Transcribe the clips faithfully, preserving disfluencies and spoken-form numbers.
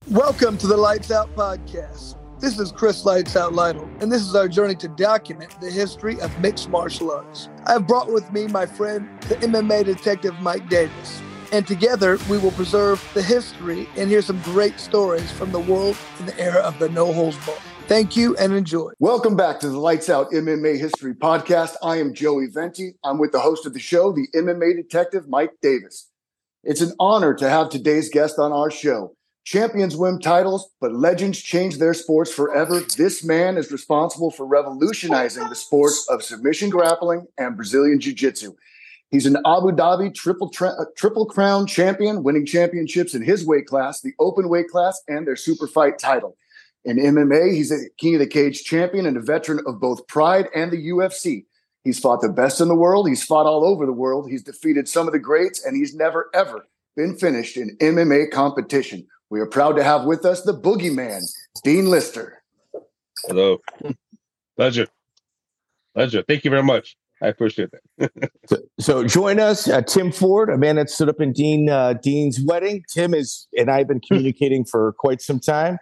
Welcome to the Lights Out Podcast. This is Chris Lights Out Lytle, and this is our journey to document the history of mixed martial arts. I have brought with me my friend, the M M A detective Mike Davis, and together we will preserve the history and hear some great stories from the world in the era of the no holds barred. Thank you and enjoy. Welcome back to the Lights Out M M A History Podcast. I am Joey Venti. I'm with the host of the show, the M M A detective Mike Davis. It's an honor to have today's guest on our show. Champions win titles, but legends change their sports forever. This man is responsible for revolutionizing the sports of submission grappling and Brazilian Jiu-Jitsu. He's an Abu Dhabi triple tra- triple crown champion, winning championships in his weight class, the open weight class, and their super fight title. In M M A, he's a King of the Cage champion and a veteran of both Pride and the U F C. He's fought the best in the world. He's fought all over the world. He's defeated some of the greats, and he's never, ever been finished in M M A competition. We are proud to have with us the boogeyman, Dean Lister. Hello. Pleasure. Pleasure. Thank you very much. I appreciate that. so, so join us, uh, Tim Ford, a man that stood up in Dean uh, Dean's wedding. Tim is and I have been communicating for quite some time.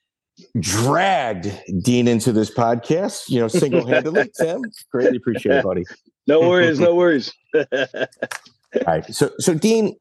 Dragged Dean into this podcast, you know, single-handedly. Tim, greatly appreciate it, buddy. No worries, no worries. All right. So, so Dean,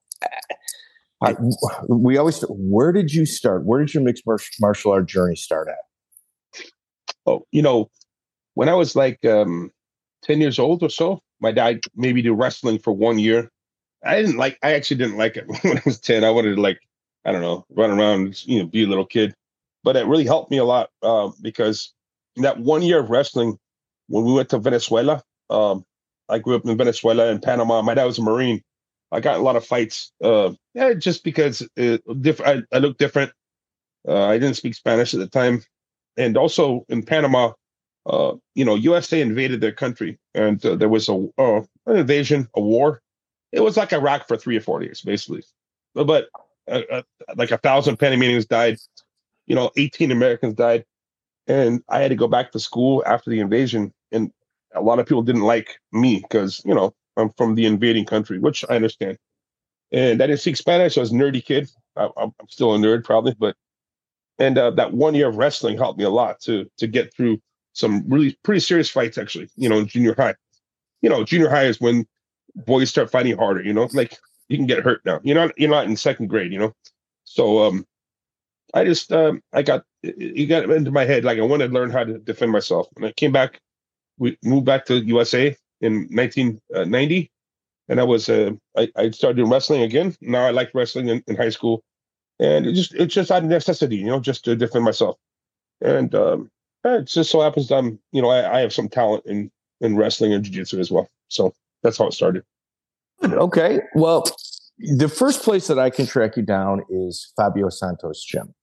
I, we always, where did you start? Where did your mixed martial art journey start at? Oh, you know, when I was like um, ten years old or so, my dad made me do wrestling for one year. I didn't like, I actually didn't like it when I was ten. I wanted to like, I don't know, run around, you know, be a little kid. But it really helped me a lot uh, because that one year of wrestling, when we went to Venezuela, um, I grew up in Venezuela and Panama. My dad was a Marine. I got a lot of fights, uh, yeah, just because it, diff- I, I looked different. Uh, I didn't speak Spanish at the time. And also in Panama, uh, you know, U S A invaded their country and uh, there was a uh, an invasion, a war. It was like Iraq for three or four days, basically. But uh, uh, like a thousand Panamanians died, you know, eighteen Americans died. And I had to go back to school after the invasion. And a lot of people didn't like me because, you know, I'm from the invading country, which I understand. And I didn't speak Spanish. I was a nerdy kid. I, I'm still a nerd, probably. But and uh, that one year of wrestling helped me a lot to to get through some really pretty serious fights, actually, you know, in junior high. You know, junior high is when boys start fighting harder, you know, like you can get hurt now. You're not, you're not in second grade, you know. So um, I just, um, I got, it got into my head, like I wanted to learn how to defend myself. And I came back, we moved back to U S A in nineteen ninety, and I was uh, I, I started doing wrestling again. Now I like wrestling in, in high school, and it just it's just out of necessity, you know, just to defend myself. And um, it just so happens that I'm, you know, I, I have some talent in in wrestling and jiu-jitsu as well. So that's how it started. Okay, well, the first place that I can track you down is Fabio Santos' gym.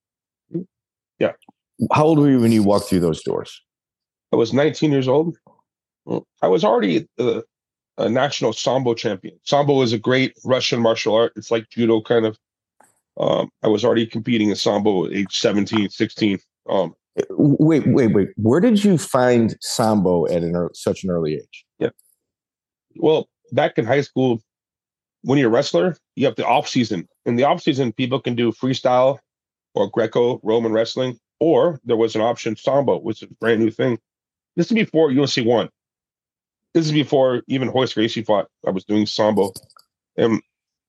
Yeah. How old were you when you walked through those doors? I was nineteen years old. I was already a, a national Sambo champion. Sambo is a great Russian martial art. It's like judo kind of. Um, I was already competing in Sambo at age seventeen, sixteen. Um, wait, wait, wait. Where did you find Sambo at an, such an early age? Yeah. Well, back in high school, when you're a wrestler, you have the off season. In the off season, people can do freestyle or Greco-Roman wrestling, or there was an option Sambo, which is a brand new thing. This is before U F C one. This is before even Royce Gracie fought. I was doing Sambo, and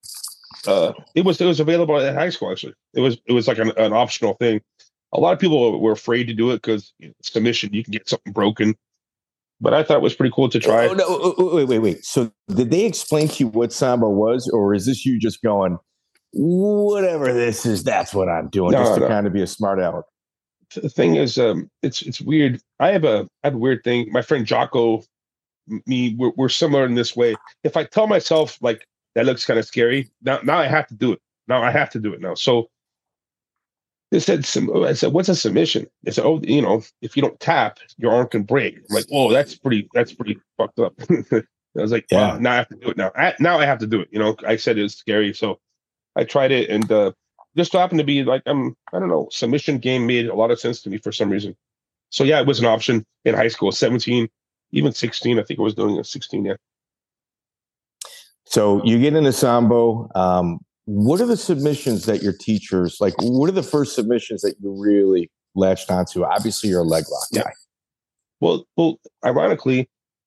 uh, it was it was available at high school. Actually, it was it was like an, an optional thing. A lot of people were afraid to do it because you know, submission, you can get something broken. But I thought it was pretty cool to try. Oh, no, wait, wait, wait. So did they explain to you what Sambo was, or is this you just going, whatever this is, that's what I'm doing, no, just to no. kind of be a smart aleck? The thing is, um, it's it's weird. I have a I have a weird thing. My friend Jocko, me, we're, we're similar in this way. If I tell myself like that looks kind of scary, now now I have to do it. Now I have to do it now. So they said, I said, what's a submission? They said, oh, you know, if you don't tap, your arm can break. I'm like, oh, that's pretty, that's pretty fucked up. I was like, yeah. Wow, now I have to do it now. I, now I have to do it. You know, I said it was scary. So I tried it, and uh, just happened to be like, I'm, I don't know, submission game made a lot of sense to me for some reason. So yeah, it was an option in high school, seventeen, even sixteen. I think I was doing a sixteen, yeah. So you get into Sambo. Um, what are the submissions that your teachers like? What are the first submissions that you really latched onto? Obviously, you're a leg lock guy. Yeah. Well, well, ironically,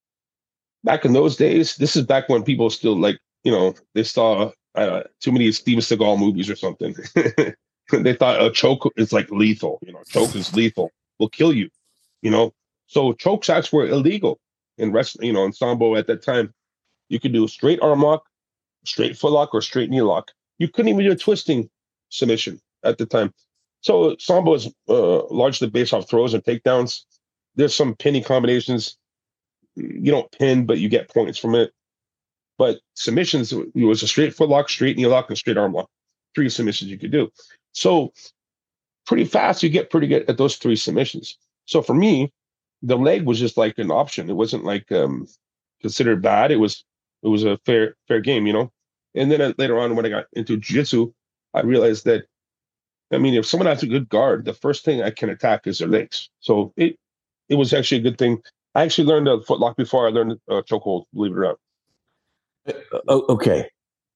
back in those days, this is back when people still like, you know, they saw uh, too many Steven Seagal movies or something. They thought a choke is like lethal. You know, choke is lethal, will kill you. You know, so choke shots were illegal in wrestling. You know, in Sambo at that time, you could do a straight arm lock, straight foot lock, or straight knee lock. You couldn't even do a twisting submission at the time. So Sambo is uh, largely based off throws and takedowns. There's some pinning combinations. You don't pin, but you get points from it. But submissions, it was a straight foot lock, straight knee lock, and straight arm lock. Three submissions you could do. So pretty fast, you get pretty good at those three submissions. So for me, the leg was just like an option. It wasn't like um, considered bad. It was it was a fair fair game, you know. And then uh, later on, when I got into jiu-jitsu, I realized that, I mean, if someone has a good guard, the first thing I can attack is their legs. So it it was actually a good thing. I actually learned a foot lock before I learned a chokehold, believe it or not. Uh, okay.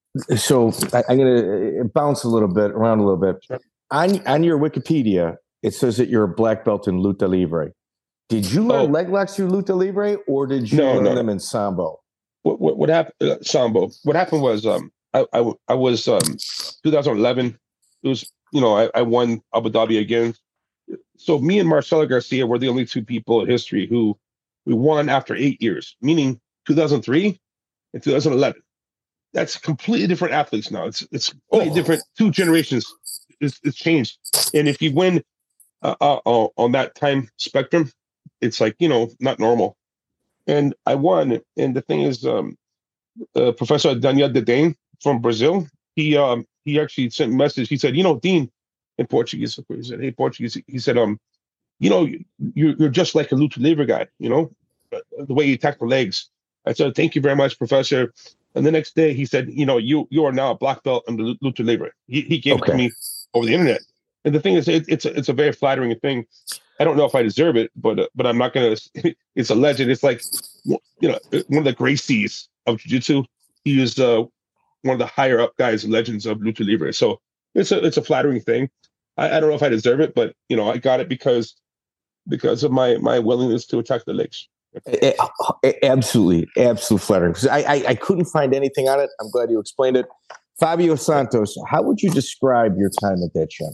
So I, I'm going to bounce a little bit around a little bit. Sure. On, on your Wikipedia, it says that you're a black belt in Luta Libre. Did you learn Oh. leg locks through Luta Libre, or did you No, learn no. them in Sambo? What what, what happened? Uh, Sambo. What happened was um I I, I was um twenty eleven. It was you know I, I won Abu Dhabi again. So me and Marcelo Garcia were the only two people in history who we won after eight years, meaning two thousand three and two thousand eleven. That's completely different athletes now. It's it's completely Oh. different. Two generations. It's, it's changed. And if you win uh, uh, uh, on that time spectrum, it's like, you know, not normal. And I won. And the thing is, um, uh, Professor Daniel Dedane from Brazil, he um, he actually sent a message. He said, you know, Dean, in Portuguese, he said, hey, Portuguese, he said, um, you know, you're, you're just like a Luta Libre guy, you know, the way you attack the legs. I said, thank you very much, Professor. And the next day he said, you know, you you are now a black belt in the Luta Libre. He, he gave Okay. it to me over the internet. And the thing is, it, it's a, it's a very flattering thing. I don't know if I deserve it, but uh, but I'm not gonna. It's a legend. It's like, you know, one of the Gracies of jiu-jitsu. He is uh, one of the higher up guys, legends of Luta Libre. So it's a it's a flattering thing. I, I don't know if I deserve it, but you know, I got it because because of my my willingness to attack the legs. A- a- Absolutely, absolutely flattering. 'Cause I, I I couldn't find anything on it. I'm glad you explained it. Fabio Santos, how would you describe your time at that gym?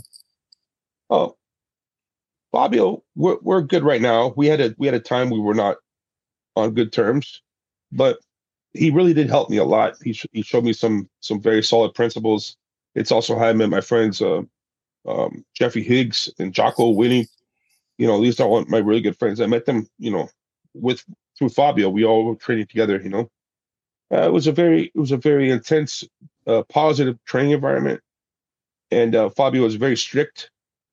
Oh, Fabio, we're we're good right now. We had a we had a time we were not on good terms, but he really did help me a lot. He sh- he showed me some some very solid principles. It's also how I met my friends, uh, um, Jeffrey Higgs and Jocko Winnie. You know, these are all my really good friends. I met them, you know, with through Fabio. We all were training together. You know, uh, it was a very it was a very intense, uh, positive training environment, and uh, Fabio was very strict.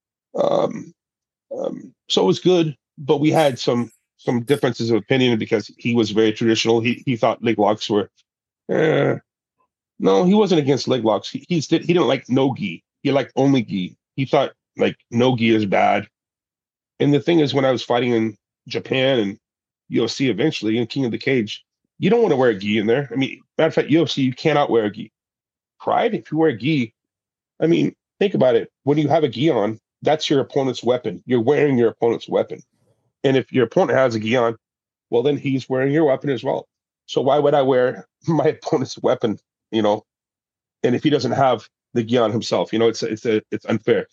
Um, um, so it was good, but we had some some differences of opinion because he was very traditional. He he thought leg locks were. Uh, no, he wasn't against leg locks. He he, did, he didn't like no gi. He liked only gi. He thought like no gi is bad. And the thing is, when I was fighting in Japan and U F C eventually in King of the Cage, you don't want to wear a gi in there. I mean, matter of fact, U F C, you cannot wear a gi. Pride, if you wear a gi, I mean, think about it. When you have a gi on, that's your opponent's weapon. You're wearing your opponent's weapon. And if your opponent has a gi on, well, then he's wearing your weapon as well. So why would I wear my opponent's weapon, you know? And if he doesn't have the gi on himself, you know, it's it's a, it's unfair.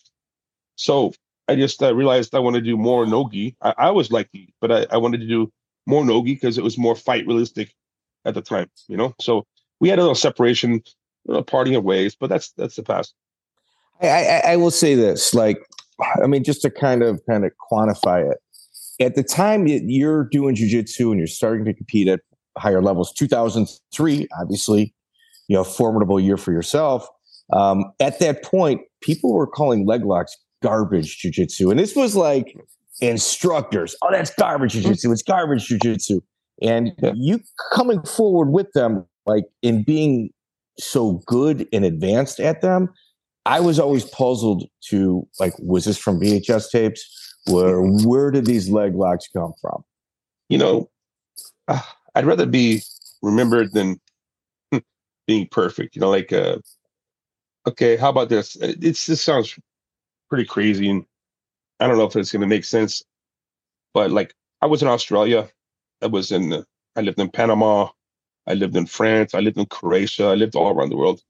So I just uh, realized I want to do more no gi. I, I was like gi, but I, I wanted to do more no gi because it was more fight realistic at the time, you know? So we had a little separation, a little parting of ways, but that's that's the past. I, I, I will say this, like, I mean, just to kind of kind of quantify it. At the time that you're doing jiu-jitsu and you're starting to compete at higher levels, two thousand three, obviously, you know, formidable year for yourself. Um, at that point, people were calling leg locks garbage jiu-jitsu. And this was like instructors. Oh, that's garbage jiu-jitsu. It's garbage jiu-jitsu. And Yeah. you coming forward with them, like in being so good and advanced at them, I was always puzzled to like, was this from V H S tapes? Where where did these leg locks come from? You know, uh, I'd rather be remembered than being perfect. You know, like uh, Okay, how about this? It- It's this sounds pretty crazy, and I don't know if it's going to make sense. But like, I was in Australia. I was in. uh, I lived in Panama. I lived in France. I lived in Croatia. I lived all around the world.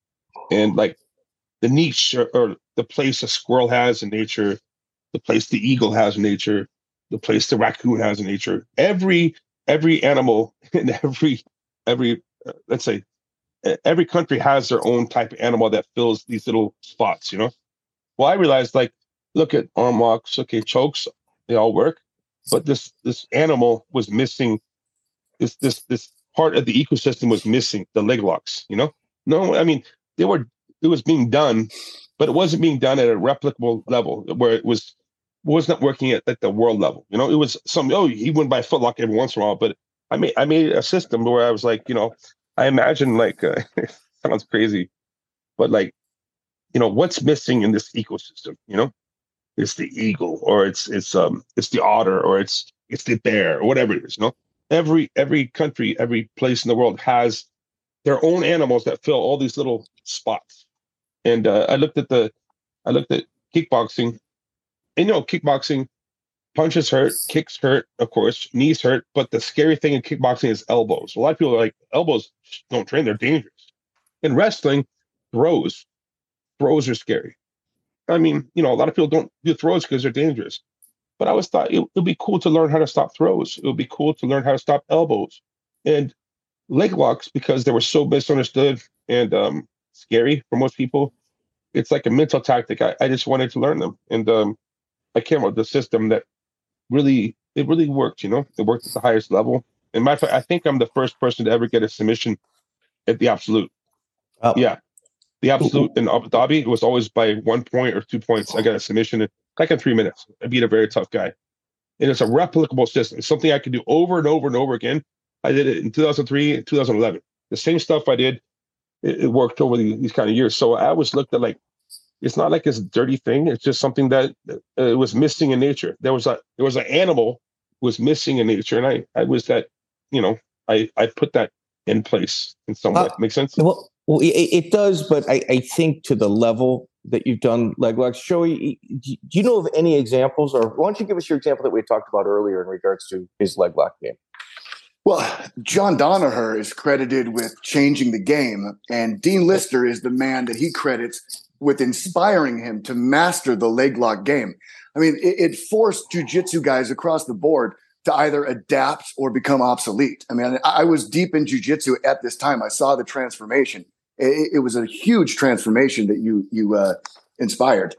And like the niche or, or the place a squirrel has in nature, the place the eagle has in nature, the place the raccoon has in nature. Every every animal in every every uh, let's say e- every country has their own type of animal that fills these little spots. You know. Well, I realized like, look at arm locks, look at chokes, they all work, but this this animal was missing. This this this part of the ecosystem was missing the leg locks. You know. No, I mean they were. It was being done, but it wasn't being done at a replicable level where it was was not working at, at the world level. You know, it was some. Oh, he went by footlock every once in a while, but I made I made a system where I was like, you know, I imagine like uh, it sounds crazy, but like you know, what's missing in this ecosystem? You know, it's the eagle, or it's it's um it's the otter, or it's it's the bear, or whatever it is. You know, every every country, every place in the world has their own animals that fill all these little spots. And uh, I looked at the I looked at kickboxing. And you know, kickboxing punches hurt, kicks hurt, of course, knees hurt. But the scary thing in kickboxing is elbows. A lot of people are like, elbows don't train; they're dangerous. In wrestling, throws throws are scary. I mean, you know, a lot of people don't do throws because they're dangerous. But I always thought it would be cool to learn how to stop throws. It would be cool to learn how to stop elbows and leg locks because they were so misunderstood and um, scary for most people. It's like a mental tactic. I, I just wanted to learn them, and um, I came up with a system that really it really worked. You know, it worked at the highest level. And matter of fact, I think I'm the first person to ever get a submission at the absolute. Oh. Yeah, the absolute in Abu Dhabi, it was always by one point or two points. I got a submission in like in three minutes. I beat a very tough guy. And it's a replicable system. It's something I could do over and over and over again. I did it in two thousand three and two thousand eleven. The same stuff I did, it, it worked over the, these kind of years. So I always looked at like, it's not like it's a dirty thing. It's just something that uh, was missing in nature. There was a there was an animal was missing in nature, and I I was that, you know, I I put that in place in some Uh, way. Make sense? Well, well, it, it does, but I, I think to the level that you've done leg locks, Joey, do you know of any examples, or why don't you give us your example that we talked about earlier in regards to his leg lock game? Well, John Danaher is credited with changing the game, and Dean Lister is the man that he credits with inspiring him to master the leg lock game. I mean, it, it forced jiu-jitsu guys across the board to either adapt or become obsolete. I mean, I, I was deep in jiu-jitsu at this time. I saw the transformation. It, it was a huge transformation that you you uh, inspired.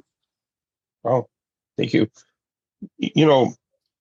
Oh, thank you. Y- You know,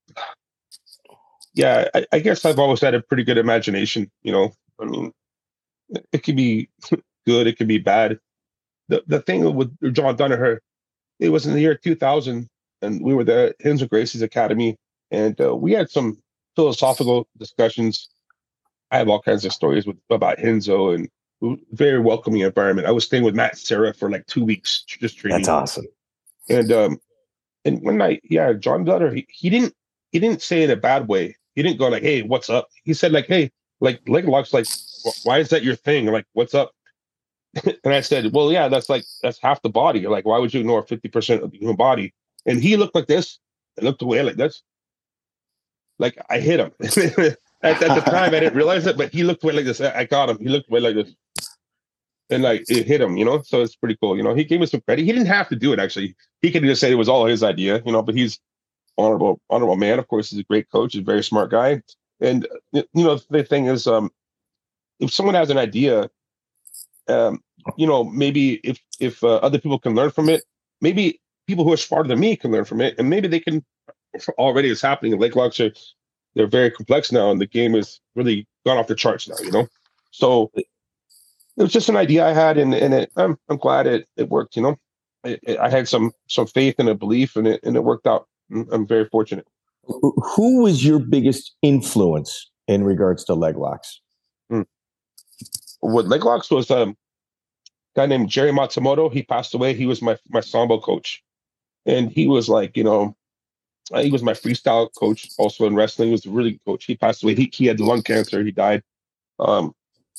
yeah, I, I guess I've always had a pretty good imagination. You know, I mean, it, it could be good, it could be bad. The the thing with John Danaher, it was in the year two thousand, and we were at Renzo Gracie's Academy, and uh, we had some philosophical discussions. I have all kinds of stories with about Renzo and very welcoming environment. I was staying with Matt Serra for like two weeks, just training. That's awesome. And um, and one night, yeah, John Danaher, he, he didn't he didn't say it in a bad way. He didn't go like, "Hey, what's up?" He said like, "Hey, like leg locks, like, wh- why is that your thing? Like, what's up?" And I said, "Well, yeah, that's like that's half the body. Like, why would you ignore fifty percent of the human body?" And he looked like this, and looked away like this. Like I hit him. at, at the time, I didn't realize it, but he looked away like this. I, I got him. He looked away like this, and like it hit him. You know, so it's pretty cool. You know, he gave me some credit. He didn't have to do it. Actually, he could just say it was all his idea. You know, but he's honorable, honorable man. Of course, he's a great coach. He's a very smart guy. And you know, the thing is, um, if someone has an idea, um, you know, maybe if if uh, other people can learn from it, maybe people who are smarter than me can learn from it, and maybe they can. Already, it's happening. Leg locks are they're very complex now, and the game is really gone off the charts now. You know, so it was just an idea I had, and and it, I'm I'm glad it it worked. You know, it, it, I had some some faith and a belief, and it and it worked out. I'm, I'm very fortunate. Who was your biggest influence in regards to leg locks? Hmm. What leg locks was um, a guy named Jerry Matsumoto. He passed away. He was my my sambo coach, and he was like, you know, uh, he was my freestyle coach also in wrestling. He was a really good coach. He passed away. He he had lung cancer. He died. Um,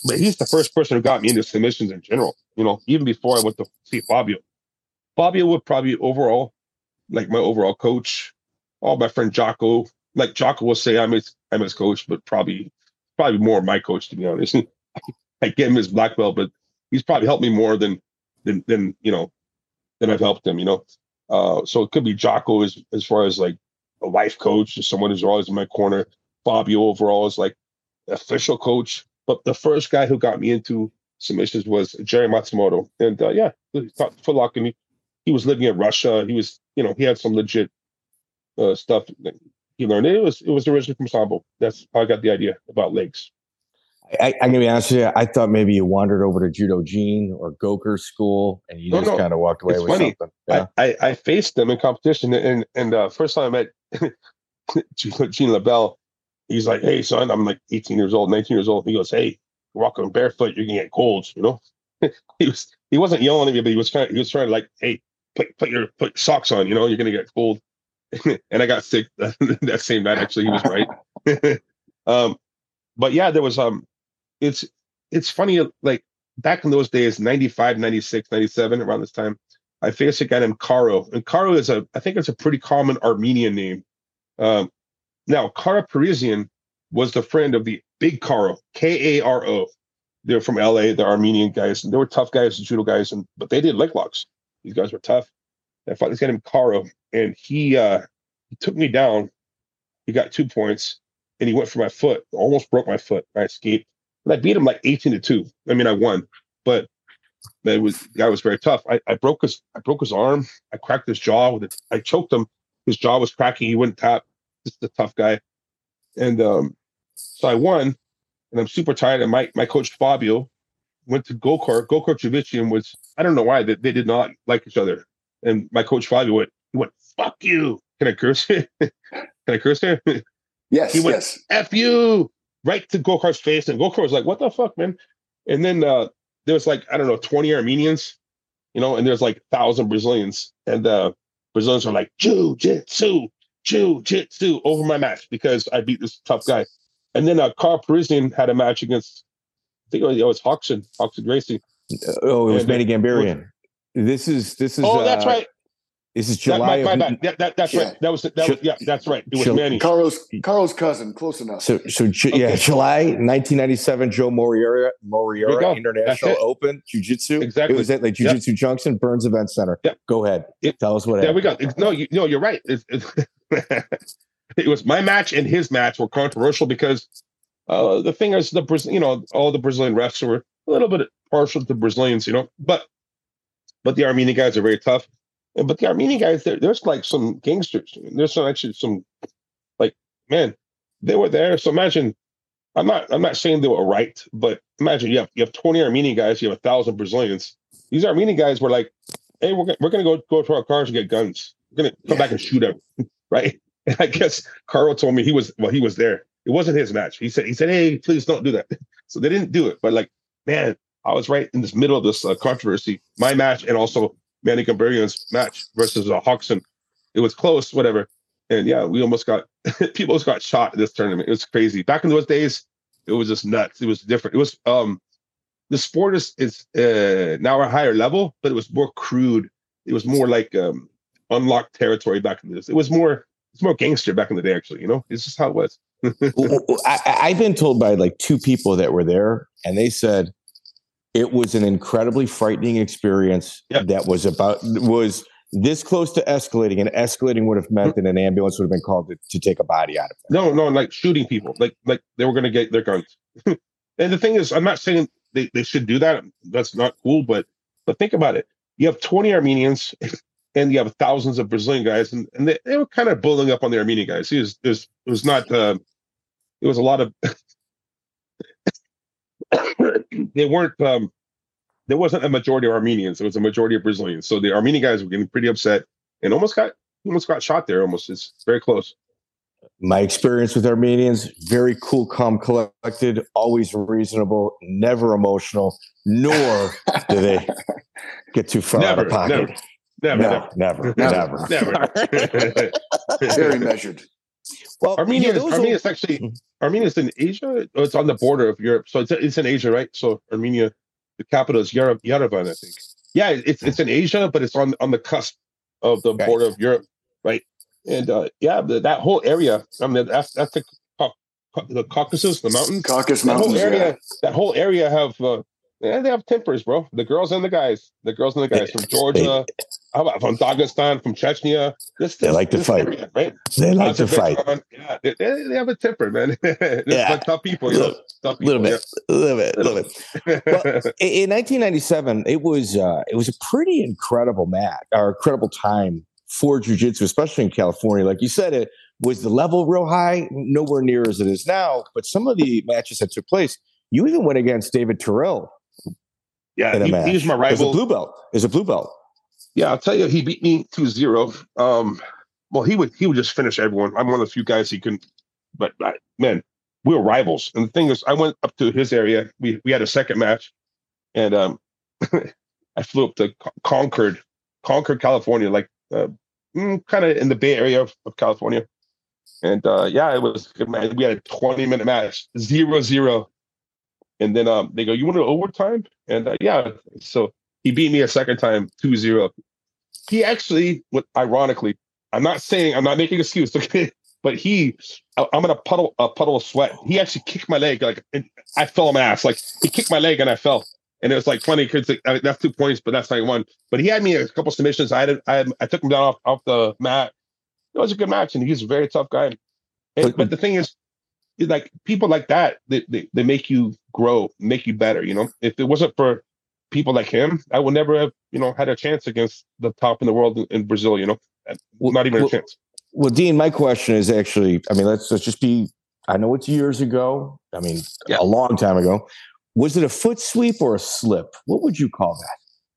but he's the first person who got me into submissions in general. You know, even before I went to see Fabio. Fabio would probably overall, like my overall coach. Oh, my friend Jocko. Like Jocko will say I'm his I'm his coach, but probably probably more my coach, to be honest. I get him his black belt, but he's probably helped me more than than than you know than I've helped him. You know, uh, so it could be Jocko as as far as like a life coach, or someone who's always in my corner. Fabio overall is like official coach. But the first guy who got me into submissions was Jerry Matsumoto, and uh, yeah, he taught Foot Lock, and he, he was living in Russia. He was, you know, he had some legit uh, stuff that he learned. It was it was originally from Sambo. That's how I got the idea about legs. I, I'm gonna be honest with you. I thought maybe you wandered over to Judo Gene or Goker school, and you No, just no. kind of walked away It's with funny. something. Yeah. I, I, I faced them in competition, and and uh, first time I met Gene LaBelle, he's like, "Hey, son," I'm like eighteen years old, nineteen years old. He goes, "Hey, you're walking barefoot, you're gonna get colds," you know. he was he wasn't yelling at me, but he was trying he was trying to like, "Hey, put put your put socks on, you know, you're gonna get cold." And I got sick that same night. Actually, he was right. um, but yeah, there was um, it's it's funny. Like back in those days, ninety-five, ninety-six, ninety-seven, around this time, I faced a guy named Karo, and Karo is a I think it's a pretty common Armenian name. Um, now Karo Parisian was the friend of the Big Karo, K A R O. They're from L A. They're Armenian guys, and they were tough guys, judo guys, and but they did leg locks. These guys were tough. I fought this guy named Karo, and he uh, he took me down. He got two points, and he went for my foot. Almost broke my foot. I escaped, and I beat him like eighteen to two. I mean, I won, but it was the guy was very tough. I, I broke his I broke his arm. I cracked his jaw with it. I choked him. His jaw was cracking. He wouldn't tap. Just a tough guy, and um, so I won. And I'm super tired. And my my coach Fabio went to go-kart. Go-kart Jiu-Jitsu was I don't know why they, they did not like each other. And my coach Fabio went, he went, "Fuck you." Can I curse here? Can I curse here? Yes, he went, yes. "F you," right to Go-Kart's face. And Go-Kart was like, "What the fuck, man?" And then uh, there was like, I don't know, twenty Armenians, you know, and there's like one thousand Brazilians. And uh, Brazilians are like, "Jiu-Jitsu, Jiu-Jitsu," over my match because I beat this tough guy. And then uh, Karo Parisian had a match against, I think it was, it was Hoxton, Hoxton Gracie. Oh, it was And, Manny uh, Gambarian. This is this is. Oh, that's uh, right. This is That, July. my, my of, bad. That, that, that's Yeah. right. That was that was yeah. That's right. It was Chil- Manny. Carlos, Carlos' cousin, close enough. So, so Ju- yeah, Okay. July nineteen ninety-seven, Joe Moriera, There you Moriera go. International That's it. Open Jiu-Jitsu. Exactly. It was at like Yep. Jiu-Jitsu Junction, Burns Event Center. Yep. Go ahead. Yep. Tell us what There we happened. go. No, you, no, you're right. It, it, it was my match and his match were controversial because uh, the thing is, the Braz- you know, all the Brazilian refs were a little bit partial to Brazilians, you know, but but the Armenian guys are very tough. And but the Armenian guys, there, there's like some gangsters. There's some actually some like man, they were there. So imagine, I'm not I'm not saying they were right, but imagine you have you have twenty Armenian guys, you have a thousand Brazilians. These Armenian guys were like, "Hey, we're gonna, we're gonna go go to our cars and get guns. We're gonna come Yeah. back and shoot them," right? And I guess Carl told me he was well, he was there. It wasn't his match. He said he said, "Hey, please don't do that." So they didn't do it. But like, man, I was right in this middle of this uh, controversy. My match and also Manny Gambarian's match versus uh, Hoxton. It was close, whatever. And yeah, we almost got people almost got shot in this tournament. It was crazy. Back in those days, it was just nuts. It was different. It was um the sport is is uh, now a higher level, but it was more crude. It was more like um unlocked territory back in the days. It was more it's more gangster back in the day, actually. You know, it's just how it was. I, I've been told by like two people that were there, and they said it was an incredibly frightening experience. Yep. That was about was this close to escalating, and escalating would have meant that an ambulance would have been called to, to take a body out of it. No, no, like shooting people, like like they were going to get their guns. And the thing is, I'm not saying they, they should do that. That's not cool, but but think about it. You have twenty Armenians, and you have thousands of Brazilian guys, and, and they, they were kind of bullying up on the Armenian guys. It was it was, it was not. Uh, it was a lot of. They weren't. Um, there wasn't a majority of Armenians. It was a majority of Brazilians. So the Armenian guys were getting pretty upset and almost got almost got shot there. Almost, it's very close. My experience with Armenians, very cool, calm, collected, always reasonable, never emotional, nor do they get too far Never, out of pocket. Never, No, never, never, never. never. Very measured. Well, Armenia yeah, is those Armenia are- is actually Armenia is in Asia. Oh, it's on the border of Europe, so it's it's in Asia, right? So Armenia, the capital is Yerev- Yerevan, I think. Yeah, it's it's in Asia, but it's on on the cusp of the Right. border of Europe, right? And uh, yeah, the, that whole area. I mean, that's that's the Cau- the Caucasus, the mountains. Caucasus That whole Mountains, area, yeah. that whole area have. Uh, yeah, they have tempers, bro. The girls and the guys. The girls and the guys from Georgia, how about from Dagestan, from Chechnya. This, They this like to this fight. area, right? They like to fight. Azerbaijan, yeah, they, they they have a temper, man. They're Yeah. tough people, you know. Tough A little people, bit, a little bit, a little bit. yeah. Well, in in nineteen ninety-seven, it was uh, it was a pretty incredible match, or incredible time for jiu-jitsu, especially in California. Like you said, it was the level real high, nowhere near as it is now. But some of the matches that took place, you even went against David Terrell yeah, in a he, match. he was my As a rival. blue belt, as a blue belt. Yeah, I'll tell you, he beat me two zero. Um, well, he would he would just finish everyone. I'm one of the few guys he couldn't. But I, man, we were rivals. And the thing is, I went up to his area. We we had a second match, and um, I flew up to Concord, Concord, California, like uh, mm, kind of in the Bay Area of, of California. And uh, yeah, it was good, man. We had a twenty minute match, zero zero. And then um, they go, "You want to overtime?" And uh, yeah, so he beat me a second time, two zero. He actually, what ironically, I'm not saying, I'm not making an excuse, okay? But he, I- I'm in a puddle, a puddle of sweat. He actually kicked my leg, like and I fell on my ass. Like he kicked my leg and I fell, and it was like funny because like, I mean, that's two points, but that's not one. But he had me a couple submissions. I had, I had, I took him down off, off the mat. It was a good match, and he's a very tough guy. And, But- but the thing is, is like people like that, they, they they make you grow, make you better. You know, if it wasn't for people like him, I would never have, you know, had a chance against the top in the world in, in Brazil. You know, Well- not even well- a chance. Well, Dean, my question is actually, I mean, let's let's just be. I know it's years ago. I mean, Yeah. a long time ago. Was it a foot sweep or a slip? What would you call that?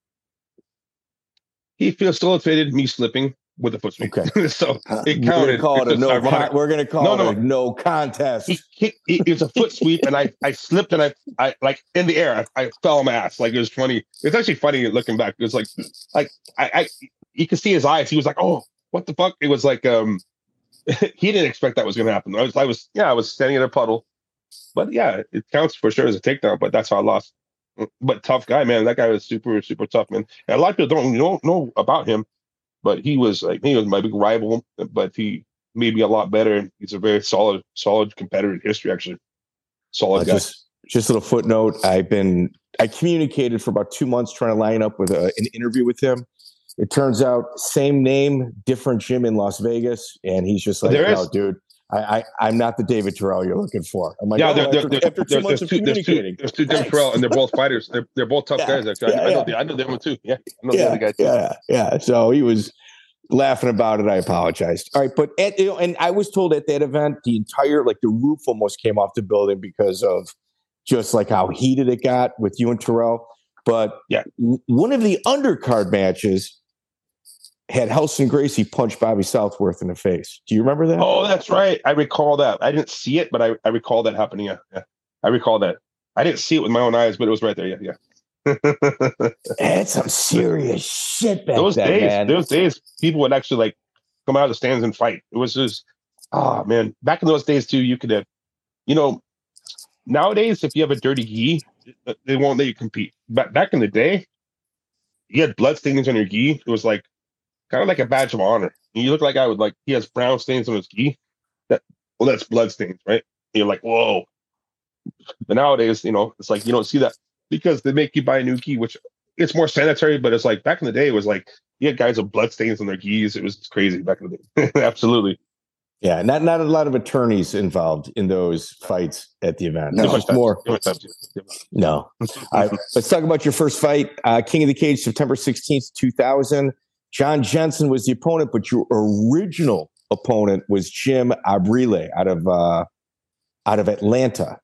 He facilitated me slipping with a foot sweep. Okay. So it We're counted. gonna call it a It's no. just ironic. Con- we're gonna call No, it no. a no contest. He kicked. It, it was a foot sweep, and I I slipped, and I I like in the air. I, I fell on my ass. Like it was funny. It's actually funny looking back. It was like like I, I you could see his eyes. He was like, "Oh, what the fuck?" It was like um he didn't expect that was going to happen. I was I was yeah I was standing in a puddle, but yeah, it counts for sure as a takedown. But that's how I lost. But tough guy, man. That guy was super super tough, man. And a lot of people don't don't know about him, but he was like he was my big rival. But he made me a lot better. He's a very solid solid competitor in history. Actually, solid Uh, guy. just just a little footnote. I've been I communicated for about two months trying to line up with a, an interview with him. It turns out same name, different gym in Las Vegas, and he's just like, There "No, is. dude, I, I I'm not the David Terrell you're looking for." I'm like, Yeah, "Oh, there, there, after, there, after two there- months there's of two, there's two, communicating." there's two Jim Thanks. Terrell, and they're both fighters. They're they're both tough Yeah, guys. Actually, I, yeah, I know yeah. the I know them one too. Yeah, I know the yeah, other guy too. yeah, yeah. So he was laughing about it. I apologized. All right, but at, you know, and I was told at that event, the entire like the roof almost came off the building because of just like how heated it got with you and Terrell. But Yeah. w- one of the undercard matches had Helson Gracie punch Bobby Southworth in the face. Do you remember that? Oh, that's right. I recall that. I didn't see it, but I, I recall that happening. Yeah, yeah. I recall that. I didn't see it with my own eyes, but it was right there. Yeah, yeah. That's some serious shit back those then, days, man. those days, people would actually like come out of the stands and fight. It was just, oh man. Back in those days too, you could have, you know, nowadays if you have a dirty gi, they won't let you compete. But back in the day, you had blood stains on your gi. It was like kind of like a badge of honor. And you look like I would like he has brown stains on his gi. That well, that's blood stains, right? And you're like, whoa. But nowadays, you know, it's like you don't see that because they make you buy a new gi, which it's more sanitary. But it's like back in the day, it was like you had guys with blood stains on their gis. It was crazy back in the day. Absolutely. Yeah, not not a lot of attorneys involved in those fights at the event. No. It's just more. No. All right, let's talk about your first fight. Uh, King of the Cage, September sixteenth, two thousand. John Jensen was the opponent, but your original opponent was Jim Abrile out of uh, out of Atlanta.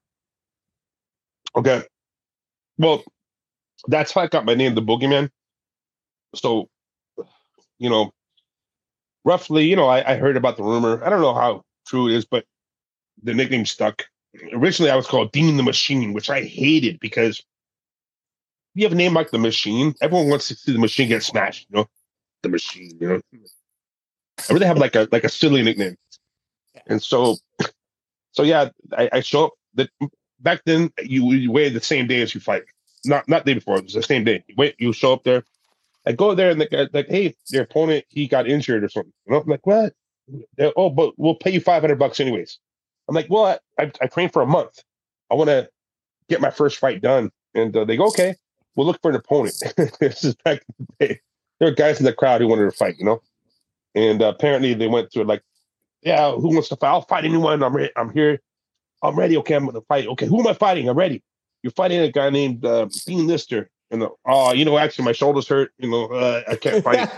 Okay. Well, that's how I got my name, the Boogeyman. So, you know, roughly, you know, I, I heard about the rumor. I don't know how true it is, but the nickname stuck. Originally, I was called Dean the Machine, which I hated because you have a name like the Machine. Everyone wants to see the Machine get smashed, you know, the Machine. You know, I really have like a like a silly nickname. And so, so yeah, I, I show up. The, back then, you, you waited the same day as you fight. Not not day before. It was the same day. You wait, you show up there. I go there and the guy like, hey, your opponent, he got injured or something. You know, I'm like, what? They're, oh, but we'll pay you five hundred bucks anyways. I'm like, well, I, I, I trained for a month. I want to get my first fight done. And uh, they go, okay, we'll look for an opponent. This is back in the day. There were guys in the crowd who wanted to fight, you know? And uh, apparently they went through like, yeah, who wants to fight? I'll fight anyone. I'm re- I'm here. I'm ready. Okay, I'm going to fight. Okay, who am I fighting? I'm ready. You're fighting a guy named uh, Dean Lister. And the, oh, you know, actually, my shoulders hurt. You know, uh, I can't fight.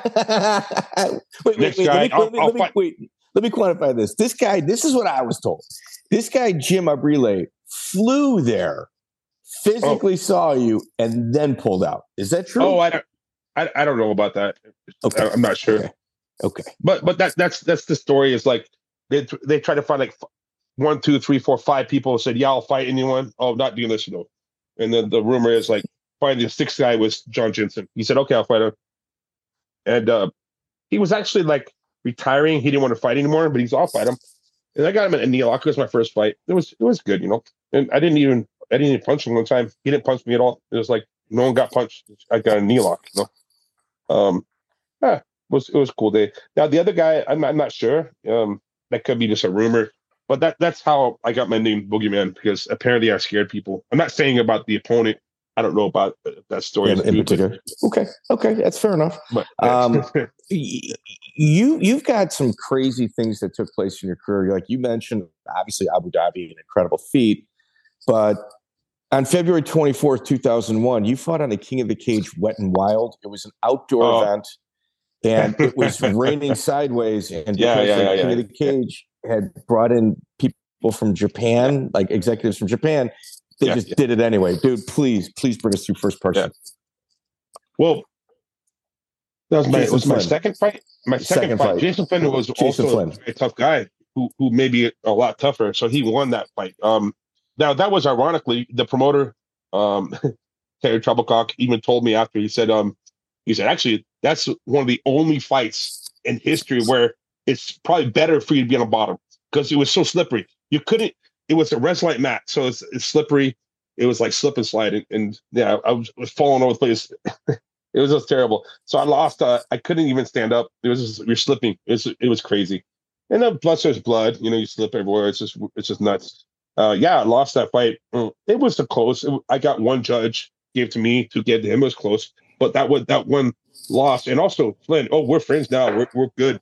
wait, Next wait, guy, wait, I'll, let me, I'll let me, fight. wait, let me quantify this. This guy, this is what I was told. This guy, Jim Abrile, flew there, physically oh. saw you, and then pulled out. Is that true? Oh, I don't, I, I don't know about that. Okay. I'm not sure. Okay. okay. But but that, that's that's the story. Is like they they try to find like one, two, three, four, five people said, yeah, I'll fight anyone. Oh, not doing this, though. And then the rumor is like, finally, the sixth guy was John Jensen. He said, okay, I'll fight him. And uh, he was actually like retiring. He didn't want to fight anymore, but he's, I'll fight him. And I got him at a knee lock. It was my first fight. It was it was good, you know. And I didn't even I didn't even punch him one time. He didn't punch me at all. It was like no one got punched. I got a knee lock, you know. Um, yeah, it was it was a cool day. Now the other guy, I'm not, I'm not sure. Um, that could be just a rumor. But that that's how I got my name Boogeyman, because apparently I scared people. I'm not saying about the opponent. I don't know about that story in, in particular. Okay, okay, that's fair enough. But, um, you you've got some crazy things that took place in your career. Like you mentioned, obviously Abu Dhabi, an incredible feat. But on February twenty-fourth, two thousand one, you fought on a King of the Cage Wet and Wild. It was an outdoor oh. event, and it was raining sideways. And yeah, because yeah, the yeah, King yeah. of the Cage had brought in people from Japan, like executives from Japan, they yeah, just yeah. did it anyway. Dude, please, please bring us through first person. Yeah. Well, that was my Jason it was my Flynn. second fight. My second, Second fight. fight. Jason Flynn was Jason also Flynn. a tough guy who who may be a lot tougher. So he won that fight. Um, now that was ironically the promoter, um, Terry Trebilcock, even told me after. He said, um, he said actually that's one of the only fights in history where it's probably better for you to be on the bottom because it was so slippery. You couldn't. It was a red light mat, so it's, it's slippery. It was like slip and slide, and, and yeah, I was, was falling over the place. It was just terrible. So I lost. Uh, I couldn't even stand up. It was just, you're slipping. It was, it was crazy. And then plus there's blood. You know, you slip everywhere. It's just it's just nuts. Uh, yeah, I lost that fight. It was a close. It, I got one judge gave to me to get to him. It was close, but that was that one lost. And also Flynn. Oh, we're friends now. We're we're good.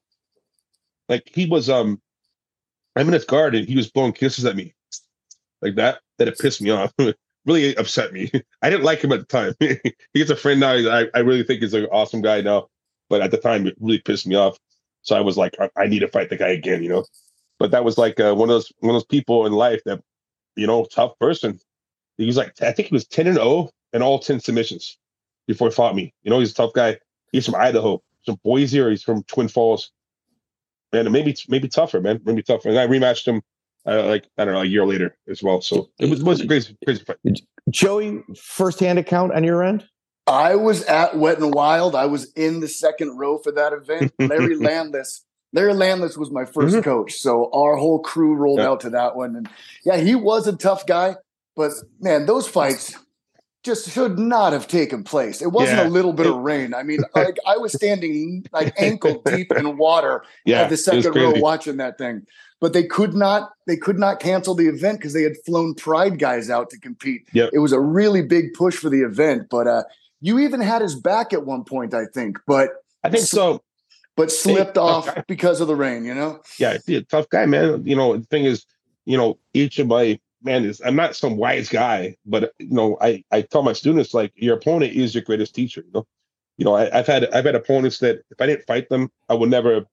Like he was. Um, I'm in his guard and he was blowing kisses at me, like that. That it pissed me off. Really upset me. I didn't like him at the time. He's a friend now. I, I really think he's an awesome guy now. But at the time, it really pissed me off. So I was like, I, I need to fight the guy again, you know. But that was like uh, one of those one of those people in life that, you know, tough person. He was like, I think he was ten and zero and all ten submissions before he fought me. You know, he's a tough guy. He's from Idaho, from Boise, or he's from Twin Falls. Man, maybe maybe tougher, man. Maybe tougher. And I rematched him. Uh, like I don't know, a year later as well. So it was, it was a crazy, crazy fight. Joey, first-hand account on your end? I was at Wet and Wild. I was in the second row for that event. Larry Landless, Larry Landless was my first mm-hmm. coach. So our whole crew rolled yeah. out to that one. And yeah, he was a tough guy, but man, those fights just should not have taken place. It wasn't yeah. a little bit of rain. I mean, like I was standing like ankle deep in water yeah, at the second row watching that thing. But they could not they could not cancel the event because they had flown Pride guys out to compete. Yep. It was a really big push for the event. But uh, you even had his back at one point, I think. But I think so. But slipped hey, off guy. because of the rain, you know? Yeah, he's a tough guy, man. You know, the thing is, you know, each of my man is I'm not some wise guy, but you know, I, I tell my students like your opponent is your greatest teacher, you know. You know, I, I've had I've had opponents that if I didn't fight them, I would never have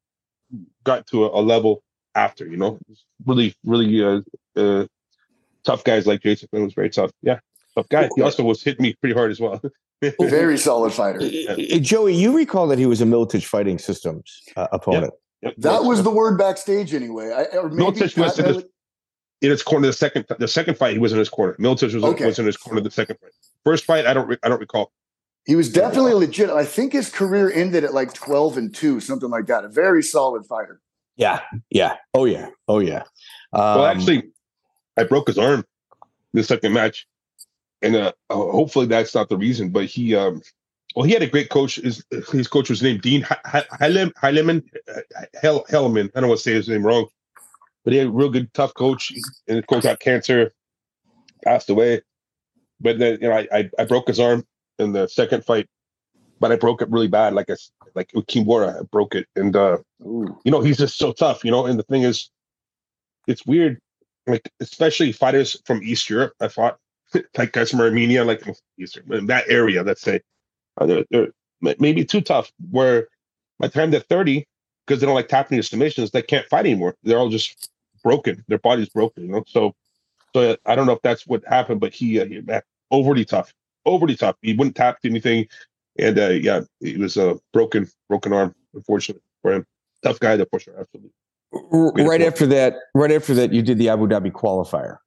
got to a, a level after, you know, really, really uh, uh, tough guys like Jason Flynn was very tough. Yeah, tough guy. He also was hitting me pretty hard as well. Very solid fighter. Yeah. Joey, you recall that he was a Militich Fighting Systems uh, opponent. Yep. Yep. That was the word backstage anyway. I, or maybe Militich was in his, in his corner. The second, the second fight, he was in his corner. Militich was, okay. was in his corner. The second fight, first fight, I don't, re- I don't recall. He was definitely legit. I think his career ended at like twelve and two, something like that. A very solid fighter. Yeah, yeah, oh yeah, oh yeah. Um, well, actually, I broke his arm in the second match, and uh, hopefully that's not the reason. But he, um, well, he had a great coach. His his coach was named Dean Heileman. Hell Hellman. I don't want to say his name wrong, but he had a real good, tough coach. And the coach got cancer, passed away. But then, you know, I, I I broke his arm in the second fight, but I broke it really bad, like a like with Kimura, I broke it, and uh, you know, he's just so tough, you know. And the thing is, it's weird, like especially fighters from East Europe. I fought like guys from Armenia, like Eastern, that area. Let's say uh, they're, they're maybe too tough. Where by the time they're thirty, because they don't like tapping the submissions, they can't fight anymore. They're all just broken. Their body's broken, you know. So, so I don't know if that's what happened, but he, uh, he overly tough, overly tough. He wouldn't tap anything, and uh, yeah, it was a broken, broken arm. Unfortunately for him, tough guy, though, for sure, absolutely. Right after that, right after that, you did the Abu Dhabi qualifier.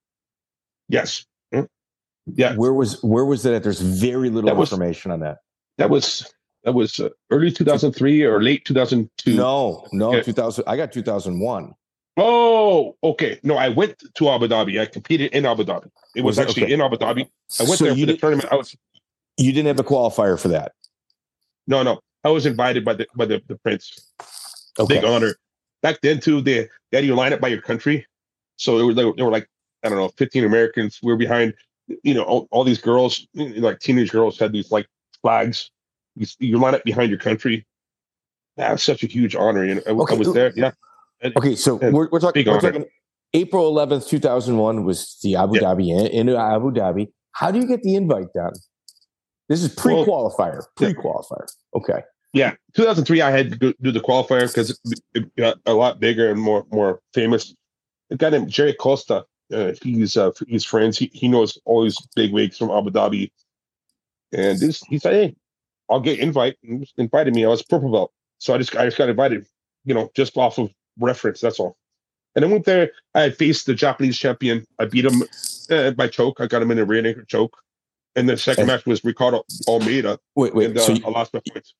Yes. Mm-hmm. Yeah. Where was where was that? There's very little was, information on that. That was that was uh, early two thousand three or late two thousand two. No, no, yeah. two thousand. I got two thousand one. Oh, okay. No, I went to Abu Dhabi. I competed in Abu Dhabi. It was, was actually okay. in Abu Dhabi. I went so there for the tournament. I was. You didn't have a qualifier for that. No, no. I was invited by the by the, the prince. Okay. Big honor. Back then, too, they, they had you line up by your country. So it was, they, were, they were like, I don't know, fifteen Americans. We were behind, you know, all, all these girls, like teenage girls had these like flags. You, you line up behind your country. That was such a huge honor. You know, I, okay. I was there. Yeah. And, okay. So we're, we're, talking, we're talking April eleventh, two thousand one was the Abu yeah. Dhabi in, in Abu Dhabi. How do you get the invite done? This is pre-qualifier. Well, pre-qualifier. Okay. Yeah, two thousand three, I had to do, do the qualifier because it got a lot bigger and more more famous. A guy named Jerry Costa, uh, he's uh, he's friends. He he knows all these big wigs from Abu Dhabi, and this he said, "Hey, I'll get invite." And just invited me. I was purple belt, so I just I just got invited, you know, just off of reference. That's all. And I went there. I faced the Japanese champion. I beat him uh, by choke. I got him in a rear naked choke. And the second match was Ricardo Almeida. Wait, wait. And, uh, so you, I lost my points.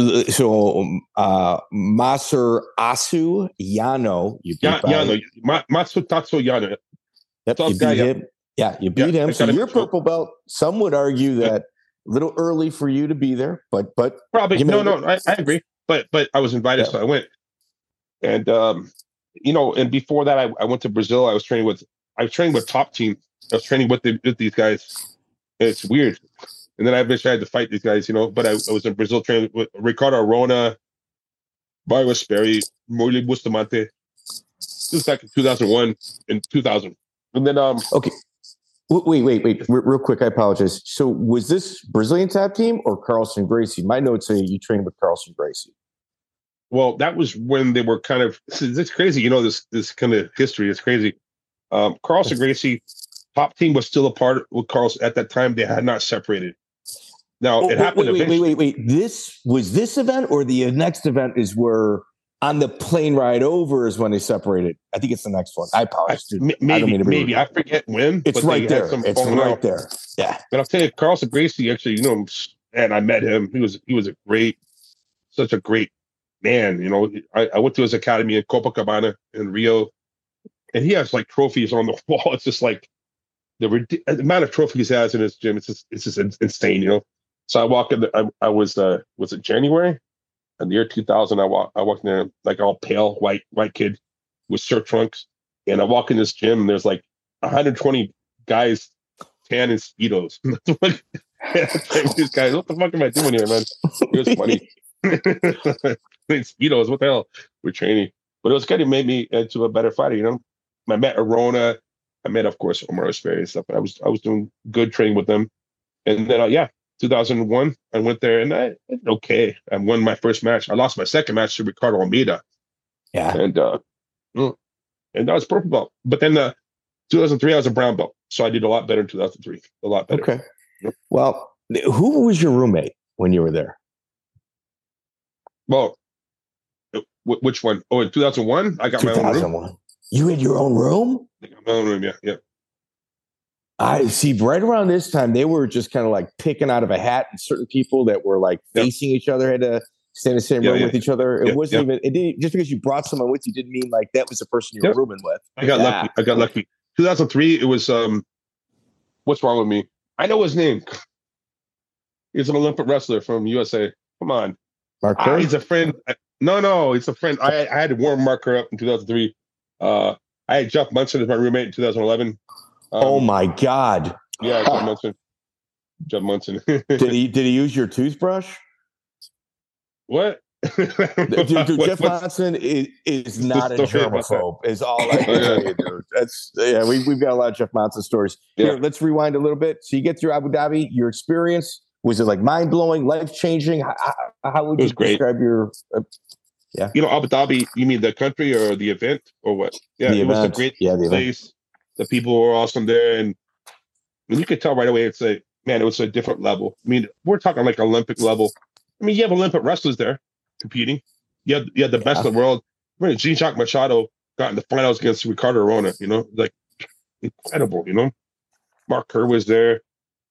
So uh, Maser Asu Yano, you beat yeah, by, Yano, Ma, Matsutatsu Yano. Yep, you beat guy, him. Yeah. yeah, you beat yeah, him. So you're purple belt. Some would argue that yeah. a little early for you to be there, but but probably no, no. I, I agree, but but I was invited, yeah. so I went. And um, you know, and before that, I, I went to Brazil. I was training with I was training with top team. I was training with the, with these guys. And it's weird. And then I eventually had to fight these guys, you know. But I, I was in Brazil training with Ricardo Arona, Mario Sperry, Murli Bustamante. This was back in two thousand one and two thousand. And then, um, okay. Wait, wait, wait. Real quick, I apologize. So was this Brazilian tap team or Carlson Gracie? My notes say you trained with Carlson Gracie. Well, that was when they were kind of, it's crazy, you know, this this kind of history. It's crazy. Um, Carlson Gracie, top team was still a part with Carlson at that time. They had not separated. Now oh, it happened. Wait, wait, wait, wait, wait. This was this event, or the next event is where on the plane ride over is when they separated. I think it's the next one. I apologize, dude. I, maybe, I don't mean to be maybe I forget when. It's right there. It's right out. there. Yeah. But I'll tell you, Carlson Gracie actually, you know, and I met him. He was he was a great, such a great man. You know, I, I went to his academy in Copacabana in Rio, and he has like trophies on the wall. It's just like the, the amount of trophies he has in his gym. It's just it's just insane, you know. So I walk in. The, I, I was uh, was it January in the year two thousand? I walk I walked in there like all pale white white kid with shirt trunks, and I walk in this gym and there's like one hundred twenty guys tan in speedos. These guys, what the fuck am I doing here, man? It was funny. Speedos, what the hell? We're training, but it was good. It made me into a better fighter. You know, I met Arona. I met, of course, Omar Sperry and stuff. But I was I was doing good training with them, and then uh, yeah. two thousand one, I went there and I okay. I won my first match. I lost my second match to Ricardo Almeida. Yeah, and uh, and that was purple belt. But then uh, two thousand three, I was a brown belt, so I did a lot better in two thousand three. A lot better. Okay. Yep. Well, who was your roommate when you were there? Well, w- which one? Oh, in two thousand one, I got my own room. You had your own room? I got my own room. Yeah, yeah. I see. Right around this time, they were just kind of like picking out of a hat, and certain people that were like facing yep. each other had to stay in the same Yeah, room yeah. with each other. It Yeah, wasn't yeah. even, it didn't, just because you brought someone with you didn't mean like that was the person you were Yep. rooming with. I got Yeah. lucky. I got lucky. two thousand three, it was, um, what's wrong with me? I know his name. He's an Olympic wrestler from U S A. Come on. Mark Ah, Kerr? he's a friend. No, no, he's a friend. I, I had to warm Marker up in two thousand three. Uh, I had Jeff Munson as my roommate in two thousand eleven. Um, oh my God. Yeah, Jeff Munson. Jeff Munson. Did he, did he use your toothbrush? What? Dude, dude, What- Jeff what's- Monson is, is the not a story about that? germaphobe, is all I can Oh, yeah. tell you, dude. That's, yeah, we, we've got a lot of Jeff Monson stories. Yeah. Here, let's rewind a little bit. So you get through Abu Dhabi, your experience, was it like mind blowing, life changing? How, how, how would It you was great. describe your, uh, You know, Abu Dhabi, you mean the country or the event or what? Yeah, the it was a event? great Yeah, the event. place. The people were awesome there. And and you could tell right away, it's a, man, it was a different level. I mean, we're talking like Olympic level. I mean, you have Olympic wrestlers there competing. You have, you have the best Yeah. in the world. Remember, Jean-Jacques Machado got in the finals against Ricardo Arona, you know, like incredible, you know. Mark Kerr was there.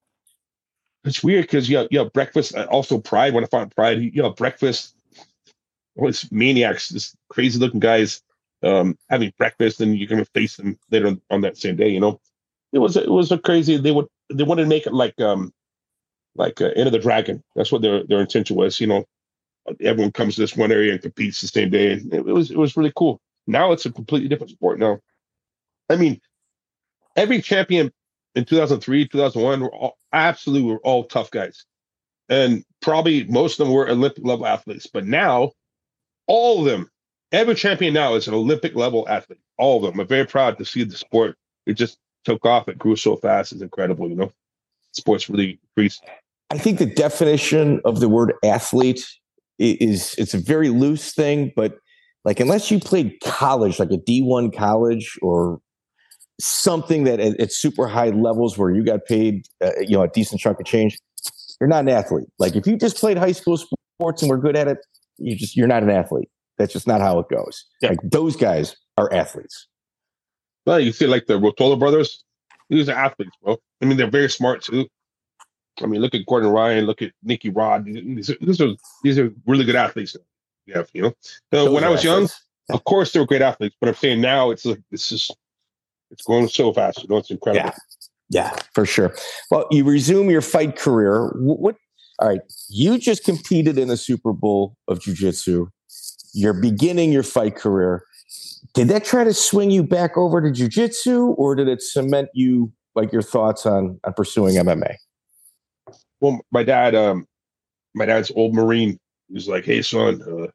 It's weird because you have, you have breakfast, uh, also Pride. When I found Pride, you have breakfast. All these maniacs, this crazy looking guys um, having breakfast, and you're going to face them later on, on that same day, you know. It was it was a crazy. They would they wanted to make it like um like uh, Enter the Dragon. That's what their their intention was. You know, everyone comes to this one area and competes the same day, and it, it was it was really cool. Now it's a completely different sport. Now, I mean, every champion in two thousand three, two thousand one were all, absolutely were all tough guys, and probably most of them were Olympic level athletes. But now, all of them, every champion now is an Olympic level athlete. All of them. I'm very proud to see the sport. It just took off. It grew so fast. It's incredible. You know, sports really increased. I think the definition of the word athlete i- is it's a very loose thing, but like unless you played college, like a D one college or something that at, at super high levels where you got paid, uh, you know, a decent chunk of change, you're not an athlete. Like if you just played high school sports and were good at it, you just you're not an athlete. That's just not how it goes. Yeah. Like those guys are athletes. Well, you see, like the Rotola brothers, these are athletes, bro. I mean, they're very smart too. I mean, look at Gordon Ryan, look at Nicky Rod. These are these are, these are really good athletes. Yeah, you know. So Those when I are was young, athletes. of course they were great athletes, but I'm saying now it's like it's just it's going so fast. You know, it's incredible. Yeah. Yeah, for sure. Well, you resume your fight career. What, what? All right, you just competed in the Super Bowl of Jiu-Jitsu. You're beginning your fight career. Did that try to swing you back over to Jiu-Jitsu, or did it cement you, like your thoughts on, on pursuing M M A? Well, my dad, um, my dad's old Marine. He's like, "Hey, son, uh,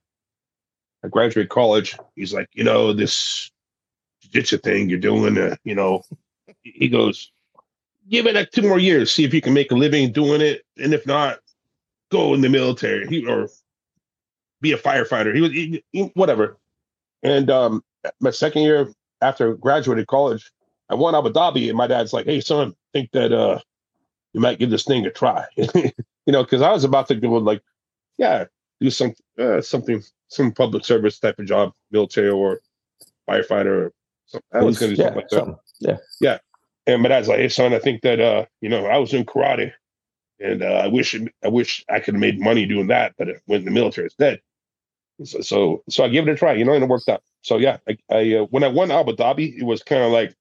I graduated college." He's like, "You know, this jiu-jitsu thing you're doing, uh, you know," he goes, "Give it like two more years, see if you can make a living doing it, and if not, go in the military he, or be a firefighter." He was he, he- whatever. And um, my second year after graduated college, I won Abu Dhabi, and my dad's like, "Hey, son, think that uh, you might give this thing a try," you know, because I was about to go like, yeah, do some uh, something, some public service type of job, military or firefighter. Or something. I was going to do Yeah, something like that. something. Yeah. Yeah. And my dad's like, "Hey, son, I think that uh, you know, I was in karate, and uh, I wish I wish I could have made money doing that, but it went in the military instead." So, so, so I gave it a try, you know, and it worked out. So yeah, I, I uh, when I won Abu Dhabi, it was kind of like,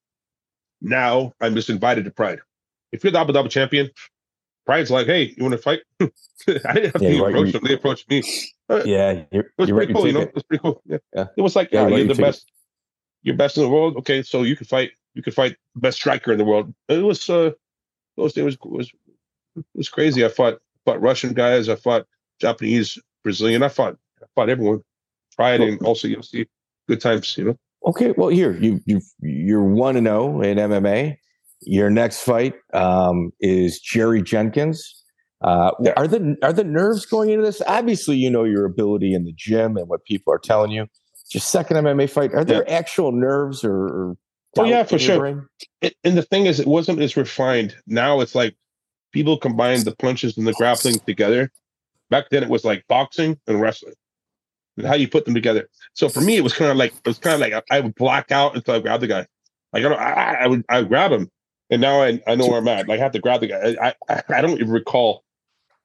now I'm just invited to Pride. If you're the Abu Dhabi champion, Pride's like, "Hey, you want to fight?" I didn't have Yeah, to you are- approach you- them; they approached me. Uh, Yeah, you're, it was you're right. pretty cool, you know. It. It was pretty cool. Yeah. Yeah. It was like, Yeah, yeah, you you're let the you take best. You're best in the world. Okay, so you can fight. You can fight the best striker in the world. It was uh, those days was was it was crazy. I fought fought Russian guys. I fought Japanese, Brazilian. I fought I fought everyone. Pride and also U F C. Good times, you know. Okay, well, here you you you're one and zero in M M A. Your next fight um, is Jerry Jenkins. Uh, Yeah. Are the are the nerves going into this? Obviously, you know your ability in the gym and what people are telling you. Just second M M A fight. Are there actual nerves or? or Oh, yeah, doubt for in your sure. brain? It, and the thing is, it wasn't as refined. Now it's like people combine the punches and the grappling together. Back then, it was like boxing and wrestling, and how you put them together. So for me, it was kind of like it was kind of like I, I would black out until I grab the guy. Like I don't, I, I would, I would grab him, and now I, I know where I'm at. Like I have to grab the guy. I, I, I don't even recall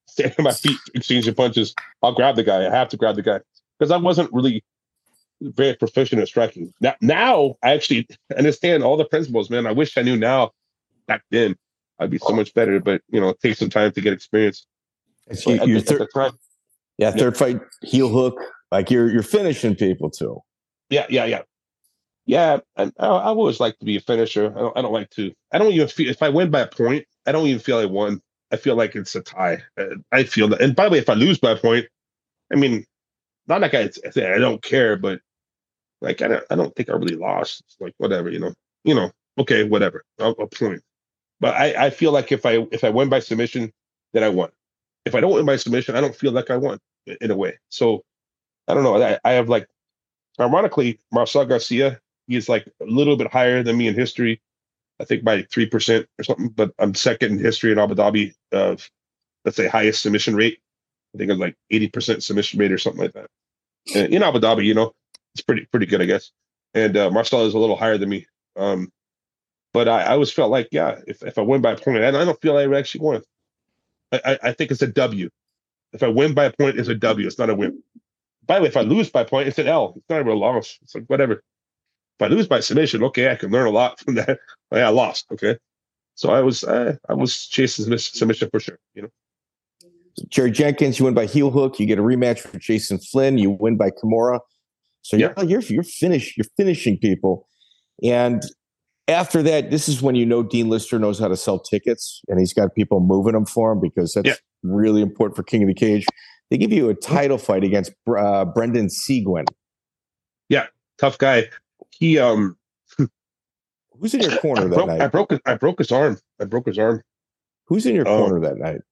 stand on my feet, exchanging punches. I'll grab the guy. I have to grab the guy because I wasn't really very proficient at striking. Now, now I actually understand all the principles, man. I wish I knew now. Back then, I'd be so much better. But you know, it takes some time to get experience. It's, So you, I your think third, that's right. yeah, third fight, heel hook. Like you're you're finishing people too. Yeah, yeah, yeah, yeah. And I, I always like to be a finisher. I don't. I don't like to. I don't even feel if I win by a point. I don't even feel I won. I feel like it's a tie. Uh, I feel that. And by the way, if I lose by a point, I mean, not like I, I don't care, but like I don't. I don't think I really lost. It's like whatever, you know. You know. Okay, whatever. A, a point. But I, I feel like if I if I win by submission, then I won. If I don't win by submission, I don't feel like I won in a way. So I don't know. I, I have like, ironically, Marcel Garcia, he's like a little bit higher than me in history. I think by three percent or something, but I'm second in history in Abu Dhabi of, let's say, highest submission rate. I think it's like eighty percent submission rate or something like that. And in Abu Dhabi, you know, it's pretty pretty good, I guess. And uh, Marcel is a little higher than me. Um, but I, I always felt like, yeah, if, if I win by a point, and I don't feel I actually won. I, I, I think it's a W. If I win by a point, it's a W. It's not a win. By the way, if I lose by a point, it's an L. It's not a real loss. It's like whatever. If I lose by submission, okay, I can learn a lot from that. Yeah, I lost. Okay, so I was uh, I was chasing submission for sure. You know, Jerry Jenkins, you win by heel hook. You get a rematch for Jason Flynn. You win by Kimura. So yeah, you're you're you're finished. You're finishing people, and after that, this is when you know Dean Lister knows how to sell tickets, and he's got people moving them for him because that's yeah. really important for King of the Cage. They give you a title fight against uh, Brendan Seguin. Yeah, tough guy. He um, who's in your corner I that broke, night? I broke his, I broke his arm. I broke his arm. Who's in your um, corner that night?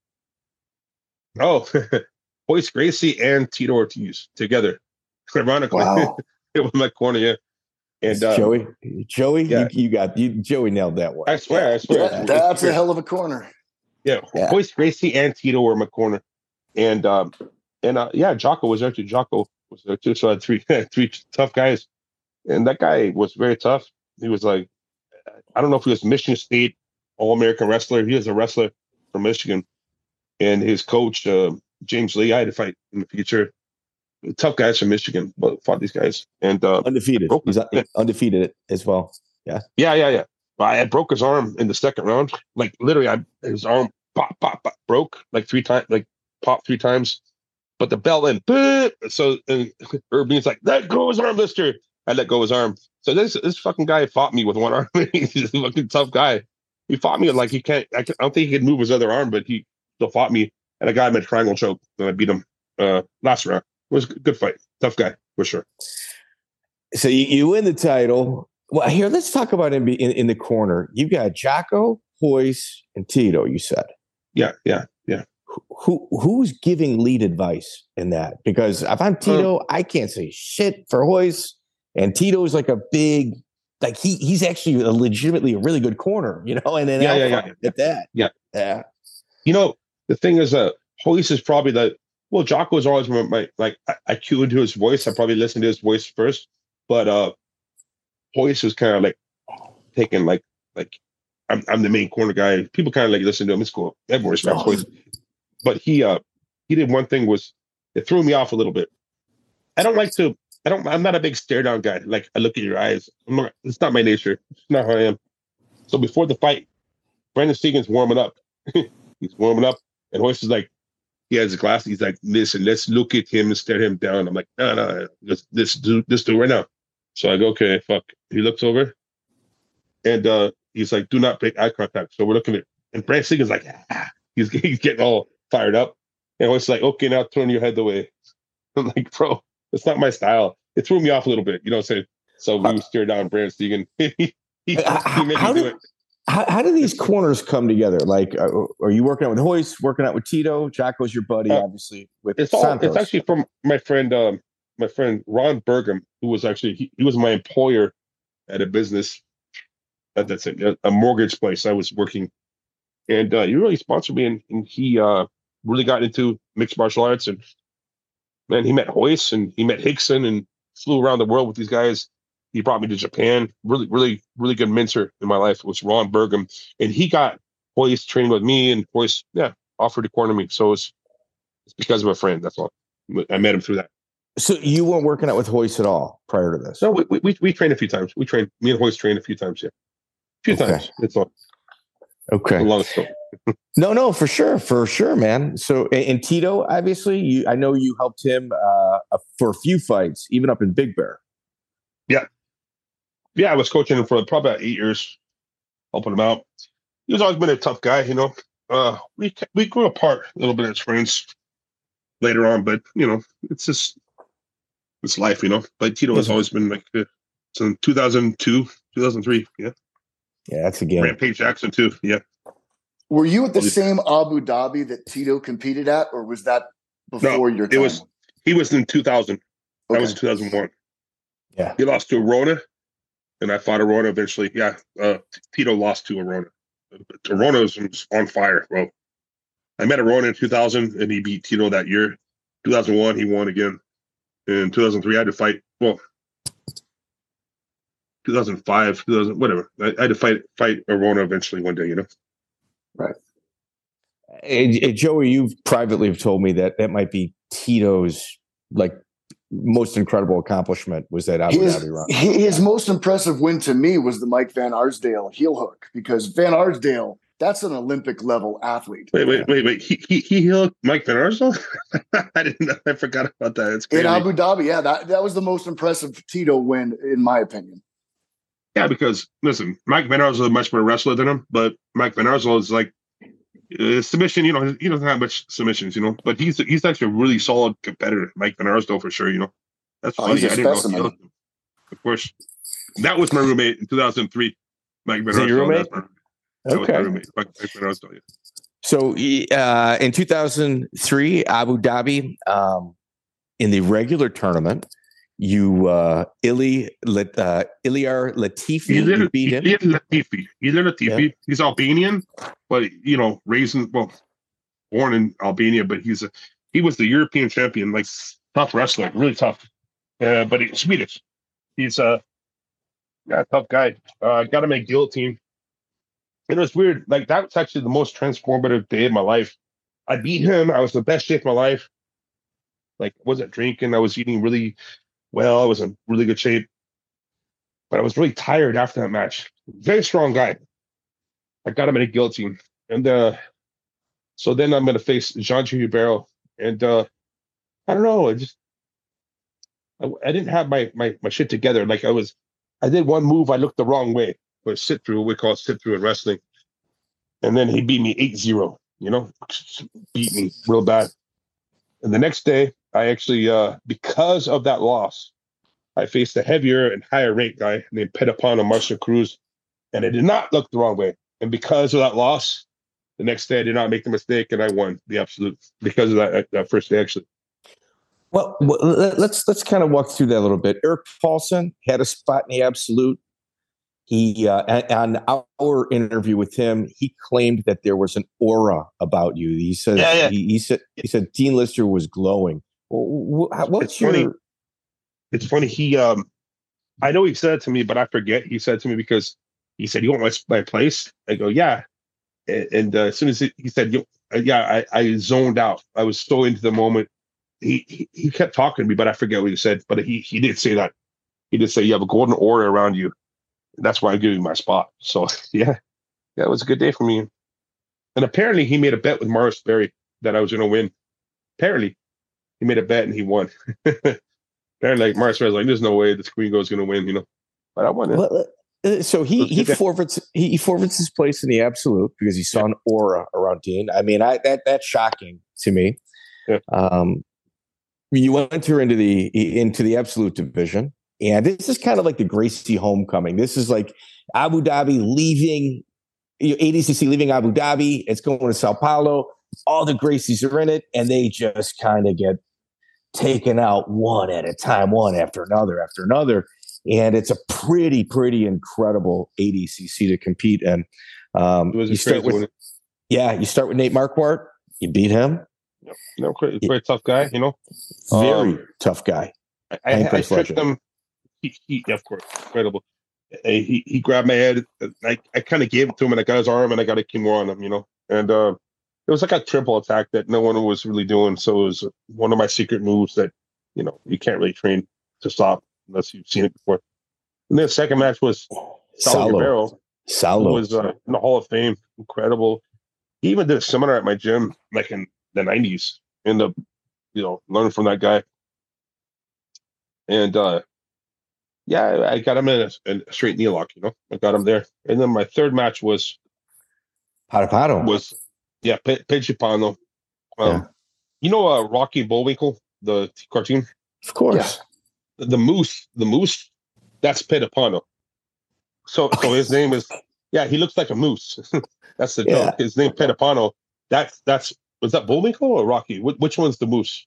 Oh, Hoist Gracie and Tito Ortiz together. Ironically, Wow. It was my corner. Yeah, and um, Joey, Joey, yeah. you, you got you. Joey nailed that one. I swear, I swear, That, that's a hell of a corner. Yeah, Yeah. Hoist Gracie and Tito were in my corner, and um, and uh, yeah, Jocko was there too. Jocko was there too. So I had three three tough guys, and that guy was very tough. He was like, I don't know if he was Michigan State All American wrestler. He was a wrestler from Michigan, and his coach uh, James Lee. I had to fight in the future. Tough guys from Michigan, but fought these guys and uh, Undefeated. broke He's his- undefeated as well. Yeah. yeah, yeah, yeah. But I broke his arm in the second round. Like literally, I his arm pop, pop, pop, broke like three times, like popped three times. But the bell and so and Irvin's like, let go of his arm, Lister. I let go of his arm. So this this fucking guy fought me with one arm. He's a fucking tough guy. He fought me like he can't. I, can't, I don't think he could move his other arm, but he still fought me. And I got him at triangle choke, and I beat him uh, last round. It was a good fight. Tough guy for sure. So you, you win the title. Well, here let's talk about him in, in the corner. You got Jocko, Hoist, and Tito. You said, yeah, yeah, yeah. Who who's giving lead advice in that? Because if I'm Tito, um, I can't say shit for Hoist, and Tito's like a big, like he he's actually a legitimately a really good corner, you know. And then yeah, yeah, yeah, at that, yeah, yeah. You know, the thing is, uh, Hoist is probably the well. Jocko is always my, my like I, I cue into his voice. I probably listen to his voice first, but uh, Hoist is kind of like taking like like I'm I'm the main corner guy. People kind of like listen to him. It's cool. Everyone respects oh. Hoist. But he uh he did one thing was it threw me off a little bit. I don't like to I don't I'm not a big stare down guy. Like I look at your eyes. I'm not, it's not my nature. It's not how I am. So before the fight, Brendan Seguin's warming up. He's warming up, and Hoist is like, he has a glass. He's like, listen, let's look at him and stare him down. I'm like, no, no, let's this do this do right now. So I go, okay, fuck. He looks over, and uh, he's like, do not break eye contact. So we're looking at, and Brendan Seguin's like, ah. he's he's getting all fired up, and Hoist's like, okay, now turn your head away. I'm like, bro, it's not my style. It threw me off a little bit, you know what I'm saying? So we would stare down Brendan Seguin. he, he, he made how me do did, it. How, how do these corners come together? Like, uh, are you working out with Hoist, working out with Tito? Jocko's your buddy, uh, obviously. With it's all. Santos. It's actually from my friend, um, my friend Ron Burgum, who was actually he, he was my employer at a business. Uh, that's a, a mortgage place I was working, and uh, he really sponsored me, and, and he uh, really got into mixed martial arts. And man, he met Hoist and he met Hickson and flew around the world with these guys. He brought me to Japan. Really, really, really good mentor in my life was Ron Burgum. And he got Hoist training with me, and Hoist, yeah, offered to corner me. So it's It's because of a friend. That's all. I met him through that. So you weren't working out with Hoist at all prior to this? No, we we, we trained a few times. We trained. Me and Hoist trained a few times. Yeah, a few Okay. times. That's all. Okay. It's a long story. No, no, for sure, for sure, man. So, and, and Tito, obviously, you, I know you helped him uh, for a few fights, even up in Big Bear. Yeah, yeah. I was coaching him for probably about eight years, helping him out. He's always been a tough guy, you know. Uh, we we grew apart a little bit as friends later on, but you know, it's just it's life, you know. But Tito has always been like uh, since two thousand two, two thousand three. Yeah, yeah, that's a game. Rampage Jackson too. Yeah. Were you at the same Abu Dhabi that Tito competed at, or was that before no, your time? It was. He was in two thousand. That Okay. was two thousand one. Yeah. He lost to Arona, and I fought Arona eventually. Yeah, uh, Tito lost to Arona. Arona was on fire, bro. I met Arona in two thousand, and he beat Tito that year. two thousand one, he won again. In two thousand three, I had to fight. Well, two thousand five, two thousand, whatever. I, I had to fight fight Arona eventually one day, you know. Right. And, and Joey, you've privately have told me that that might be Tito's like most incredible accomplishment was that Abu His, Dhabi run. his most impressive win to me was the Mike Van Arsdale heel hook, because Van Arsdale, that's an Olympic level athlete. Wait, wait, wait, wait. He he he healed Mike Van Arsdale? I didn't know. I forgot about that. It's crazy. In Abu Dhabi, yeah, that, that was the most impressive Tito win, in my opinion. Yeah, because listen, Mike Van Arsdale is a much better wrestler than him, but Mike Van Arsdale is like uh, submission. You know, he doesn't have much submissions. You know, but he's he's actually a really solid competitor. Mike Van Arsdale for sure. You know, that's Oh, funny. he's a I didn't specimen. know. He him. Of course, that was my roommate in two thousand three. Mike Van Is that your Arsdale. roommate? That's my, that was my Okay. roommate. Mike, Mike Van Arsdale. Yeah. So uh, in two thousand three, Abu Dhabi, um, in the regular tournament, you uh, Ili Lat- uh, Ilyar Latifi, Ilir you beat him. Ilir Latifi. Ilir Latifi. Yeah. He's Albanian, but you know, raised in, well, born in Albania, but he's a he was the European champion, like tough wrestler, really tough. Uh, but he's Swedish. He's a yeah, tough guy. Uh, got to make guillotine. And it was weird. Like that was actually the most transformative day of my life. I beat him. I was the best shape of my life. Like, wasn't drinking. I was eating really well. I was in really good shape. But I was really tired after that match. Very strong guy. I got him in a guillotine. And uh, so then I'm going to face Jean Ribeiro. And uh, I don't know. I just, I, I didn't have my, my, my shit together. Like I was, I did one move. I looked the wrong way. Or sit through, we call it sit through in wrestling. And then he beat me eight zero, you know, beat me real bad. And the next day, I actually, uh, because of that loss, I faced a heavier and higher rank guy named Petapano Marcia Cruz. And I did not look the wrong way. And because of that loss, the next day I did not make the mistake and I won the absolute because of that, that first day, actually. Well, well, let's let's kind of walk through that a little bit. Eric Paulson had a spot in the absolute. He uh, on our interview with him, he claimed that there was an aura about you. He said, Yeah, yeah. He, he said, he said Dean Lister was glowing. Well, what's It's your? funny. It's funny. He, um, I know he said it to me, but I forget. He said to me because he said, "You want my, my place?" I go, "Yeah." And, and uh, as soon as he, he said, you, uh, "Yeah," I, I zoned out. I was so into the moment. He, he he kept talking to me, but I forget what he said. But he he did say that. He did say, "You have a golden aura around you." That's why I'm giving my spot. So yeah, yeah, it was a good day for me. And apparently he made a bet with Morris Berry that I was going to win. Apparently he made a bet and he won. Apparently like Morris Berry was like, "There's no way this Queen is going to win," you know. But I won it. Well, uh, so he he forfeits he, he forfeits his place in the absolute because he saw yeah. an aura around Dean. I mean, I that that's shocking to me. Yeah. Um, you enter into the into the absolute division. And this is kind of like the Gracie homecoming. This is like Abu Dhabi leaving, you know, A D C C leaving Abu Dhabi. It's going to Sao Paulo. All the Gracies are in it, and they just kind of get taken out one at a time, one after another after another. And it's a pretty, pretty incredible A D C C to compete in. Um, it was you start with, yeah, you start with Nate Marquardt. You beat him. Yep. No, very tough guy, you know. Very um, tough guy. I, I, I tricked him. He, he, of course, incredible. He he grabbed my head. I, I kind of gave it to him, and I got his arm, and I got a Kimura on him, you know. And uh, it was like a triple attack that no one was really doing. So it was one of my secret moves that, you know, you can't really train to stop unless you've seen it before. And then the second match was Saulo Ribeiro, who Saulo. was uh, in the Hall of Fame. Incredible. He even did a seminar at my gym, like in the nineties. End up, you know, learning from that guy. And uh, yeah, I got him in a, in a straight knee lock. You know, I got him there. And then my third match was Patapano. was yeah, Pe- Pechipano. Um, Yeah. You know, uh, Rocky Bullwinkle, the cartoon. Of course. The, the moose, the moose. That's Petapano. So, so his name is yeah. He looks like a moose. That's the Yeah. joke. His name Petapano. That's that's was that Bullwinkle or Rocky? Wh- which one's the moose?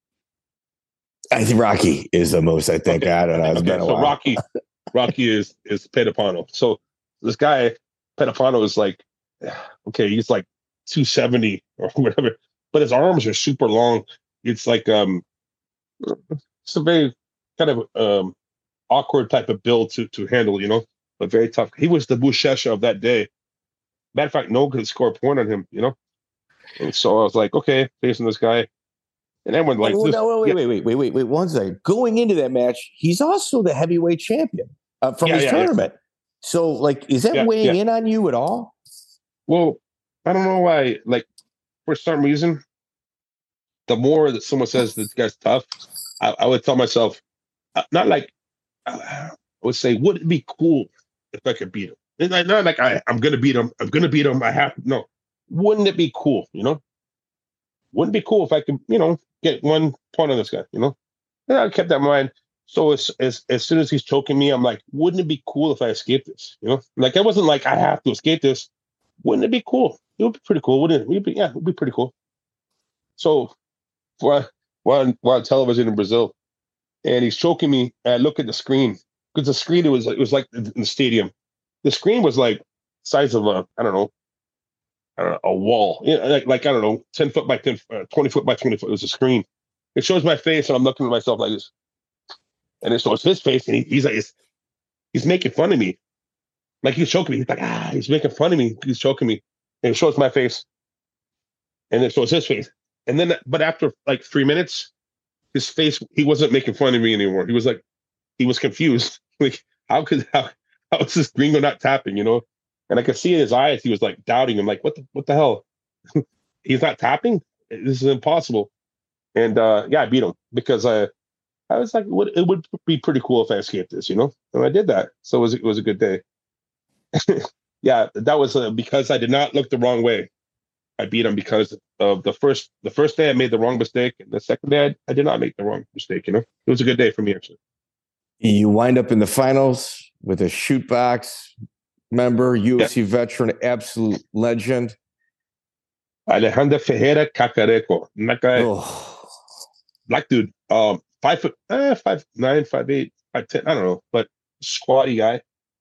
I think Rocky is the most, I think. Okay. I don't know. It's Okay, been a so while. Rocky, Rocky is is Petapano. So this guy Petapano is like, okay, he's like two seventy or whatever, but his arms are super long. It's like um, it's a very kind of um awkward type of build to to handle, you know, but very tough. He was the Bushesha of that day. Matter of fact, no one could score a point on him, you know. And so I was like, okay, facing this guy, and everyone like, Oh, this, no, wait, yeah, wait, wait, wait, wait, wait. One second. Going into that match, he's also the heavyweight champion uh, from Yeah, his yeah, yeah. tournament. So, like, is that Yeah, weighing yeah. in on you at all? Well, I don't know why. Like for some reason, the more that someone says this guy's tough, I, I would tell myself, uh, not like uh, I would say, would it be cool if I could beat him? And I, not like I, I'm gonna beat him. I'm gonna beat him. I have no. Wouldn't it be cool? You know, wouldn't it be cool if I could, you know, get one point on this guy? You know, and I kept that in mind. So as as as soon as he's choking me, I'm like, wouldn't it be cool if I escaped this? You know, like I wasn't like I have to escape this. Wouldn't it be cool? It would be pretty cool, wouldn't it? Would it be, yeah, it would be pretty cool. So while while while on television in Brazil, and he's choking me, and I look at the screen because the screen it was it was like in the stadium. The screen was like size of a I don't know, I don't know a wall, you know, like like I don't know, ten foot by ten, uh, twenty foot by twenty foot. It was a screen. It shows my face, and I'm looking at myself like this, and it shows his face, and he, he's like, he's, he's making fun of me, like he's choking me. He's like, ah, he's making fun of me. He's choking me, and it shows my face, and it shows his face, and then but after like three minutes, his face he wasn't making fun of me anymore. He was like, he was confused, like how could how how is this gringo not tapping, you know? And I could see in his eyes he was like doubting him, like what the what the hell? He's not tapping? This is impossible. And uh, yeah, I beat him because I I was like, it would, it would be pretty cool if I escaped this, you know? And I did that, so it was it was a good day. Yeah, that was uh, because I did not look the wrong way. I beat him because of the first the first day I made the wrong mistake, and the second day I, I did not make the wrong mistake. You know, it was a good day for me actually. You wind up in the finals with a shoot box member, U F C yeah. veteran, absolute legend. Alejandro Ferreira Cacareco. That guy, oh. Black dude, um, five foot, eh, five nine, five eight, five ten. I don't know, but squatty guy.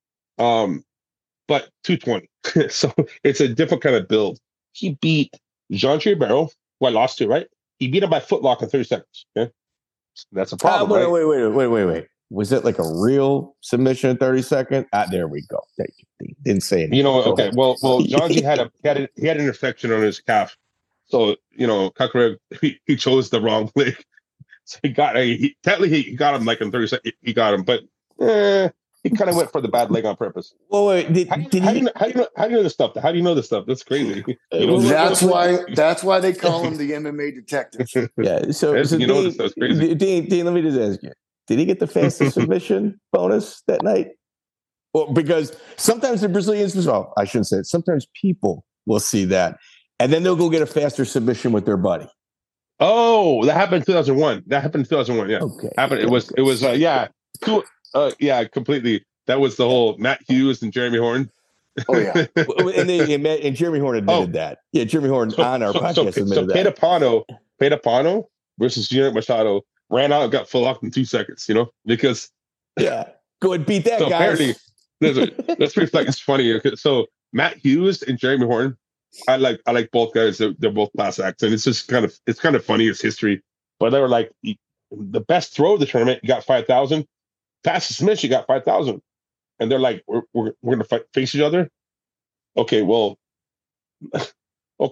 Um, but two twenty. So it's a different kind of build. He beat Jean Ribeiro, who I lost to, right? He beat him by footlock in thirty seconds. Okay, that's a problem. Uh, wait, right? wait, wait, wait, wait, wait. Was it like a real submission in thirty seconds? Ah, there we go. They didn't say anything. You know, go okay. Ahead. Well, well, John had a he had a, he had an infection on his calf, so you know, Cacareco he, he chose the wrong leg. So he got he, technically he got him like in thirty seconds. He got him, but eh, he kind of went for the bad leg on purpose. Well, wait, did, how, did how, he? Do you know, how do you know? How do you know this stuff? How do you know this stuff? That's crazy. You know, that's why. That's why they call him the M M A detective. Yeah. So, so you Dean, know this stuff's crazy. Dean, Dean, let me just ask you: did he get the fastest submission bonus that night? Well, because sometimes the Brazilians as well. I shouldn't say it. Sometimes people will see that, and then they'll go get a faster submission with their buddy. Oh, that happened in two thousand one. That happened in two thousand one. Yeah. Okay. Happened. It was. It was. Uh, yeah. Two, uh, yeah. Completely. That was the whole Matt Hughes and Jeremy Horn. Oh yeah. and, they, and, and Jeremy Horn admitted oh. that. Yeah, Jeremy Horn so, on our so, podcast so, admitted so that. Petapano, Petapano versus Junior Machado ran out and got full locked in two seconds. You know, because yeah, go and beat that so guy. Apparently, there's a, let's reflect. It's funny. So Matt Hughes and Jeremy Horn. I like I like both guys. They're, they're both class acts, and it's just kind of it's kind of funny. It's history, but they were like the best throw of the tournament. You got five thousand. Fastest submission, you got five thousand. And they're like, we're we're we're gonna fight, face each other. Okay, well, okay.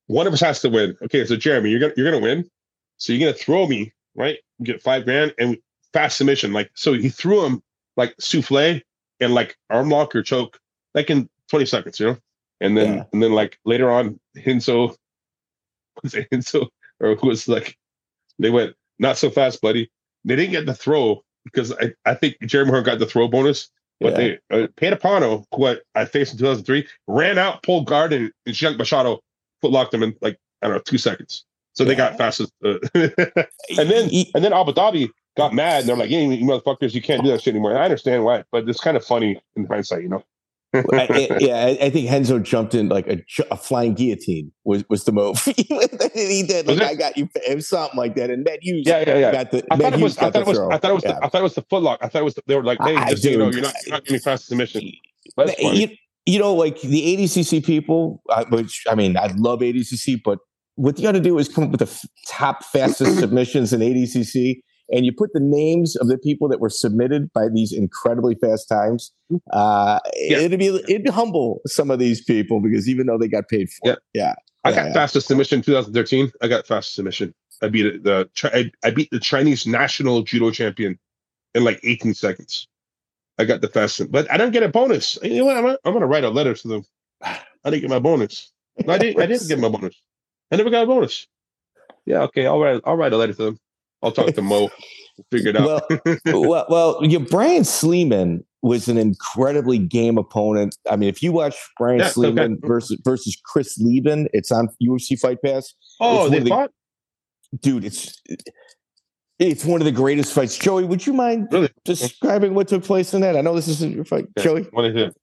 one of us has to win. Okay, so Jeremy, you're gonna you're gonna win. So you're gonna throw me, right? You get five grand and fast submission. Like so, he threw him like souffle and like arm lock or choke, like in twenty seconds, you know. And then yeah. and then like later on, Hinso was it Hinso or who was like, they went not so fast, buddy. They didn't get the throw because I, I think Jeremy Horn got the throw bonus, but yeah. they uh, Panapano, who I, I faced in two thousand three, ran out, pulled guard, and, and Gianc Machado foot locked him in like I don't know two seconds. So yeah. they got fastest. Uh, and then and then Abu Dhabi got mad and they're like, "Hey, you motherfuckers, you can't do that shit anymore." And I understand why, but it's kind of funny in hindsight, you know. I, yeah, I, I think Henzo jumped in like a, a flying guillotine was, was the move. He did like I got you, it was something like that. And Matt Hughes, yeah, yeah, yeah. Got the, I thought it was. I thought it was. Throw. I thought it was. Yeah. The, I thought it was the footlock. I thought it was. The, they were like, "Hey, I, just dude, so you know, you're not, you're not getting fast submission." That's you, you know, like the A D C C people, uh, which I mean, I love A D C C, but what you got to do is come up with the f- top fastest submissions in A D C C. And you put the names of the people that were submitted by these incredibly fast times. Uh, yeah. It'd be it'd humble some of these people because even though they got paid for yeah. it, yeah. I yeah, got yeah. fastest submission in twenty thirteen. I got fastest submission. I beat it, the I, I beat the Chinese national judo champion in like eighteen seconds. I got the fastest, but I didn't get a bonus. You know what? I'm, I'm gonna write a letter to them. I didn't get my bonus. I didn't. I didn't get my bonus. I never got a bonus. Yeah. Okay. I'll write. I'll write a letter to them. I'll talk to Mo. We'll figure it out. well, well, well, yeah, Brian Sleeman was an incredibly game opponent. I mean, if you watch Brian yeah, Sleeman okay. versus versus Chris Lieben, it's on U F C Fight Pass. Oh, they the, fought? Dude, it's it's one of the greatest fights. Joey, would you mind really? describing what took place in that? I know this isn't your fight, yeah. Joey. What is it?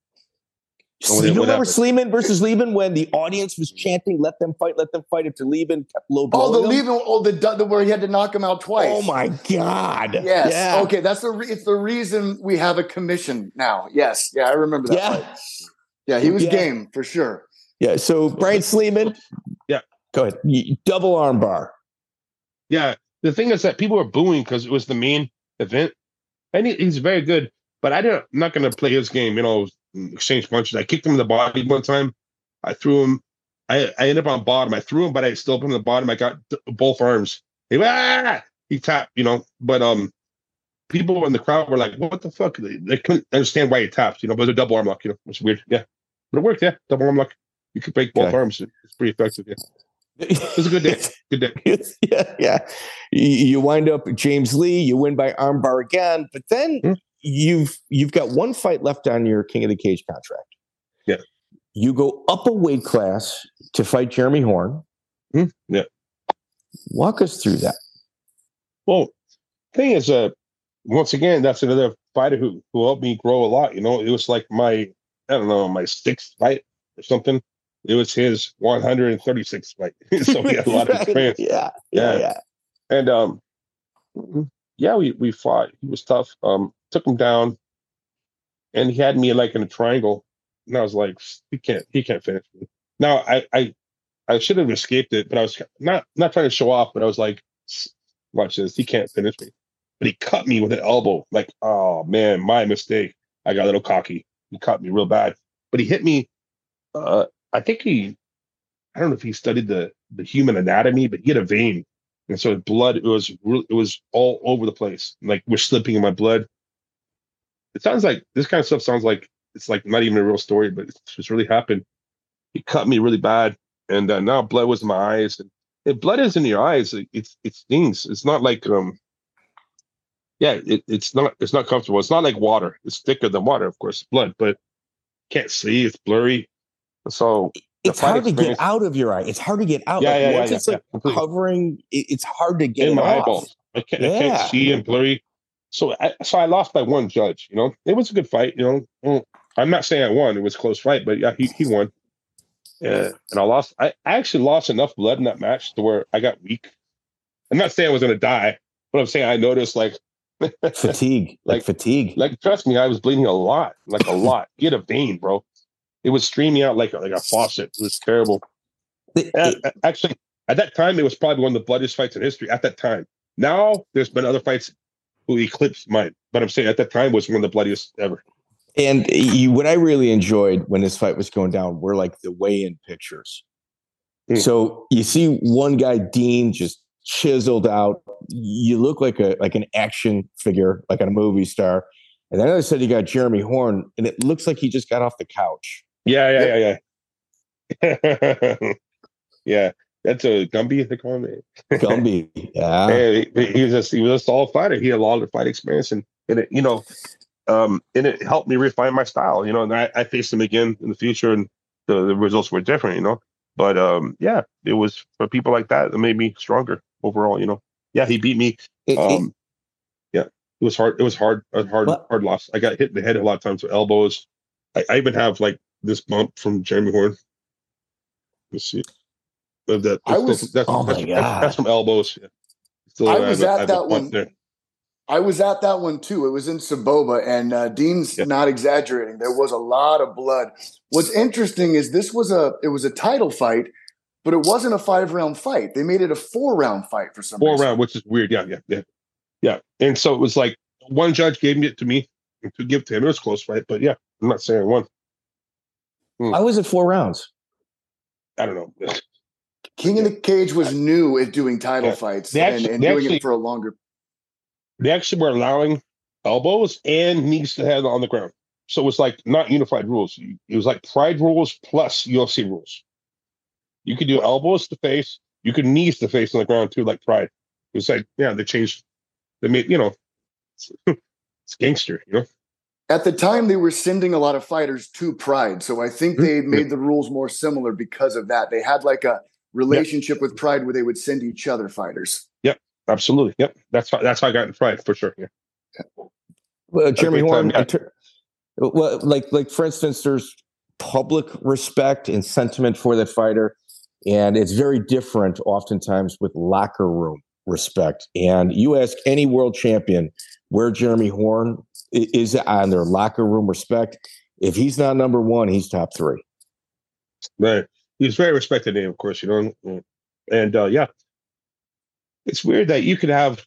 So you remember Sleeman versus Lieben when the audience was chanting, "Let them fight, let them fight." After Lieben kept low blowing Oh, the him? Lieben, oh, the, the where he had to knock him out twice. Oh my God! Yes. Yeah. Okay, that's the re- it's the reason we have a commission now. Yes. Yeah, I remember that yeah. fight. Yeah, he was yeah. game for sure. Yeah. So Brian Sleeman. Yeah. Go ahead. Double arm bar. Yeah. The thing is that people were booing because it was the main event, and he, he's very good. But I didn't. I'm not going to play his game. You know. Exchange punches. I kicked him in the body one time. I threw him. I, I ended up on bottom. I threw him, but I still put him in the bottom. I got th- both arms. He went, ah! He tapped, you know. But um, people in the crowd were like, "What the fuck?" They, they couldn't understand why he tapped, you know. But it was a double arm lock, you know. It's weird, yeah. But it worked, yeah. Double arm lock. You could break both okay. arms. It's pretty effective, yeah. It was a good day. Good day. yeah, yeah. You wind up James Lee. You win by armbar again, but then. Hmm? You've you've got one fight left on your King of the Cage contract. Yeah. You go up a weight class to fight Jeremy Horn. Mm, yeah. Walk us through that. Well, thing is, uh, once again, that's another fighter who who helped me grow a lot. You know, it was like my I don't know my sixth fight or something. It was his one hundred thirty-sixth fight, so he had a lot of experience. yeah, yeah, yeah, yeah. And um, yeah, we we fought. He was tough. Um. Took him down, and he had me like in a triangle, and I was like, "He can't, he can't finish me." Now, I, I, I should have escaped it, but I was not, not trying to show off. But I was like, "Watch this, he can't finish me." But he cut me with an elbow. Like, oh man, my mistake. I got a little cocky. He cut me real bad, but he hit me. Uh, I think he, I don't know if he studied the the human anatomy, but he had a vein, and so his blood it was it was all over the place. Like we're slipping in my blood. It sounds like this kind of stuff sounds like it's like not even a real story, but it's just really happened. He cut me really bad, and uh, now blood was in my eyes. And if blood is in your eyes, it, it's it stings. It's not like um, yeah, it, it's not it's not comfortable. It's not like water. It's thicker than water, of course, blood, but can't see. It's blurry. So it's hard to get out of your eye. It's hard to get out. Yeah, like, yeah, once yeah, it's yeah, like yeah, covering. It, it's hard to get in my off. eyeballs. I can't, yeah. I can't see and blurry. So I, so I lost by one judge, you know. It was a good fight, you know. Well, I'm not saying I won. It was a close fight, but yeah, he, he won. Yeah, and I lost. I, I actually lost enough blood in that match to where I got weak. I'm not saying I was going to die, but I'm saying I noticed like fatigue, like, like fatigue. Like trust me, I was bleeding a lot, like a lot. You had a vein, bro. It was streaming out like, like a faucet. It was terrible. It, it, actually, at that time, it was probably one of the bloodiest fights in history. At that time, now there's been other fights who eclipsed mine, but I'm saying at that time was one of the bloodiest ever. And you, what I really enjoyed when this fight was going down were like the weigh-in pictures. Mm. So you see one guy, Dean, just chiseled out. You look like a like an action figure, like a movie star. And then I said you got Jeremy Horn, and it looks like he just got off the couch. Yeah, yeah, Yep. yeah, yeah. Yeah, that's a Gumby, they call him. Gumby, yeah. Hey, he, he was just he was a solid fighter. He had a lot of fight experience, and, and it, you know, um, and it helped me refine my style. You know, and I, I faced him again in the future, and the, the results were different. You know, but um, yeah, it was for people like that that made me stronger overall. You know, yeah, he beat me. It, Um, yeah, it was hard. It was hard. A hard, What? hard loss. I got hit in the head a lot of times with elbows. I, I even have like this bump from Jeremy Horn. Let's see. But that, I was- still, that's, oh that's, my that's, God. that's from elbows. Yeah. Still, I was have a- at have a that bump one. there. I was at that one too. It was in Saboba, and uh, Dean's Yeah. not exaggerating. There was a lot of blood. What's interesting is this was a it was a title fight, but it wasn't a five round fight. They made it a four round fight for some Four reason. round, which is weird. Yeah, yeah, yeah, yeah. And so it was like one judge gave it to me to give to him. It was a close fight, but yeah, I'm not saying I won. Why was it four rounds? I don't know. King of the Cage was new at doing title Yeah. fights They actually- and, and they doing actually- it for a longer. They actually were allowing elbows and knees to head on the ground. So it was like not unified rules. It was like Pride rules plus U F C rules. You could do elbows to face. You could knees to face on the ground too, like Pride. It was like, yeah, they changed. They made, you know, it's, it's gangster, you know? At the time, they were sending a lot of fighters to Pride, so I think Mhm. they made the rules more similar because of that. They had like a relationship with Pride where they would send each other fighters. Absolutely. Yep. That's how, that's how I got in Pride for sure. Yeah. Well, Jeremy great time, Horn, yeah. in ter- well, like like for instance, there's public respect and sentiment for the fighter, and it's very different oftentimes with locker room respect. And you ask any world champion where Jeremy Horn i- is on their locker room respect. If he's not number one, he's top three. Right. He's very respected name, of course, you know. And uh, yeah, it's weird that you could have,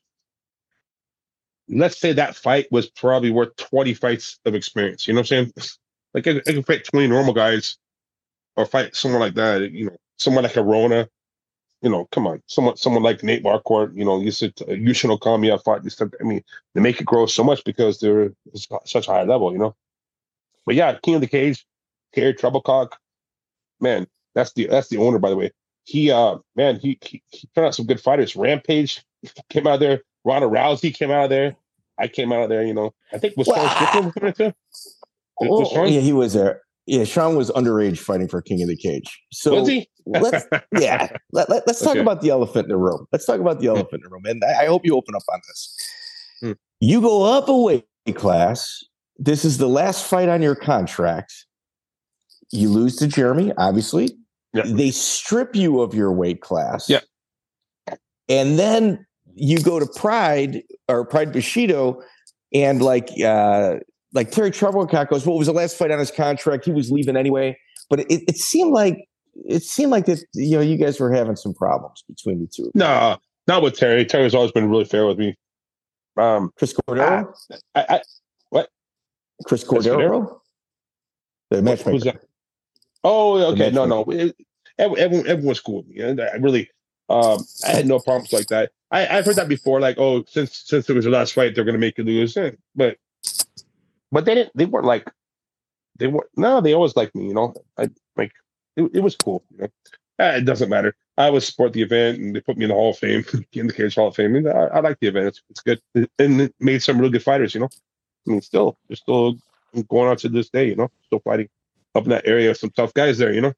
let's say that fight was probably worth twenty fights of experience. You know what I'm saying? Like I, I can fight twenty normal guys or fight someone like that, you know, someone like a Rona, you know, come on, someone someone like Nate Marquardt, you know, you said uh, Yushin Okami, I fought this stuff. I mean, they make it grow so much because they're it's such a high level, you know. But yeah, King of the Cage, Kerry Troublecock, man, that's the that's the owner, by the way. He uh man, he he, he turned out some good fighters. Rampage came out of there. Ronda Rousey came out of there. I came out of there, you know. I think was Sean Wow. Strickland coming too. Was Oh, Sean? yeah, he was there. Yeah, Sean was underage fighting for King of the Cage. So Was he? let's yeah, let, let, us talk Okay. about the elephant in the room. Let's talk about the elephant in the room, and I, I hope you open up on this. Hmm. You go up a weight class. This is the last fight on your contract. You lose to Jeremy, obviously. Yeah. They strip you of your weight class. Yeah. And then you go to Pride or Pride Bushido, and like uh, like Terry Troublecock goes, "What was the last fight on his contract? He was leaving anyway." But it, it seemed like it seemed like that you know you guys were having some problems between the two. No, not with Terry. Terry's always been really fair with me. Um, Chris Cordero, I, I Chris Chris Cordero, the who's matchmaker. that? Oh, okay. No, matchmaker. no. It, everyone, everyone's cool with me. And I really, um, I had no problems like that. I, I've heard that before. Like, oh, since since it was your last fight, they're going to make you lose. Eh, But, but they didn't. They weren't like, they weren't. No, they always liked me. You know, I like it. It was cool. You know, Eh, it doesn't matter. I always support the event, and they put me in the Hall of Fame, in the Cage Hall of Fame. And I, I like the event. It's, it's good, and it made some really good fighters. You know, I mean, still, they're still going on to this day. You know, still fighting up in that area. Some tough guys there. You know.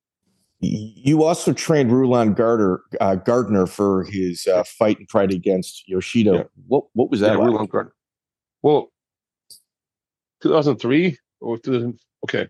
You also trained Rulon Gardner, uh, Gardner for his uh, fight and fight against Yoshido. Yeah. What what was that Yeah, like? Rulon Gardner. Well, two thousand three or two thousand. Okay.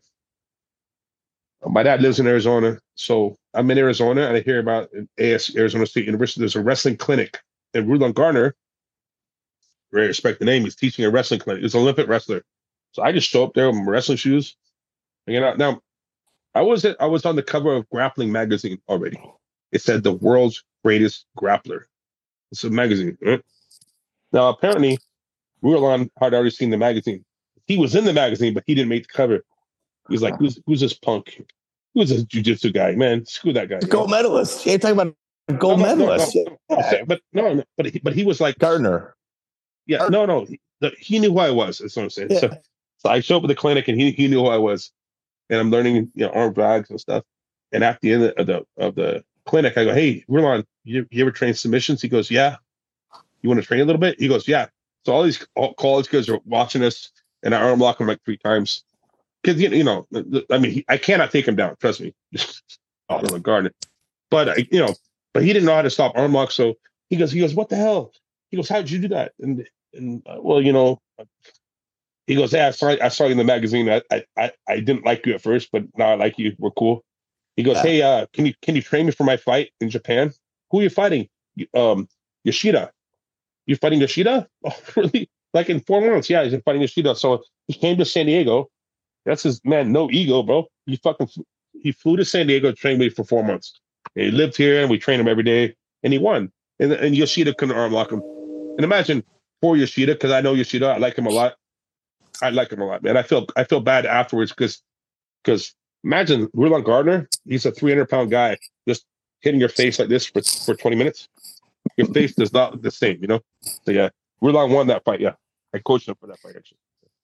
My dad lives in Arizona, so I'm in Arizona, and I hear about A S Arizona State University. There's a wrestling clinic, and Rulon Gardner, very respect the name, he's teaching a wrestling clinic. He's an Olympic wrestler, so I just show up there with my wrestling shoes. You know, now I was at, I was on the cover of Grappling magazine already. It said the world's greatest grappler. It's a magazine. Right? Now apparently, Rulon had already seen the magazine. He was in the magazine, but he didn't make the cover. He was like, "Who's who's this punk?" He was a jiu-jitsu guy, man. Screw that guy. Gold know? medalist. You're talking about gold no, no, medalist. No, no, no, yeah. But no, no, but he, but he was like Gardner. Yeah, Gardner. no, no. He, the, he knew who I was. That's what I'm saying. Yeah. So, so I showed up at the clinic, and he he knew who I was, and I'm learning, you know, arm drags and stuff. And at the end of the of the clinic, I go, "Hey, Rulon, you, you ever train submissions?" He goes, "Yeah." You want to train a little bit? He goes, "Yeah." So all these all college kids are watching us, and I arm lock him like three times. Because you know, I mean, he, I cannot take him down. Trust me, oh, no, Gardner. But I, you know, but he didn't know how to stop arm lock. So he goes, he goes, "What the hell?" He goes, "How did you do that?" And and uh, well, you know, he goes, "Yeah, I saw I saw you in the magazine. I I I didn't like you at first, but now I like you. We're cool." He goes, "Hey, uh, can you can you train me for my fight in Japan? Who are you fighting? Um, Yoshida. You fighting Yoshida? Oh, really? Like in four months? Yeah, he's fighting Yoshida." So he came to San Diego. That's his man. No ego, bro. He fucking he flew to San Diego to train me for four months. And he lived here, and we trained him every day, and he won. And and Yoshida couldn't arm lock him. And imagine for Yoshida, because I know Yoshida, I like him a lot. I like him a lot, man. I feel I feel bad afterwards because because imagine Rulon Gardner. He's a three hundred pound guy just hitting your face like this for for twenty minutes. Your face does not look the same, you know. So yeah, Rulon won that fight. Yeah, I coached him for that fight actually.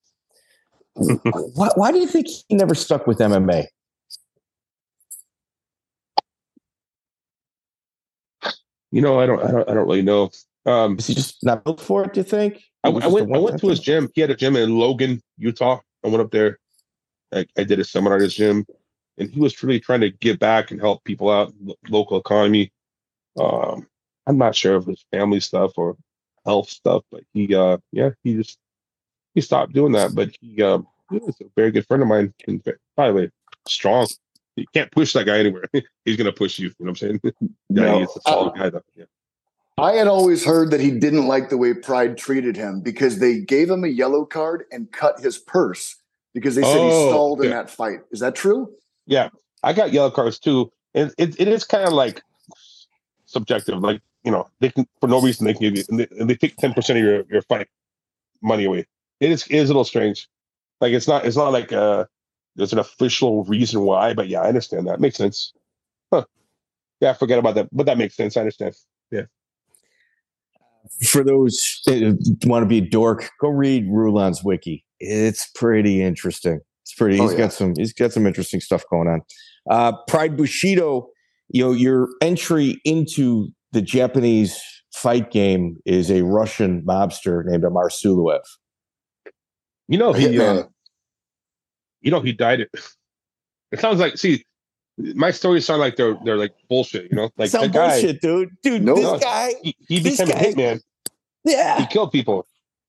why, why do you think he never stuck with M M A? You know, I don't, I don't, I don't really know. Um, Is he just not built for it? Do you think? I, I went, I went to his gym. He had a gym in Logan, Utah. I went up there. I, I did a seminar at his gym, and he was really trying to give back and help people out, lo- local economy. Um, I'm not sure of his family stuff or health stuff, but he, uh, yeah, he just he stopped doing that. But he, um, he was a very good friend of mine, and by the way, strong. You can't push that guy anywhere. He's gonna push you. You know what I'm saying? Yeah, No, he's a solid I, guy, though. Yeah. I had always heard that he didn't like the way Pride treated him because they gave him a yellow card and cut his purse because they said Oh, he stalled in yeah. that fight. Is that true? Yeah, I got yellow cards too, and it, it is kind of like subjective. Like, you know, they can for no reason they can give you, and they, and they take ten percent of your, your fight money away. It is it is a little strange. Like it's not it's not like uh there's an official reason why, but yeah, I understand that. Makes sense. Huh. Yeah, forget about that, but that makes sense. I understand. Yeah. For those who want to be a dork, go read Rulon's wiki. It's pretty interesting. It's pretty. Oh, He's yeah. got some. He's got some interesting stuff going on. Uh, Pride Bushido. You know, your entry into the Japanese fight game is a Russian mobster named Amar Suluev. You know he. Hitman. Uh, you know he died. It, it sounds like. See, my stories sound like they're they're like bullshit. You know, like Some that guy. bullshit, dude. Dude, Nope. this No, guy. He, he this became guy- a hitman. He Yeah. killed people,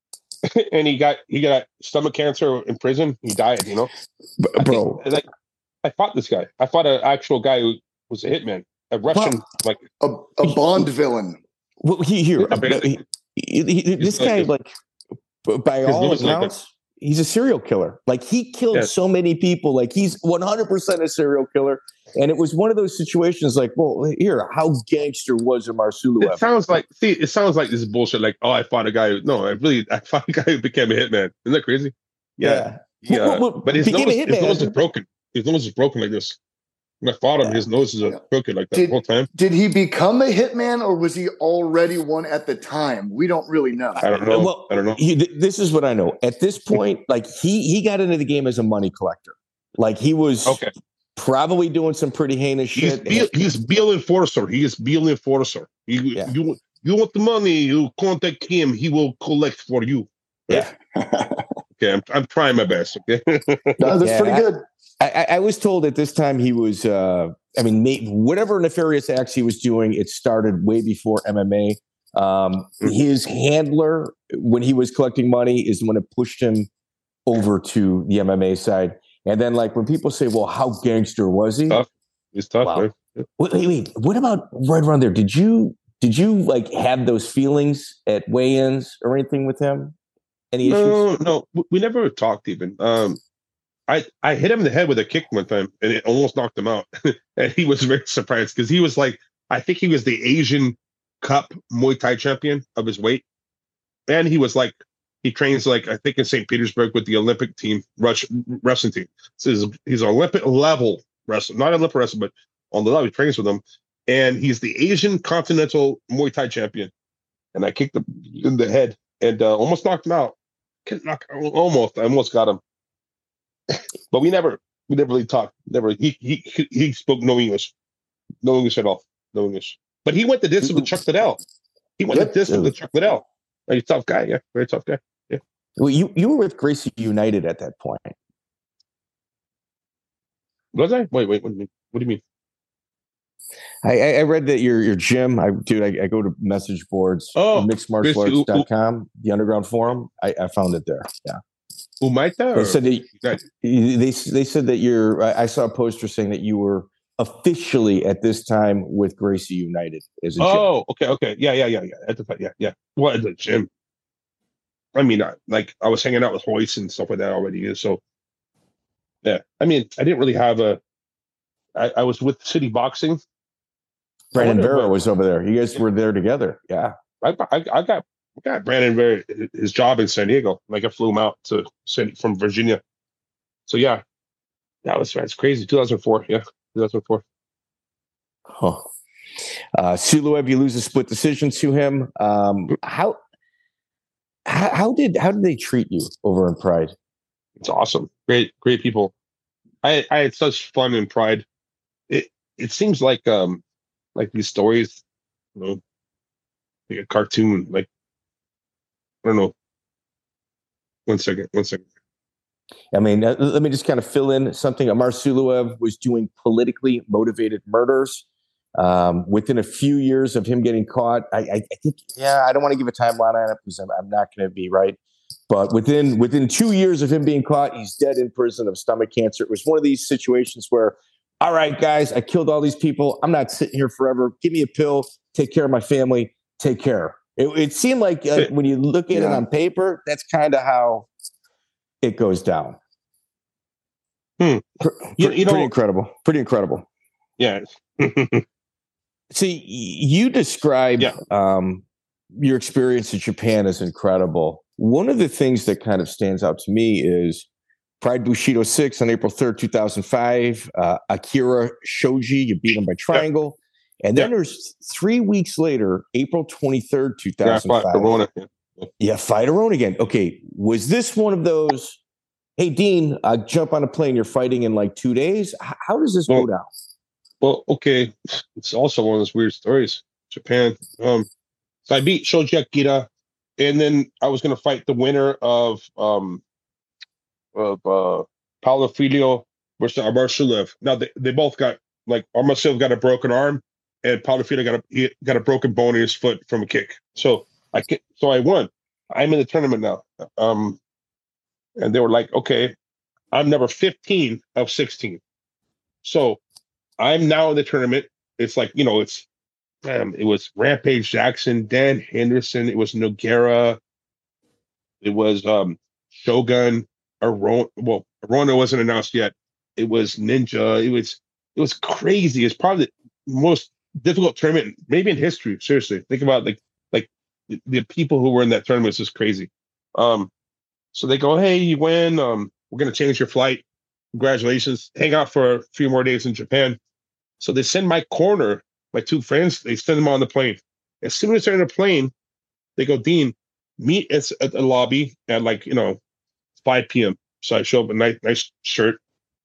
and he got he got stomach cancer in prison. He died. You know, B- I bro. think, like I fought this guy. I fought an actual guy who was a hitman, a Russian. Like A, a Bond villain. Well, he, here, Yeah, basically. he- he- he- this like guy, a- like, b- by his all nose is like accounts, he's a serial killer. Like, he killed Yeah. so many people. Like, he's one hundred percent a serial killer. And it was one of those situations like, well, here, how gangster was Amar It Suluev? sounds like see, it sounds like this is bullshit. Like, oh, I fought a guy. Who, no, I really I fought a guy who became a hitman. Isn't that crazy? Yeah, yeah. Well, well, but his became nose, a his nose is hitman. broken. His nose is broken like this. When I fought him, Yeah. his nose is uh, Yeah. crooked like that Did- the whole time. Did he become a hitman or was he already one at the time? We don't really know. I don't know. Well, I don't know. He, th- this is what I know. At this point, like, he he got into the game as a money collector. Like, he was Okay, probably doing some pretty heinous he's shit. Bill, he's Bill Enforcer. He is Bill Enforcer. You Yeah. you you want the money? You contact him. He will collect for you. Yeah. Okay, I'm I'm trying my best. Okay. No, that's Yeah, pretty I- good. I, I- I was told at this time he was, uh, I mean, may, whatever nefarious acts he was doing, it started way before M M A. Um, Mhm. his handler, when he was collecting money, is the one that pushed him over to the M M A side. And then, like, when people say, well, how gangster was he? Tough. It's tough, Wow. man. Yeah. Wait, wait, wait. What about right around there? Did you, did you like have those feelings at weigh-ins or anything with him? Any issues? No, no, w- we never talked even. Um, I I hit him in the head with a kick one time, and it almost knocked him out. And he was very surprised because he was like, I think he was the Asian Cup Muay Thai champion of his weight, and he was like, he trains like I think in Saint Petersburg with the Olympic team, Rush wrestling team. So he's, he's an Olympic level wrestler, not Olympic wrestler, but on the level he trains with him. And he's the Asian Continental Muay Thai champion. And I kicked him in the head and uh, almost knocked him out. Knock, almost, I almost got him. But we never, we never really talked. Never. He he he spoke no English, no English at all, no English. But he went the distance with Chuck Liddell. He went the distance with Chuck Liddell. Very tough guy, yeah, very tough guy. Yeah. Well, you you were with Gracie United at that point. Was I? Wait, wait. What do you mean? What do you mean? I, I read that your your gym. I dude, I, I go to message boards. Oh, mixed martial arts dot com, the underground forum. I, I found it there. Yeah. Umaita? They said that they they said that you're. I saw a poster saying that you were officially at this time with Gracie United as a gym. Oh, okay, okay, yeah, yeah, yeah, yeah. At the yeah, yeah. Well, at the gym. I mean, I, like I was hanging out with Hoist and stuff like that already. So, yeah. I mean, I didn't really have a. I, I was with City Boxing. Brandon Vera was over there. You guys were there together. Yeah. I I, I got I got Brandon Vera his job in San Diego. Like I flew him out to San, from Virginia. So yeah, that was that's crazy. two thousand four. Yeah, two thousand four. Huh. Uh, Suloev, you lose a split decision to him. Um, how, how how did how did they treat you over in Pride? It's awesome. Great great people. I I had such fun in Pride. It it seems like um. Like these stories, you know, like a cartoon. Like I don't know. One second, one second. I mean, uh, let me just kind of fill in something. Amar Suloev was doing politically motivated murders. Um, within a few years of him getting caught, I, I, I think, yeah, I don't want to give a timeline on it because I'm, I'm not going to be right. But within within two years of him being caught, he's dead in prison of stomach cancer. It was one of these situations where, all right, guys, I killed all these people. I'm not sitting here forever. Give me a pill. Take care of my family. Take care. It, it seemed like uh, when you look at yeah. it on paper, that's kind of how it goes down. Hmm. Pr- you, you know, pretty incredible. Pretty incredible. Yeah. See, you describe yeah. um, your experience in Japan as incredible. One of the things that kind of stands out to me is Pride Bushido six on April third, two thousand five. Uh, Akira Shoji, you beat him by triangle. Yeah. And then yeah. there's three weeks later, April twenty-third, two thousand five. Yeah, fight yeah. yeah, fight Arona again. Okay, was this one of those, hey, Dean, uh, jump on a plane, you're fighting in like two days? H- how does this well, go down? Well, okay. It's also one of those weird stories. Japan. Um, so I beat Shoji Akira, and then I was going to fight the winner of... Um, of uh, Paulo Filho versus Amar Suloev. Now they, they both got like Amar Suloev got a broken arm, and Paulo Filho got a he got a broken bone in his foot from a kick. So I so I won. I'm in the tournament now. Um, and they were like, okay, I'm number fifteen of sixteen. So I'm now in the tournament. It's like you know, it's um, it was Rampage Jackson, Dan Henderson. It was Nogueira. It was um, Shogun. Arona, well, Arona wasn't announced yet. It was Ninja. It was it was crazy. It's probably the most difficult tournament maybe in history. Seriously, think about like like the, the people who were in that tournament is just crazy. Um, so they go, hey, you win. Um, we're gonna change your flight. Congratulations. Hang out for a few more days in Japan. So they send my corner, my two friends. They send them on the plane. As soon as they're in the plane, they go, Dean, meet us at the lobby at like you know. five p.m. So I show up in a nice, nice shirt.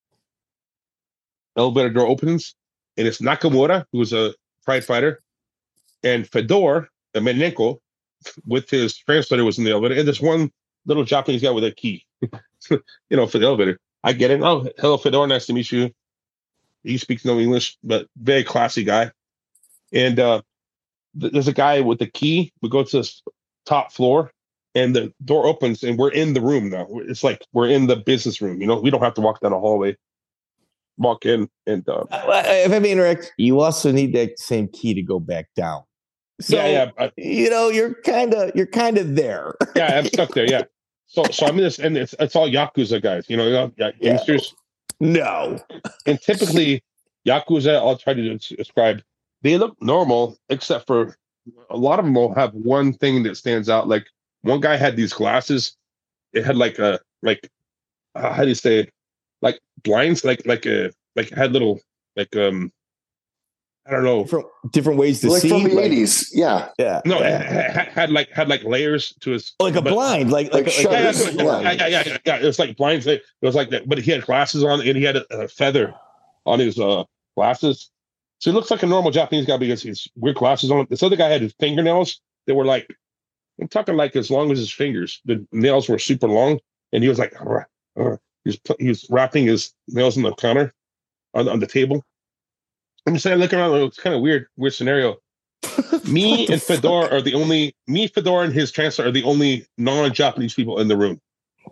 Elevator door opens, and it's Nakamura, who's a Pride fighter, and Fedor Emelianenko with his translator was in the elevator, and this one little Japanese guy with a key, you know, for the elevator. I get it. Oh, hello, Fedor. Nice to meet you. He speaks no English, but very classy guy. And uh, th- there's a guy with the key. We go to the top floor. And the door opens, and we're in the room now. It's like we're in the business room. You know, we don't have to walk down a hallway. Walk in, and uh, if I may interrupt, you also need that same key to go back down. So, yeah, yeah. I, you know, you're kind of you're kind of there. Yeah, I'm stuck there. Yeah. So, so I'm in this, and it's it's all Yakuza guys. You know, gangsters. No. And typically, Yakuza, I'll try to describe. They look normal, except for a lot of them will have one thing that stands out, like. One guy had these glasses. It had like a like uh, how do you say it? Like blinds, like like a like had little like um I don't know different, different ways to like see from the like, eighties. Yeah. Yeah. no yeah. had, had like had like layers to his like a but, blind, like like, like like, yeah, yeah, a, shutters, yeah, yeah, yeah, yeah, yeah, yeah. It was like blinds. It was like that, but he had glasses on, and he had a, a feather on his uh, glasses. So he looks like a normal Japanese guy because he's weird glasses on. This other guy had his fingernails that were like, I'm talking like as long as his fingers. The nails were super long, and he was like, uh, uh, he was he was wrapping his nails on the counter, on, on the table. I'm just saying, looking around, it's kind of weird, weird scenario. Me and Fedor fuck? are the only me, Fedor, and his transfer are the only non-Japanese people in the room.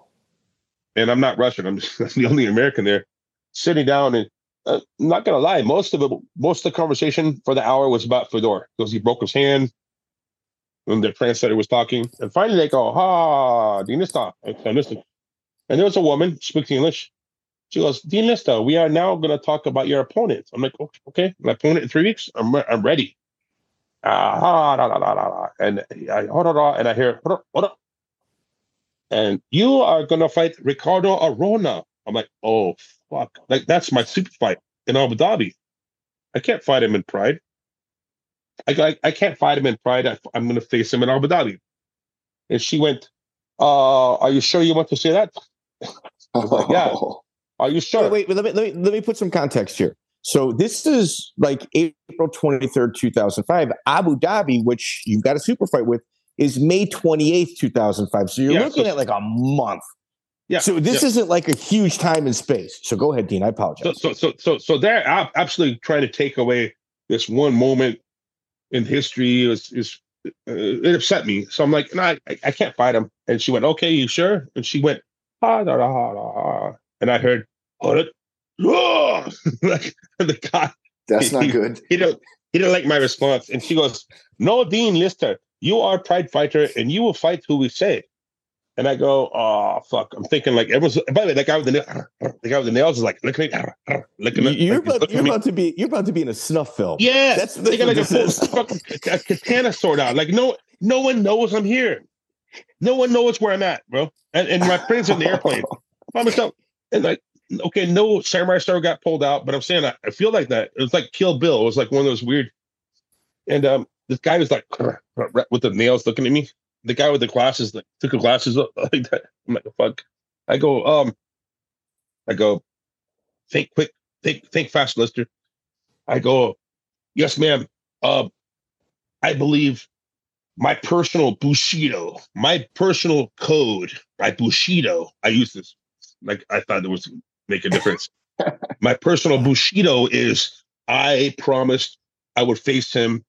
And I'm not Russian. I'm just the only American there, sitting down. And uh, I'm not gonna lie, most of it, most of the conversation for the hour was about Fedor because he broke his hand when the translator was talking. And finally, they go, "Ha, Dinista." I listen. And there was a woman speaking English. She goes, "Dinista, we are now going to talk about your opponent." I'm like, "Okay, okay. My opponent in three weeks. I'm I'm ready." Ah, da, da, da, da, da. And I da, da, and I hear, da, da. And you are gonna fight Ricardo Arona. I'm like, oh fuck! Like that's my super fight in Abu Dhabi. I can't fight him in Pride. I I, I can't fight him in Pride. I, I'm gonna face him in Abu Dhabi. And she went, uh, "Are you sure you want to say that?" I was like, "Yeah." Are you sure? Wait, wait, let me let me let me put some context here. So this is like April twenty-third, two thousand five. Abu Dhabi, which you've got a super fight with, is May twenty-eighth, two thousand five. So you're Yeah, looking so- at like a month. Yeah. So this yeah. isn't like a huge time and space. So go ahead, Dean. I So apologize. so so so so they're ab- absolutely trying to take away this one moment in history. Is is uh, it upset me? So I'm like, no, I, I can't fight him. And she went, "Okay, you sure?" And she went, "Ah, da, da, da, da." And I heard, "Oh, that, oh!" like the guy. That's not he, good. He didn't he didn't like my response. And she goes, "No, Dean Lister, you are a Pride fighter, and you will fight who we say." And I go, "Oh fuck!" I'm thinking like everyone's. By the way, that guy with the nail, the guy with the nails is like looking at me, looking You- at You're, like, he's about, looking you're at me. about to be you're about to be in a snuff film. Yeah, That's they got like a full fucking a katana sword out. Like no, no one knows I'm here. No one knows where I'm at, bro. And and my friends in the airplane by myself. And like, okay, no samurai sword got pulled out, but I'm saying I, I feel like that. It was like Kill Bill. It was like one of those weird. And um, this guy was like with the nails looking at me. The guy with the glasses like took the glasses up like that. I'm like, fuck. I go, um, I go, think quick, think, think fast, Lister. I go, yes, ma'am. Uh, I believe my personal Bushido, my personal code, my Bushido. I use this like I thought it was make a difference. My personal Bushido is I promised I would face him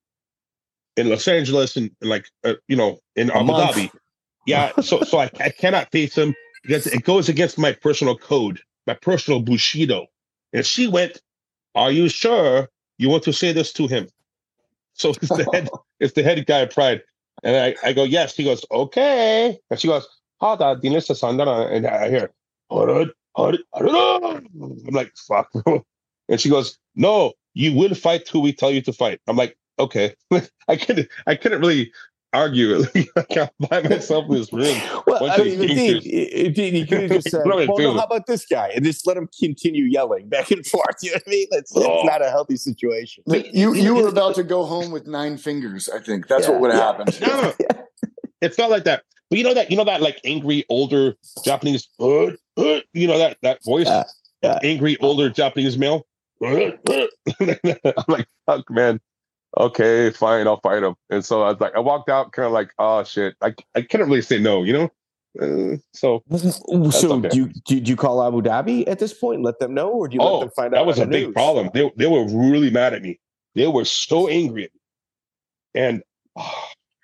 in Los Angeles and, and like uh, you know in Abu month. Dhabi. Yeah, so so I, I cannot face him because it goes against my personal code, my personal Bushido. And she went, "Are you sure you want to say this to him?" So it's the head, it's the head guy of Pride. And I, I go, "Yes." He goes, "Okay." And she goes, "Hada dinesta sandana." And I hear, "Harad, harad, harad." I'm like, "Fuck." And she goes, "No, you will fight who we tell you to fight." I'm like, "Okay." I couldn't, I couldn't really argue. I can't by myself in this room. Well, Bunch I of mean, Dean, gangsters. Dean, you could have just said, What do I well, no, do? how about this guy? And just let him continue yelling back and forth. You know what I mean? It's, Oh. it's not a healthy situation. You you were about to go home with nine fingers. I think that's Yeah, what would have yeah. happened. No, no, it's not like that. But you know that, you know that like angry older Japanese, uh, uh, you know that that voice, Yeah, yeah. angry older Japanese male. Uh, uh. I'm like, fuck, man. Okay, fine, I'll fight him. And so I was like, I walked out, kind of like, oh shit, I I couldn't really say no, you know. Uh, so So okay. do you do, do you call Abu Dhabi at this point and let them know, or do you let oh, them find out? that was a on the big news? problem. They they were really mad at me. They were so angry at me, and oh,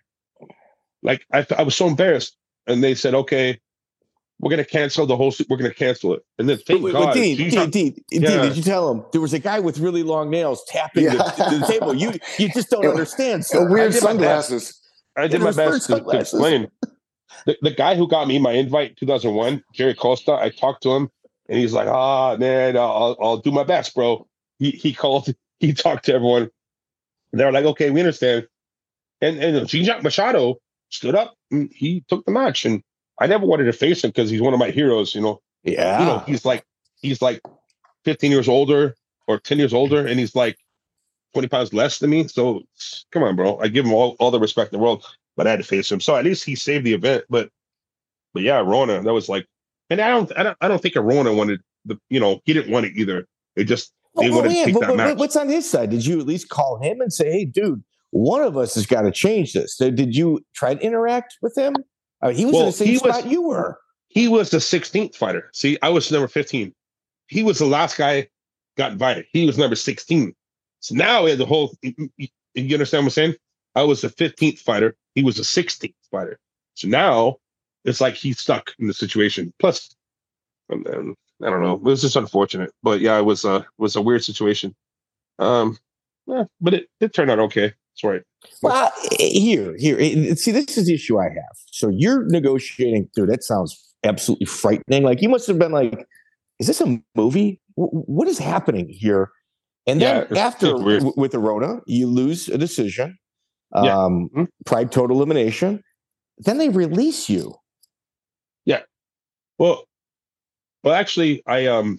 like I I was so embarrassed. And they said, okay, we're gonna cancel the whole. We're gonna cancel it. And then thank But, God, but Dean, she's Dean, not- Dean, Dean, Yeah. did you tell him there was a guy with really long nails tapping Yeah. the, the table? You you just don't And- understand, sir. And weird did my best. sunglasses. I did Yeah, my those weird best to, to sunglasses. explain. The, the guy who got me my invite in two thousand one, Jerry Costa, I talked to him and he's like, ah, man, I'll, I'll do my best, bro. He he called, he talked to everyone. And they were like, okay, we understand. And and Jean-Jacques Machado stood up and he took the match. And I never wanted to face him because he's one of my heroes, you know. Yeah, You know, he's like, he's like fifteen years older. or ten years older, and he's like twenty pounds less than me. So come on, bro. I give him all, all the respect in the world, but I had to face him. So at least he saved the event. But but yeah, Rona, that was like, and I don't I don't I don't think Rona wanted the you know he didn't want it either. It just they oh, wanted yeah, to take but, that but, match. What's on his side? Did you at least call him and say, "Hey, dude, one of us has got to change this"? Did you try to interact with him? I mean, he was Well, in the same he spot was- you were. He was the sixteenth fighter. See, I was number fifteen. He was the last guy got invited. He was number sixteen. So now we had the whole. You understand what I'm saying? I was the fifteenth fighter. He was the sixteenth fighter. So now it's like he's stuck in the situation. Plus, and then, I don't know. It was just unfortunate. But yeah, it was a was a weird situation. Um, yeah, but it, it turned out okay. That's right. Well, here, here. See, this is the issue I have. So you're negotiating, dude. That sounds absolutely frightening. Like you must have been like, "Is this a movie? W- what is happening here?" And then Yeah, after w- with Arona, you lose a decision, um, Yeah. Mm-hmm. Pride total elimination. Then they release you. Yeah. Well, well, actually, I um,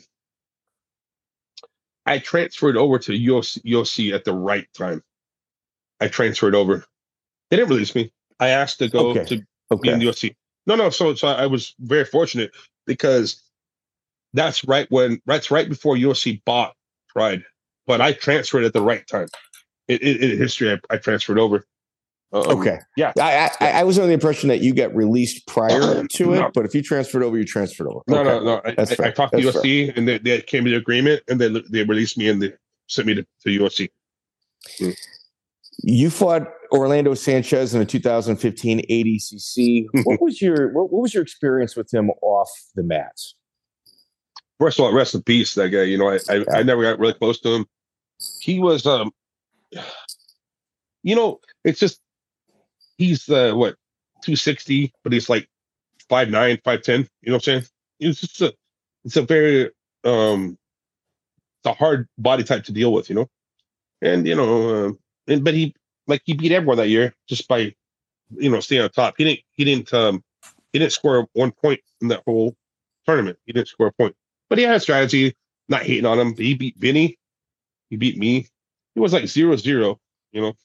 I transferred over to U F C, U F C at the right time. I transferred over. They didn't release me. I asked to go Okay. to be Okay. in the U F C. No, no. So, so I was very fortunate because that's right when that's right before U F C bought Pride. But I transferred at the right time. In, in, in history, I, I transferred over. Um, Okay. Yeah. I, I I was under the impression that you got released prior to it, No. but if you transferred over, you transferred over. No, Okay. no, no. I, That's I, fair. I talked to That's U F C and they, they came to the agreement and then they released me and they sent me to, to U F C. You fought Orlando Sanchez in the two thousand fifteen A D C C. What was your what, what was your experience with him off the mats? First of all, rest in peace, that guy. You know, I, I, I never got really close to him. He was, um, you know, it's just, he's, uh, what, two sixty, but he's like five nine, five ten. You know what I'm saying? It's just a, it's a very, um, it's a hard body type to deal with, you know? And, you know, uh, and, but he, like, he beat everyone that year just by, you know, staying on top. He didn't, he didn't, um, he didn't score one point in that whole tournament. He didn't score a point. But he had a strategy, not hating on him. But he beat Vinny. He beat me. He was like zero zero, you know.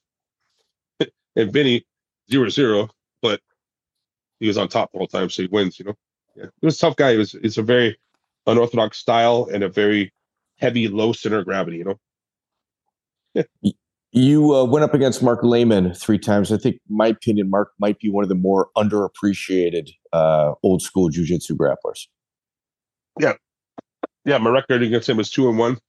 And Vinny, zero zero, but he was on top the whole time, so he wins, you know. Yeah. He was a tough guy. He was it's a very unorthodox style and a very heavy, low center of gravity, you know. Yeah. You uh, went up against Mark Lehman three times. I think, in my opinion, Mark might be one of the more underappreciated uh, old school jiu-jitsu grapplers. Yeah. Yeah, my record against him was two and one.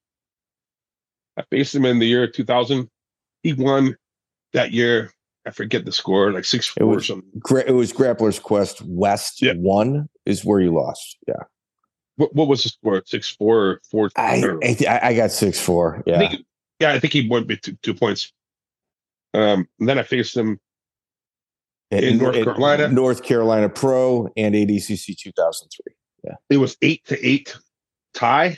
I faced him in the year two thousand. He won that year. I forget the score, like six four or something. Gra- it was Grappler's Quest West Yeah. one is where you lost. Yeah. What, what was the score? Six four or four? I don't know. I, th- I got six four. Yeah. I think, yeah, I think he won by two, two points. Um, and then I faced him in North Carolina. North Carolina Pro and A D C C two thousand three. Yeah. It was eight to eight tie,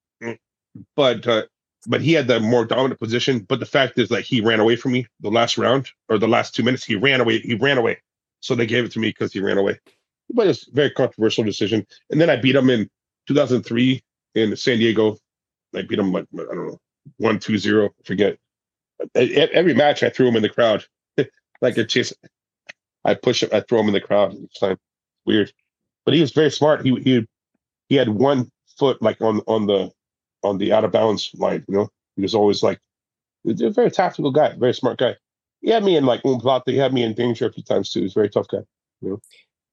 but uh, but he had the more dominant position. But the fact is, like, he ran away from me the last round or the last two minutes. He ran away. He ran away. So they gave it to me because he ran away. But it's a very controversial decision. And then I beat him in two thousand three in San Diego. I beat him like, I don't know, one two zero. I forget. Every match I threw him in the crowd, like a chase. I push him. I throw him in the crowd each time. Weird, but he was very smart. He he he had one foot like on on the on the out of bounds line. You know, he was always like he's a very tactical guy, very smart guy. He had me in like umplata. He had me in danger a few times too. He's a very tough guy. You know,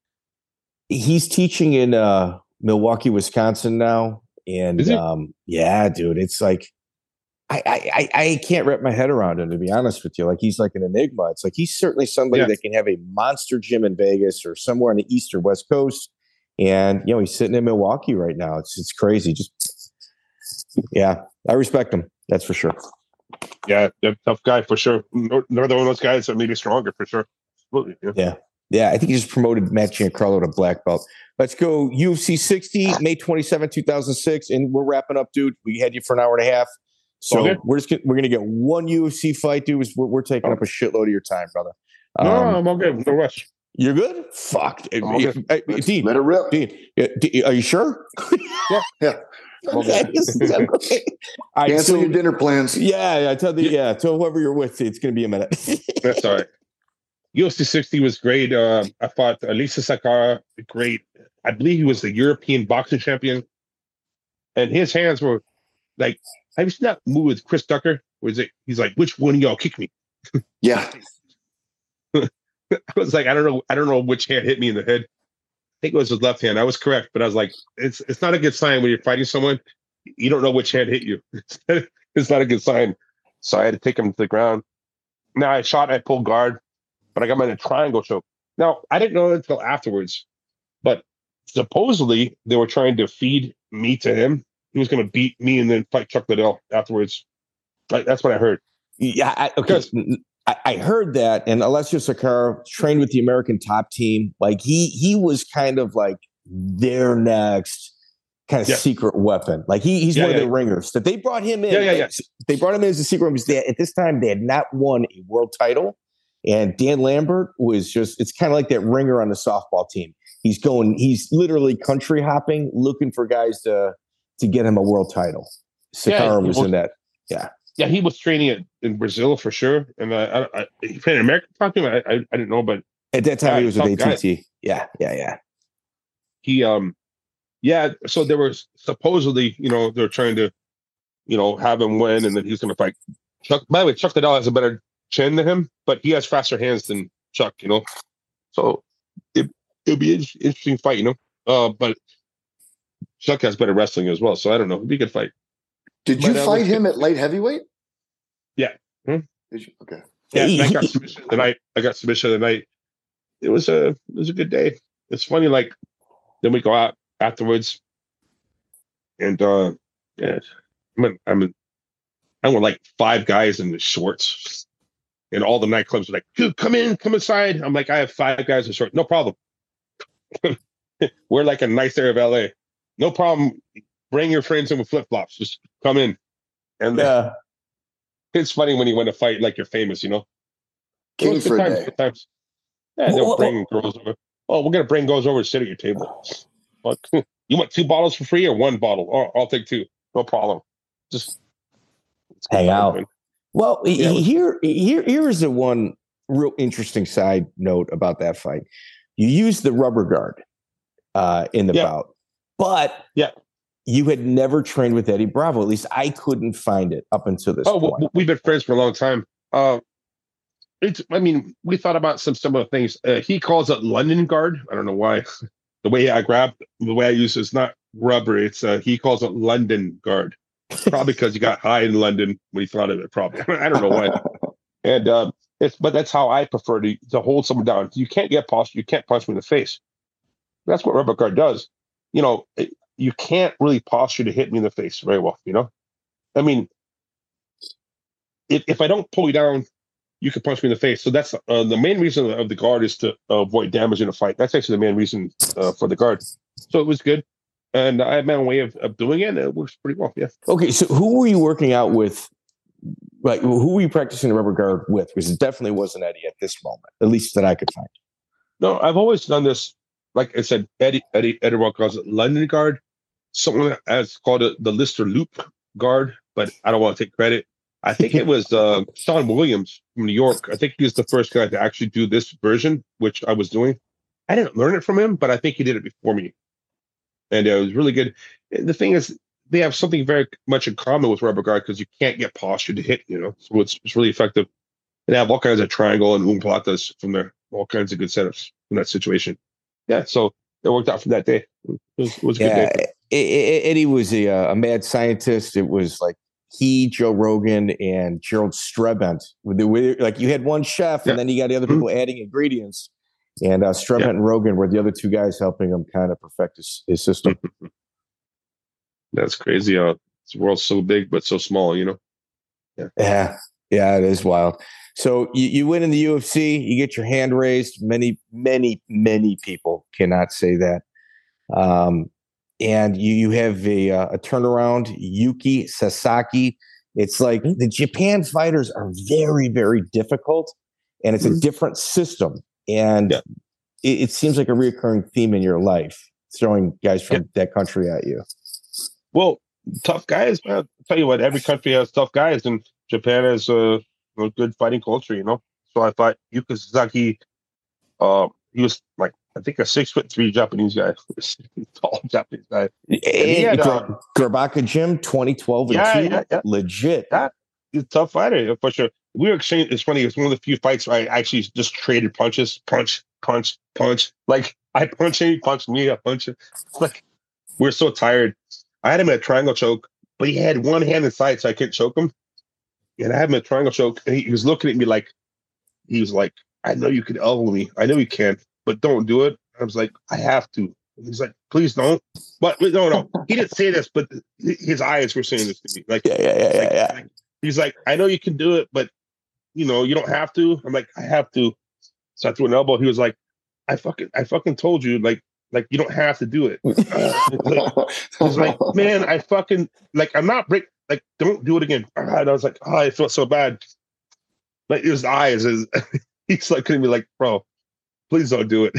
He's teaching in uh, Milwaukee, Wisconsin now, and Is he? um, yeah, dude, it's like. I, I, I can't wrap my head around him, to be honest with you. Like, he's like an enigma. It's like he's certainly somebody Yeah. that can have a monster gym in Vegas or somewhere on the East or West Coast. And, you know, he's sitting in Milwaukee right now. It's it's crazy. Just, yeah, I respect him. That's for sure. yeah, a tough guy for sure. Another one of those guys that made me stronger for sure. Absolutely. Yeah. Yeah. Yeah, I think he just promoted Matt Giancarlo to black belt. Let's go U F C sixty, May twenty-seventh, two thousand six. And we're wrapping up, dude. We had you for an hour and a half. So Okay. we're just gonna, we're going to get one U F C fight, dude. We're, we're taking up a shitload of your time, brother. No, Um, I'm all good. No rush. You're good? Fuck. I'm all good. Hey, Let's Dean, let it rip. Dean, yeah, D- are you sure? Yeah. Okay. okay. All right, Cancel so, your dinner plans. Yeah, yeah. Tell the yeah. Tell whoever you're with, it's going to be a minute. That's all right. U F C sixty was great. Uh, I fought Alisa Sakara, great. I believe he was the European boxing champion, and his hands were like, have you seen that movie with Chris Tucker? Where is it? He's like, which one of y'all kick me? Yeah. I was like, I don't know, I don't know which hand hit me in the head. I think it was his left hand. I was correct, but I was like, it's it's not a good sign when you're fighting someone. You don't know which hand hit you. It's not a good sign. So I had to take him to the ground. Now I shot, I pulled guard, but I got him in a triangle choke. Now I didn't know until afterwards, but supposedly they were trying to feed me to him. He was going to beat me and then fight Chuck Liddell afterwards. Like, that's what I heard. Yeah, I, okay. I, I heard that, and Alessio Sakara trained with the American Top Team. Like he he was kind of like their next kind of yeah. secret weapon. Like he he's yeah, one yeah, of the yeah. ringers that they brought him in. Yeah, yeah, yeah. They brought him in as a secret because they, at this time they had not won a world title, and Dan Lambert was just. It's kind of like that ringer on the softball team. He's going. He's literally country hopping, looking for guys to to get him a world title. Sakara yeah, was, was in that. Yeah. Yeah, he was training it in Brazil for sure, and uh, I, I, he played an American Top Team. I, I, I didn't know, but at that time yeah, he was with A T T. Guy. Yeah, yeah, yeah. He, um, yeah. So there was supposedly, you know, they're trying to, you know, have him win, and then he's going to fight Chuck. By the way, Chuck Liddell has a better chin than him, but he has faster hands than Chuck. You know, so it it'll be an interesting fight. You know, uh, but Chuck has better wrestling as well, so I don't know. It'd be a good fight. Did you but, fight uh, him at light heavyweight? Yeah. Hmm? Did you? Okay. Yeah, I got submission the night. I got submission the night. It was a it was a good day. It's funny, like then we go out afterwards, and uh yeah, I'm in, I'm in, I'm with like five guys in the shorts, and all the nightclubs are like, dude, come in, come inside. I'm like, I have five guys in shorts, no problem. We're like a nice area of L A, no problem. Bring your friends in with flip flops. Just come in, and yeah. Uh, it's funny when you want to fight like you're famous, you know. King for times, a day. Times. Yeah, they'll bring girls over. Oh, we're gonna bring girls over to sit at your table. You want two bottles for free or one bottle? Or I'll take two. No problem. Just hang out. Man. Well, yeah. here, here, here is the one real interesting side note about that fight. You used the rubber guard uh, in the yeah. bout, but yeah. you had never trained with Eddie Bravo. At least I couldn't find it up until this oh, point. Well, we've been friends for a long time. Uh, it's, I mean, we thought about some similar things. Uh, he calls it London guard. I don't know why. The way I grab, the way I use it, it's not rubber. It's uh, he calls it London guard. Probably because he got high in London when he thought of it. Probably. I don't know why. And uh, it's but that's how I prefer to to hold someone down. You can't get posture. You can't punch me in the face. That's what rubber guard does. You know. It, you can't really posture to hit me in the face very well, you know? I mean, if, if I don't pull you down, you can punch me in the face. So that's uh, the main reason of the guard is to avoid damage in a fight. That's actually the main reason uh, for the guard. So it was good. And I had my own way of, of doing it, and it works pretty well, yeah. Okay, so who were you working out with? Like, who were you practicing the rubber guard with? Because it definitely wasn't Eddie at this moment, at least that I could find. No, I've always done this. Like I said, Eddie, Eddie, Eddie Rock calls it London guard. Someone has called it the Lister Loop guard, but I don't want to take credit. I think it was uh, Sean Williams from New York. I think he was the first guy to actually do this version, which I was doing. I didn't learn it from him, but I think he did it before me. And uh, it was really good. And the thing is, they have something very much in common with rubber guard because you can't get posture to hit, you know, so it's, it's really effective. And they have all kinds of triangle and umplatas from there, all kinds of good setups in that situation. Yeah, so it worked out for that day. It was, it was a yeah, good day. Eddie was a, a mad scientist. It was like he, Joe Rogan, and Gerald Strebent. Like you had one chef, yeah. and then you got the other people mm-hmm. adding ingredients. And uh, Strebent yeah. and Rogan were the other two guys helping him kind of perfect his, his system. That's crazy. Uh, this world's so big, but so small, you know? Yeah. Yeah, yeah it is wild. So you, you win in the U F C, you get your hand raised. Many, many, many people cannot say that. Um, and you, you have a, uh, a turnaround, Yuki Sasaki. It's like mm-hmm. the Japan fighters are very, very difficult, and it's mm-hmm. a different system. And yeah. it, it seems like a reoccurring theme in your life, throwing guys from yeah. that country at you. Well, tough guys, man. I'll tell you what, every country has tough guys, and Japan has a, a good fighting culture, you know. So I thought Yuka Sasaki, uh, he was like I think a six foot three Japanese guy, tall Japanese guy. And he had uh, Grabaka Gym twenty twelve and yeah, two, yeah, yeah. legit. Yeah, he's a tough fighter for sure. We were exchanging. It's funny. It's one of the few fights where I actually just traded punches, punch, punch, punch. Like I punch him, he punched me, I punch him. Like we're so tired. I had him in a triangle choke, but he had one hand inside, so I couldn't choke him. And I had him in a triangle choke, and he, he was looking at me like he was like, "I know you can elbow me. I know you can, but don't do it." I was like, "I have to." And he's like, "Please don't." But no, no, he didn't say this, but his eyes were saying this to me. Like, yeah, yeah, yeah, like, yeah. Like, he's like, "I know you can do it, but you know you don't have to." I'm like, "I have to." So I threw an elbow. He was like, "I fucking, I fucking told you, like, like you don't have to do it." Like, he's like, "Man, I fucking like, I'm not break. Like, don't do it again." And I was like, "Oh, I felt so bad." Like his eyes is. He's like going to be like, "Bro, please don't do it."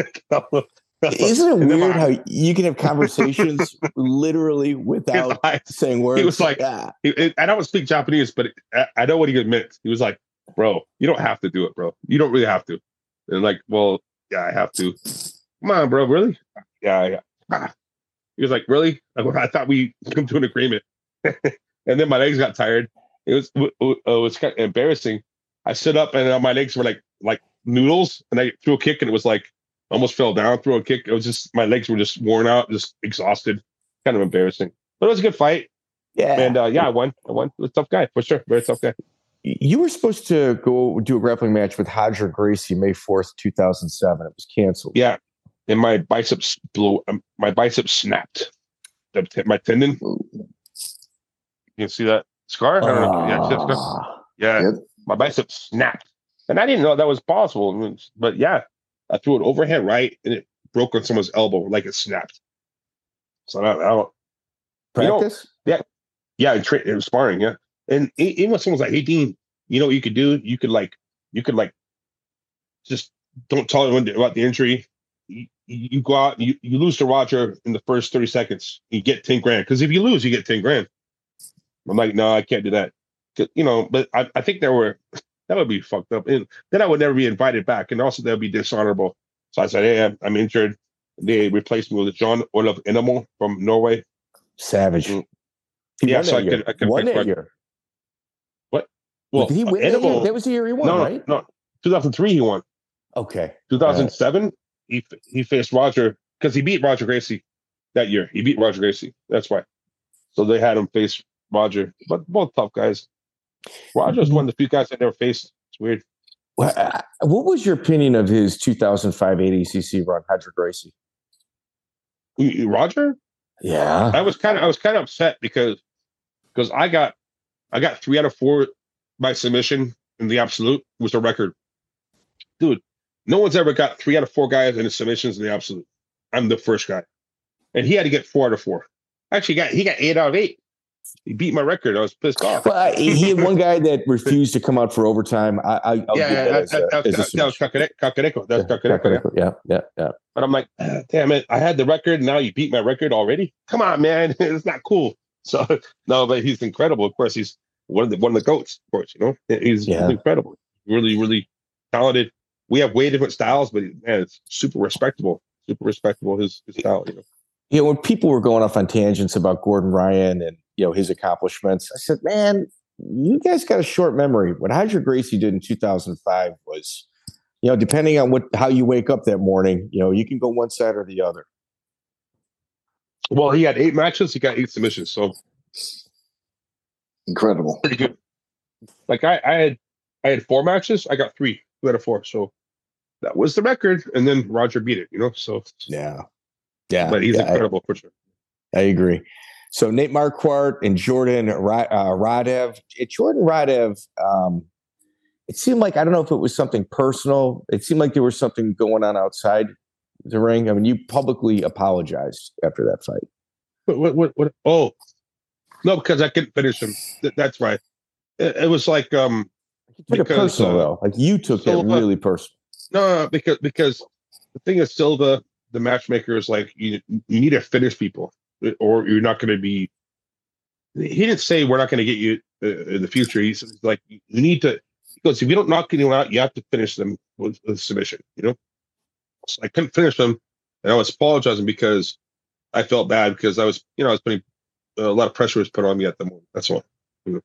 Isn't it weird how you can have conversations literally without saying words? He was like, yeah. he, I don't speak Japanese, but I, I know what he meant. He was like, "Bro, you don't have to do it, bro. You don't really have to." And like, "Well, yeah, I have to." Come on, bro, really? Yeah, yeah. Ah. He was like, "Really?" I thought we come to an agreement. And then my legs got tired. It was it was kind of embarrassing. I stood up and my legs were like like noodles, and I threw a kick and it was like almost fell down. Threw a kick. It was just my legs were just worn out, just exhausted. Kind of embarrassing, but it was a good fight. Yeah, and uh, yeah, I won. I won. It was a tough guy for sure. Very tough guy. You were supposed to go do a grappling match with Roger Gracie May fourth, two thousand seven. It was canceled. Yeah, and my biceps blew. Um, my biceps snapped. The, my tendon. You can see that scar. I don't know. Yeah, see that scar? Yeah. Yep. My bicep snapped, and I didn't know that was possible. But yeah, I threw an overhand right, and it broke on someone's elbow, like it snapped. So I, I don't practice. You know, yeah, yeah, tra- it was sparring. Yeah, and even when someone's like, "Hey, Dean, you know what you could do? You could like, you could like, just don't tell anyone about the injury. You, you go out, and you you lose to Roger in the first thirty seconds, you get ten grand. Because if you lose, you get ten grand." I'm like, "No, I can't do that." You know, but I, I think there were that would be fucked up, and then I would never be invited back, and also that would be dishonorable. So I said, "Hey, I'm, I'm injured." They replaced me with John Olav Enemo from Norway. Savage. Mm. Yeah, so I could, I could won that year. What? Well, did he win that year? That was the year he won, no, right? No, two thousand three he won. Okay. two thousand seven right. he he faced Roger because he beat Roger Gracie that year. He beat Roger Gracie. That's why. So they had him face Roger, but both tough guys. Roger's one of the few guys I never faced. It's weird. Well, uh, what was your opinion of his two thousand five A D C C run, Roger Gracie? Roger? Yeah, I was kind of I was kind of upset because because I got I got three out of four by submission in the absolute. It was a record, dude. No one's ever got three out of four guys in the submissions in the absolute. I'm the first guy, and he had to get four out of four. Actually, got he got eight out of eight. He beat my record. I was pissed off. Well, he had one guy that refused to come out for overtime. I, I I'll yeah, yeah, that, that, that, that, that was Kakareko. That's Kakareko. Yeah, yeah, yeah. But I'm like, ah, damn it! I had the record. Now you beat my record already. Come on, man. It's not cool. So no, but he's incredible. Of course, he's one of the one of the goats. Of course, you know, he's, yeah. he's incredible. Really, really talented. We have way different styles, but man, it's super respectable. Super respectable. His his style. You know. You know, when people were going off on tangents about Gordon Ryan and you know his accomplishments, I said, "Man, you guys got a short memory. What Roger Gracie did in two thousand five was, you know, depending on what how you wake up that morning, you know, you can go one side or the other." Well, he had eight matches. He got eight submissions. So incredible. Pretty good. Like I, I had, I had four matches. I got three, two out of four. So that was the record. And then Roger beat it. You know. So yeah, yeah. But he's yeah, incredible I, for sure. I agree. So Nate Marquardt and Jordan uh, Radev. Jordan Radev. Um, it seemed like I don't know if it was something personal. It seemed like there was something going on outside the ring. I mean, you publicly apologized after that fight. What? What? What? what oh, no, because I couldn't finish him. Th- that's right. It, it was like um. You took because, it personal uh, though. Like you took Silva, it really personal. No, no, because because the thing is, Silva, the matchmaker, is like you. You need to finish people, or you're not going to be he didn't say we're not going to get you uh, in the future. He's like, you need to, because if you don't knock anyone out, you have to finish them with, with submission, you know? So I couldn't finish them, and I was apologizing because I felt bad because I was, you know, I was putting uh, a lot of pressure was put on me at the moment. That's all. You know?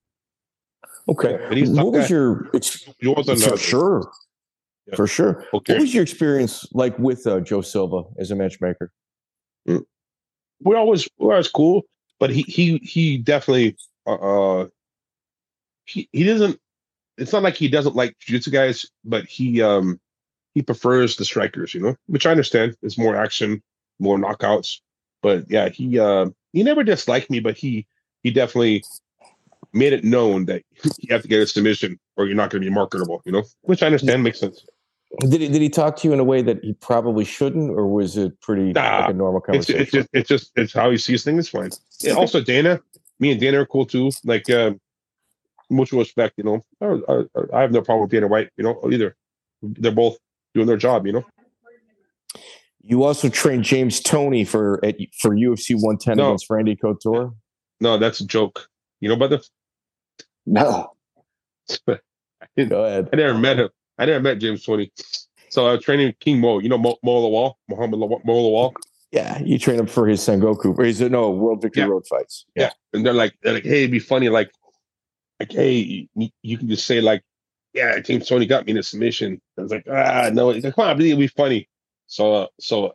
Okay. Yeah, what was guy. your, ex- for sure. Yeah. For sure. Okay. What was your experience like with uh, Joe Silva as a matchmaker? Mm. We're always, we're always cool. But he he he definitely uh he he doesn't. It's not like he doesn't like jiu-jitsu guys, but he um he prefers the strikers, you know, which I understand. It's more action, more knockouts. But yeah, he uh he never disliked me, but he he definitely made it known that you have to get a submission or you're not going to be marketable, you know, which I understand makes sense. Did he, did he talk to you in a way that he probably shouldn't, or was it pretty nah, like a normal conversation? It's, it's just it's just it's how he sees things. It's fine. Yeah, also, Dana, me and Dana are cool too. Like uh, mutual respect, you know. I, I, I have no problem with Dana White, you know, either. They're both doing their job, you know. You also trained James Toney for at, for U F C one ten no. against Randy Couture. No, that's a joke. You know about this? No. I didn't, Go ahead. I never met him. I never met James Toney. So I was training King Mo. You know Mo, Mo Lawal? Muhammad Mo Lawal? Yeah, you train him for his Sengoku. Or he's no World Victory yeah. Road fights. Yeah. yeah. And they're like, they're like, hey, it'd be funny. Like, like hey, you, you can just say, like, yeah, James Toney got me in a submission. I was like, ah, no. He's like, come on, I believe it'll be funny. So, uh, so,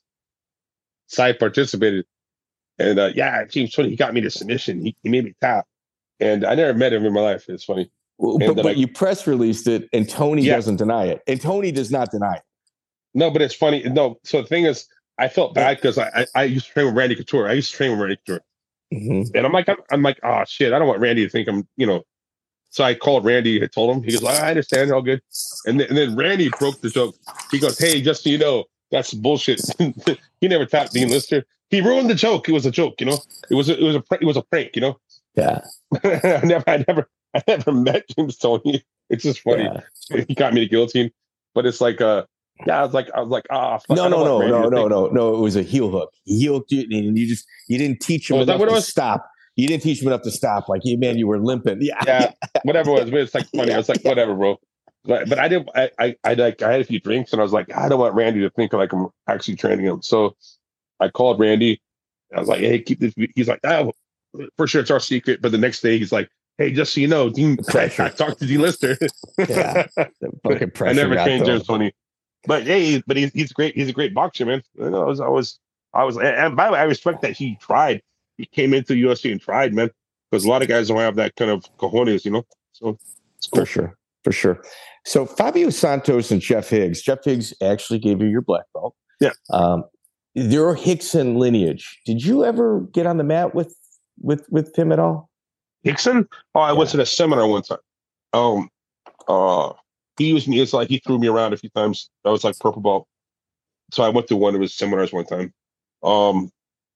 so I participated. And uh, yeah, James Toney, he got me to submission. He, he made me tap. And I never met him in my life. It's funny. Well, but, but like, you press released it, and Tony yeah. doesn't deny it. And Tony does not deny it. No, but it's funny. No, so the thing is, I felt bad because I, I I used to train with Randy Couture. I used to train with Randy Couture, mm-hmm. and I'm like I'm, I'm like oh shit, I don't want Randy to think I'm you know. So I called Randy. I told him. He goes, I understand, all good. And then, and then Randy broke the joke. He goes, hey, just so you know, that's bullshit. He never tapped Dean Lister. He ruined the joke. It was a joke, you know. It was a, it was a it was a prank, you know. Yeah. I never I never. I never met James Toney. It's just funny. Yeah. He got me to guillotine, but it's like, uh, yeah, I was like, I was like, ah, oh, no, no, no, no, no, no, no. It was a heel hook. He heel hooked you, and you just you didn't teach him oh, enough to was? stop. You didn't teach him enough to stop. Like, man, you were limping. Yeah, yeah, whatever it was. But it's like funny. Yeah. I was like, whatever, bro. But but I didn't. I, I I like I had a few drinks, and I was like, I don't want Randy to think like I'm actually training him. So I called Randy. I was like, hey, keep this. He's like, oh, for sure, it's our secret. But the next day, he's like, hey, just so you know, Dean, I, I talked to Dean Lister. Yeah, fucking pressure. I never trained James Toney, but hey, but he's he's great. He's a great boxer, man. I know. I was, I was, I was. And by the way, I respect that he tried. He came into the U F C and tried, man. Because a lot of guys don't have that kind of cojones, you know. So it's cool. For sure, for sure. So Fabio Santos and Jeff Higgs. Jeff Higgs actually gave you your black belt. Yeah. Um, your Hickson lineage. Did you ever get on the mat with with with him at all? Hickson? Oh, I yeah. went to the seminar one time. Um, uh, he used me. It's like he threw me around a few times. I was like purple belt. So I went to one of his seminars one time. Um,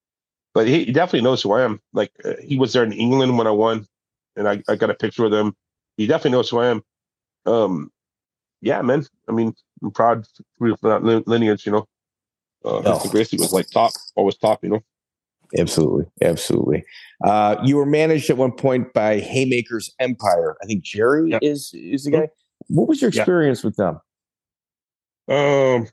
but he, he definitely knows who I am. Like uh, he was there in England when I won, and I, I got a picture with him. He definitely knows who I am. Um, yeah, man. I mean, I'm proud for that lineage. You know, uh, no. Gracie was like top, always top. You know. Absolutely. Absolutely. Uh, you were managed at one point by Haymakers Empire. I think Jerry yep. is, is the guy. What was your experience yep. with them? Um,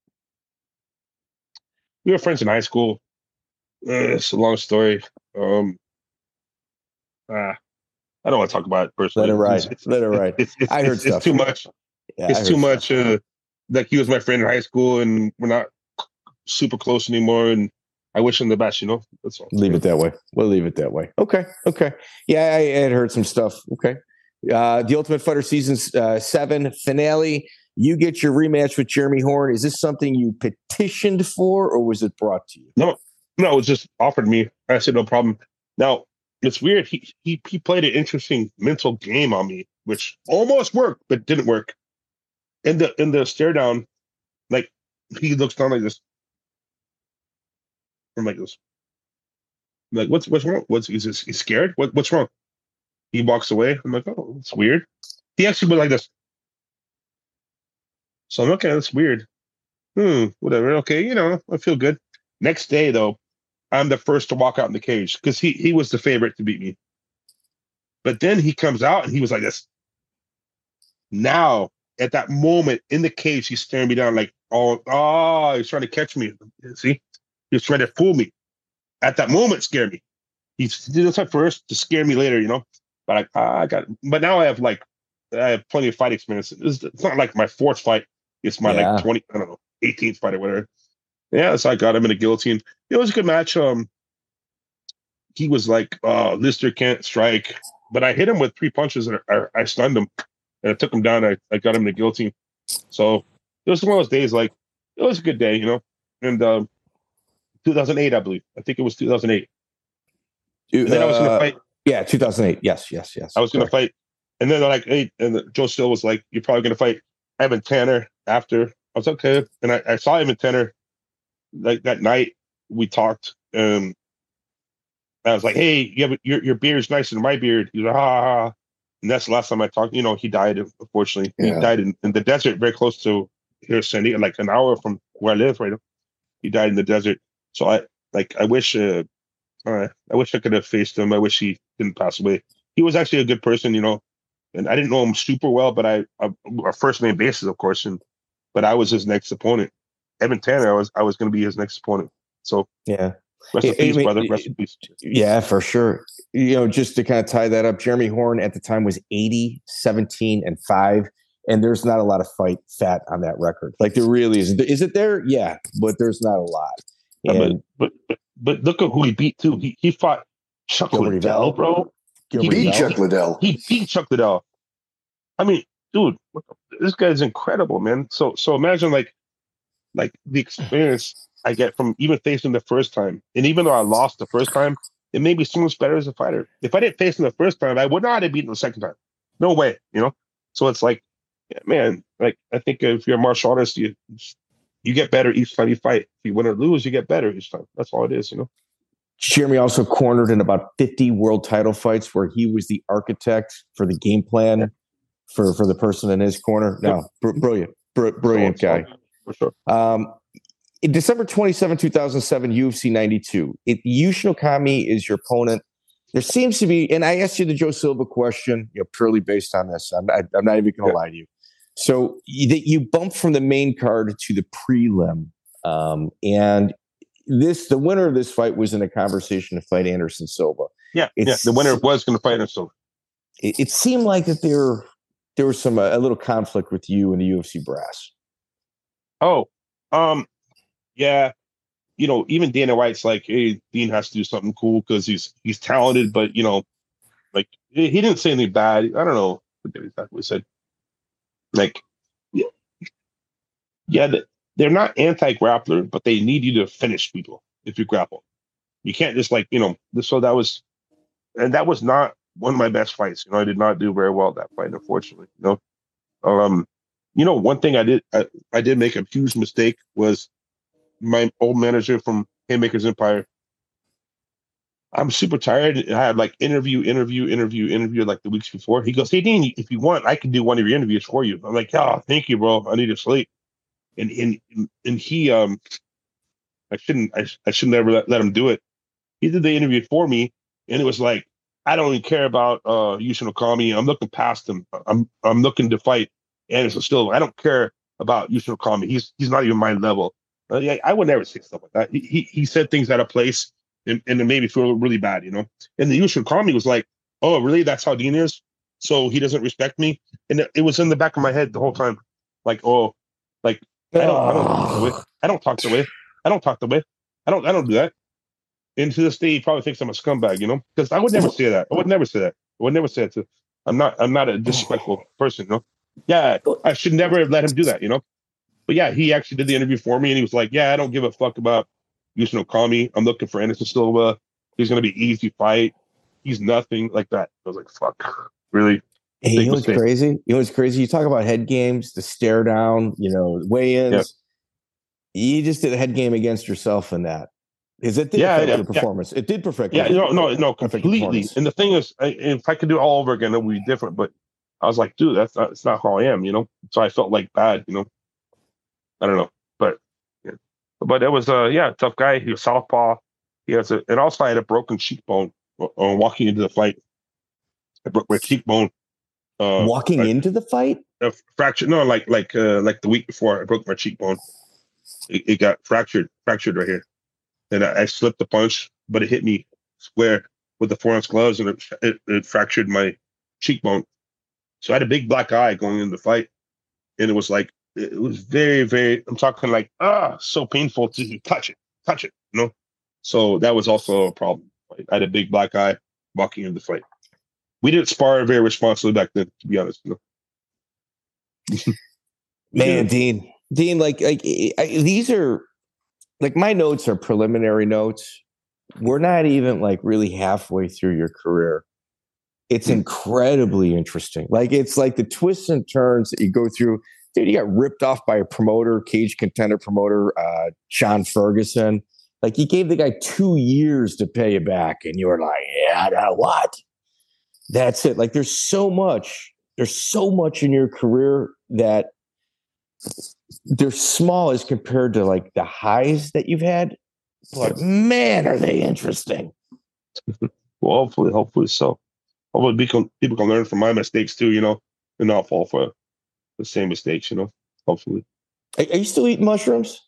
we were friends in high school. Uh, it's a long story. Um, uh, I don't want to talk about it personally. Let it ride. It's, it's, Let it ride. It's, it's, I heard it's, stuff. It's too much. Yeah, it's too much. Uh, like he was my friend in high school, and we're not super close anymore. And I wish him the best, you know. That's all. Leave it that way. We'll leave it that way. Okay. Okay. Yeah, I had heard some stuff. Okay. Uh, the Ultimate Fighter season uh, seven finale. You get your rematch with Jeremy Horn. Is this something you petitioned for, or was it brought to you? No, no, it was just offered me. I said no problem. Now it's weird. He he he played an interesting mental game on me, which almost worked, but didn't work. In the in the stare down, like he looks down like this. I'm like this. I'm like, what's what's wrong? What's he's he's scared? What what's wrong? He walks away. I'm like, oh, it's weird. He actually went like this. So I'm like, okay, that's weird. Hmm, whatever. Okay, you know, I feel good. Next day though, I'm the first to walk out in the cage because he he was the favorite to beat me. But then he comes out and he was like this. Now, at that moment in the cage, he's staring me down like, oh, oh, he's trying to catch me. See, he was trying to fool me. At that moment, scared me. He did this at first to scare me later, you know. But I, ah, I got. But now I have like, I have plenty of fight experience. It's, it's not like my fourth fight. It's my Yeah. like twenty, I don't know, eighteenth fight or whatever. Yeah, so I got him in a guillotine. It was a good match. Um, he was like, "Oh, Lister can't strike," but I hit him with three punches and I, I stunned him, and I took him down. I, I got him in the guillotine. So it was one of those days. Like it was a good day, you know. And um, two thousand eight, I believe. I think it was two thousand eight. And then I was gonna Uh, fight. Yeah, two thousand eight. Yes, yes, yes. I was gonna fight, and then they're like, "Hey," and Joe Still was like, "You're probably gonna fight Evan Tanner after." I was okay, and I, I saw Evan Tanner like that night. We talked. Um, I was like, "Hey, you have, your your beard's nicer than my beard." He's like, "Ha ha ha." And that's the last time I talked. You know, he died. Unfortunately, Yeah. he died in, in the desert, very close to here, San Diego, like an hour from where I live. Right, he died in the desert. So I like, I wish, uh, uh, I wish I could have faced him. I wish he didn't pass away. He was actually a good person, you know, and I didn't know him super well, but I, I our first name basis, of course, and but I was his next opponent. Evan Tanner, I was I was going to be his next opponent. So Yeah. rest in I- I peace, mean, brother. Rest in peace. Yeah, for sure. You know, just to kind of tie that up, Jeremy Horn at the time was eighty, seventeen, and five. And there's not a lot of fight fat on that record. Like there really is. Is it there? Yeah, but there's not a lot. Yeah, And but, but but look at who he beat too. He he fought Chuck Gilbert Liddell, Yvel. bro. Gilbert He Beat beat Yvel. Chuck Liddell. He beat Chuck Liddell. I mean, dude, what the- this guy's incredible, man. So so imagine like like the experience I get from even facing the first time, and even though I lost the first time, it made me so much better as a fighter. If I didn't face him the first time, I would not have beaten him the second time. No way, you know. So it's like, yeah, man, like I think if you're a martial artist, you you get better each time you fight. If you win or lose, you get better each time. That's all it is, you know. Jeremy also cornered in about fifty world title fights where he was the architect for the game plan for, for the person in his corner. No, br- brilliant, br- brilliant So, guy. so, for sure. Um, in December twenty-seventh, two thousand seven, U F C ninety-two, it, Yushin Okami is your opponent. There seems to be, and I asked you the Joe Silva question, you know, purely based on this. I'm not, I'm not even going to Yeah. lie to you. So you, you bumped from the main card to the prelim, um, and this the winner of this fight was in a conversation to fight Anderson Silva. Yeah, yeah. It's- The winner was going to fight himself. It, it seemed like that there there was some uh, a little conflict with you and the U F C brass. Oh, um, yeah. You know, even Dana White's like, hey, Dean has to do something cool because he's he's talented, but you know, like he he didn't say anything bad. I don't know what they exactly said. Like, yeah, yeah, th- they're not anti-grappler, but they need you to finish people if you grapple. You can't just like, you know, so that was, and that was not one of my best fights. You know, I did not do very well that fight, unfortunately. You know, um, you know, one thing I did, I, I did make a huge mistake was my old manager from Haymakers Empire. I'm super tired. I had like interview, interview, interview, interview like the weeks before. He goes, "Hey Dean, if you want, I can do one of your interviews for you." I'm like, "Oh, thank you, bro. I need to sleep." And and and he, um, I shouldn't, I, I should never let, let him do it. He did the interview for me, and it was like, I don't even care about uh Yushin Okami. I'm looking past him. I'm I'm looking to fight Anderson Silva. I don't care about Yushin Okami. He's he's not even my level. Uh, yeah, I would never say stuff like that. He he, he said things out of place, and, and it made me feel really bad, you know. And the Yushin Okami was like, "Oh, really? That's how Dean is? So he doesn't respect me?" And it, it was in the back of my head the whole time, like, "Oh, like I don't I don't talk the way I don't talk the way I don't talk the way I don't I don't do that." And to this day, he probably thinks I'm a scumbag, you know, because I would never say that. I would never say that. I would never say it to. I'm not. I'm not a disrespectful person, you know. Yeah, I should never have let him do that, you know. But yeah, he actually did the interview for me, and he was like, "Yeah, I don't give a fuck about Yushin Okami. I'm looking for Anderson Silva. He's gonna be easy fight. He's nothing like that." I was like, "Fuck, really?" Hey, Big you know what's mistake. crazy? You know what's crazy? You talk about head games, the stare down, you know, weigh-ins. You just did a head game against yourself in that. Because it did Yeah, affect yeah, your performance. It did perfect. Yeah, your- no, no, no, affect your completely. performance. And the thing is, I, if I could do it all over again, it would be different. But I was like, dude, that's not, it's not how I am, you know. So I felt like bad, you know. I don't know, but yeah. But it was, uh, yeah, tough guy. He was southpaw. He He has a, and also I had a broken cheekbone on walking into the fight. I broke my cheekbone. Uh, Walking I, into the fight? A fracture. No, like like uh, like the week before, I broke my cheekbone. It, it got fractured, fractured right here, and I, I slipped the punch, but it hit me square with the four ounce gloves, and it, it, it fractured my cheekbone. So I had a big black eye going into the fight, and it was like it was very, very. I'm talking like ah, so painful to touch it, touch it. You know, so that was also a problem. I had a big black eye walking into the fight. We didn't spar very responsibly back then, to be honest. You know? Man, Dean, Dean, like, like I, these are like my notes are preliminary notes. We're not even like really halfway through your career. It's mm. incredibly interesting. Like, it's like the twists and turns that you go through. Dude, you got ripped off by a promoter, cage contender promoter, uh, Sean Ferguson. Like, you gave the guy two years to pay you back, and you were like, yeah, no, what? That's it. Like, there's so much. There's so much in your career that they're small as compared to like the highs that you've had. But man, are they interesting. Well, hopefully, hopefully so. Hopefully people, people can learn from my mistakes too, you know, and not fall for the same mistakes, you know, hopefully. Are, are you still eating mushrooms?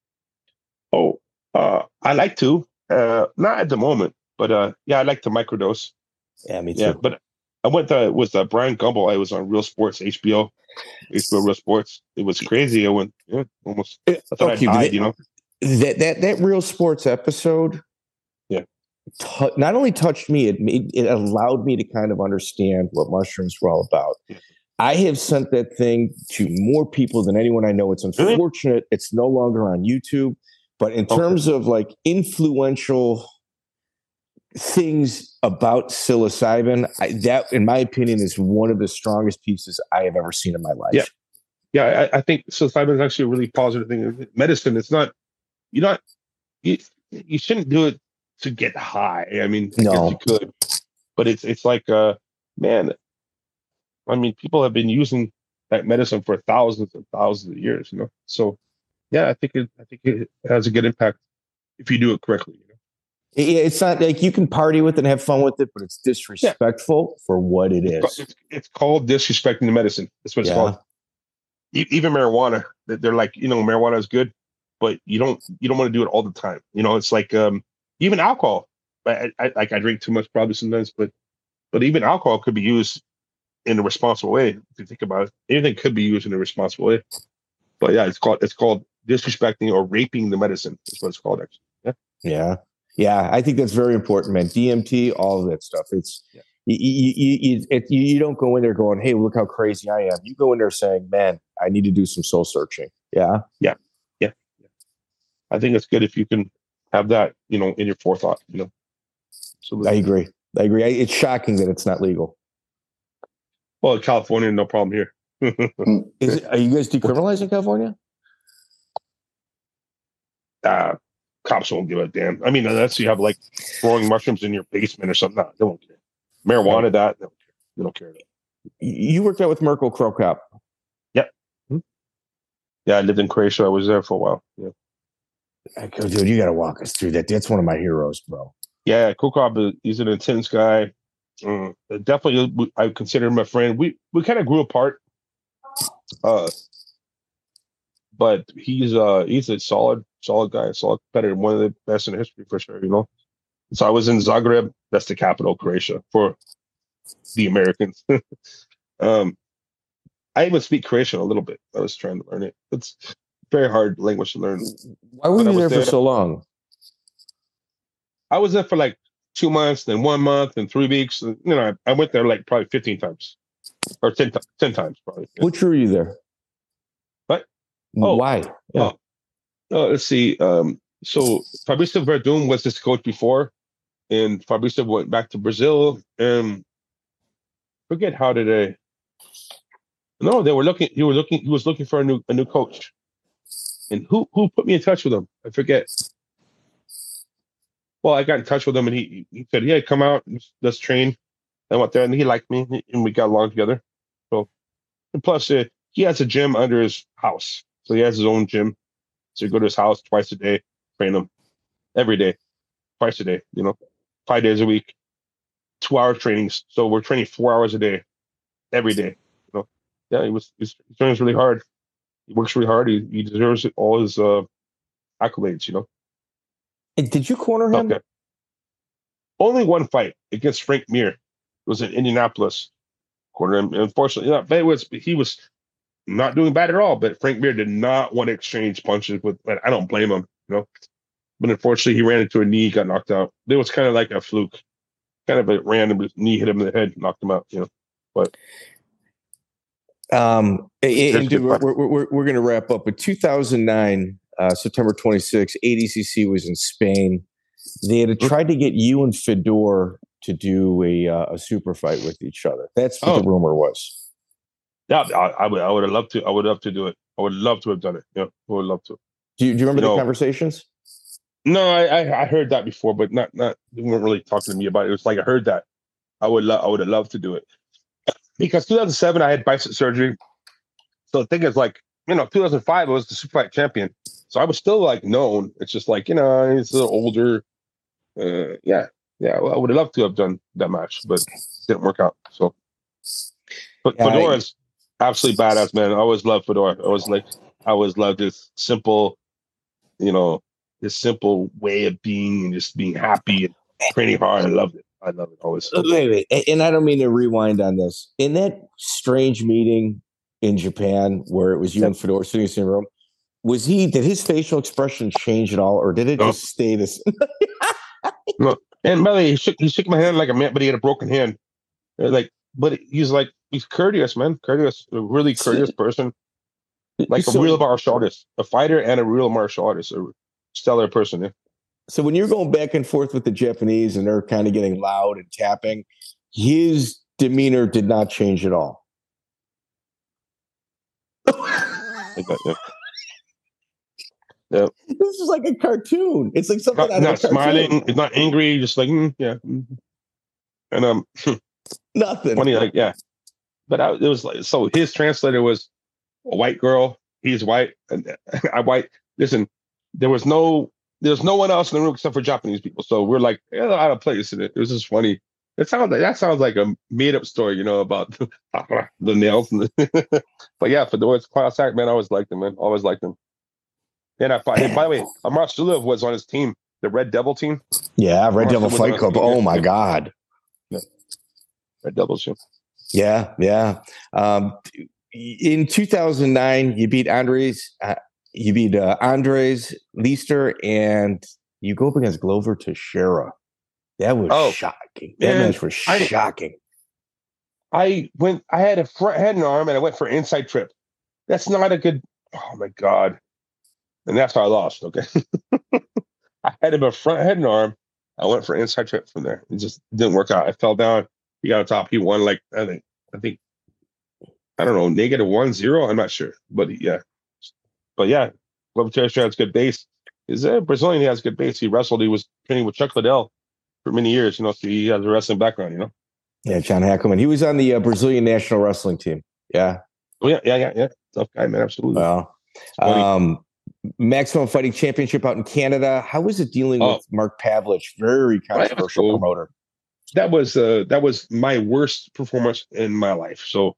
Oh, uh, I like to. Uh, not at the moment, but uh, yeah, I like to microdose. Yeah, me too. Yeah, but I went to, with uh, Brian Gumbel. I was on Real Sports, H B O. H B O Real Sports. It was crazy. I went yeah, almost. I thought okay, I died. That, you know that that that Real Sports episode. Yeah, t- not only touched me, it made it allowed me to kind of understand what mushrooms were all about. Yeah. I have sent that thing to more people than anyone I know. It's unfortunate really? It's no longer on YouTube, but in terms okay. of like influential things about psilocybin, I, that, in my opinion, is one of the strongest pieces I have ever seen in my life. Yeah, yeah, I, I think psilocybin is actually a really positive thing. Medicine, it's not, you're not, you, you shouldn't do it to get high. I mean, I no. guess you could, but it's it's like, uh, man, I mean, people have been using that medicine for thousands and thousands of years, you know. So, yeah, I think it, I think it has a good impact if you do it correctly. You know? It's not like you can party with it and have fun with it, but it's disrespectful yeah. for what it is. It's, it's called disrespecting the medicine. That's what it's yeah. called. Even marijuana, they're like, you know, marijuana is good, but you don't you don't want to do it all the time. You know, it's like um, even alcohol. I, I like I drink too much probably sometimes, but but even alcohol could be used in a responsible way. If you think about it, anything could be used in a responsible way. But yeah, it's called it's called disrespecting or raping the medicine. That's what it's called, actually. Yeah. Yeah. Yeah, I think that's very important, man. D M T, all of that stuff. It's yeah. you, you, you, it, you don't go in there going, "Hey, look how crazy I am." You go in there saying, "Man, I need to do some soul searching." Yeah, yeah, yeah. yeah. I think it's good if you can have that, you know, in your forethought. You know, absolutely. I agree. I agree. I, it's shocking that it's not legal. Well, in California, no problem here. Is it, are you guys decriminalizing California? Uh Cops won't give a damn. I mean, unless you have like growing mushrooms in your basement or something. No, they won't care. Marijuana, right. that they don't care. They don't care. You worked out with Mirko Cro Cop. Yep. Mm-hmm. Yeah, I lived in Croatia. I was there for a while. Yeah. Go, dude, you got to walk us through that. That's one of my heroes, bro. Yeah, Cro Cop, he's an intense guy. Mm, definitely, I consider him a friend. We we kind of grew apart. Uh, but he's uh he's a solid. Solid guy, solid competitor, one of the best in history for sure, you know. So I was in Zagreb, that's the capital of Croatia for the Americans. um, I even speak Croatian a little bit. I was trying to learn it. It's a very hard language to learn. Why were you there, there for so long? I was there for like two months, then one month, and three weeks. You know, I, I went there like probably fifteen times or ten, ten times probably. Yeah. What drew you there? What? Oh, why? Yeah. Oh. Uh, let's see. Um, so Fabrício Verdun was this coach before, and Fabrício went back to Brazil. And forget how did I? No, they were looking. He were looking. He was looking for a new a new coach. And who who put me in touch with him? I forget. Well, I got in touch with him, and he he said, "Yeah, come out, let's train." I went there, and he liked me, and we got along together. So, and plus, uh, he has a gym under his house, so he has his own gym. So you go to his house twice a day, train him every day. twice a day. You know, five days a week, two hour trainings. So we're training four hours a day, every day. You know, yeah, he was he's, he trains really hard. He works really hard. He, he deserves all his uh, accolades. You know. And did you corner him? Okay. Only one fight against Frank Mir. It was in Indianapolis. Corner him. Unfortunately, yeah, but it was he was not doing bad at all. But Frank Mir did not want to exchange punches with. But I don't blame him. You know. But unfortunately, he ran into a knee, got knocked out. It was kind of like a fluke, kind of a random knee hit him in the head, knocked him out. You know. But um, and dude, we're we're we're, we're going to wrap up. But two thousand nine, uh, September twenty-sixth, A D C C was in Spain. They had tried to get you and Fedor to do a uh, a super fight with each other. That's what oh. the rumor was. Yeah, I, I would. I would have loved to. I would love to do it. I would love to have done it. Yeah, I would love to. Do you, do you remember you the know, conversations? No, I, I I heard that before, but not not. They weren't really talking to me about it. It was like I heard that. I would love. I would have loved to do it because two thousand seven I had bicep surgery. So the thing is, like you know, two thousand five I was the super fight champion. So I was still like known. It's just like you know, he's a little older. Uh, yeah, yeah. Well, I would have loved to have done that match, but it didn't work out. So, but yeah, Fedora's I, absolutely badass, man. I always loved Fedor. I always like, I always loved his simple, you know, his simple way of being and just being happy and training hard. I loved it. I love it always. Wait, wait, and I don't mean to rewind on this. In that strange meeting in Japan where it was you yeah. and Fedor sitting in the same room, was he? Did his facial expression change at all, or did it no. just stay the same? No, and by the way, he shook, he shook my hand like a man, but he had a broken hand. Like, but he's like, he's courteous, man. Courteous, a really courteous person. Like so, a real martial artist, a fighter and a real martial artist, a stellar person. Yeah. So when you're going back and forth with the Japanese and they're kind of getting loud and tapping, his demeanor did not change at all. Like that, yeah. Yeah. This is like a cartoon. It's like something not, not smiling. It's not angry. Just like mm, yeah, and um, nothing funny. Like yeah, but I, it was like so. His translator was a white girl. He's white, and I white. Listen, there was no, there was no one else in the room except for Japanese people. So we're like yeah, out of place. And it, it was just funny. It sounds like that sounds like a made up story, you know, about the nails. But yeah, Fedor's class act, man. I always liked him, man. Always liked him. And I thought, hey, by the way, Amar Sulev was on his team, the Red Devil team. Yeah, Red Amar Devil Sulev Fight Club. Oh my God. Yeah. Red Devil show. Yeah, yeah. Um, in two thousand nine, you beat Andres, uh, you beat uh, Andres Lister, and you go up against Glover Teixeira. That was oh, shocking. That man, match was I, shocking. I went. I had a front head and arm, and I went for an inside trip. That's not a good. Oh my God. And that's how I lost. Okay. I had him a front head and arm. I went for an inside trip from there. It just didn't work out. I fell down. He got on top. He won like, I think, I think, I don't know, negative one, zero. I'm not sure. But yeah. But yeah, Glover Teixeira has good base. He's a Brazilian. He has good base. He wrestled. He was training with Chuck Liddell for many years. You know, so he has a wrestling background, you know? Yeah, John Hackelman. He was on the uh, Brazilian national wrestling team. Yeah. Oh, yeah, yeah, yeah, yeah. Tough guy, man. Absolutely. Well, um, Maximum Fighting Championship out in Canada. How was it dealing oh. with Mark Pavlich? Very controversial so, promoter. That was uh, that was my worst performance in my life. So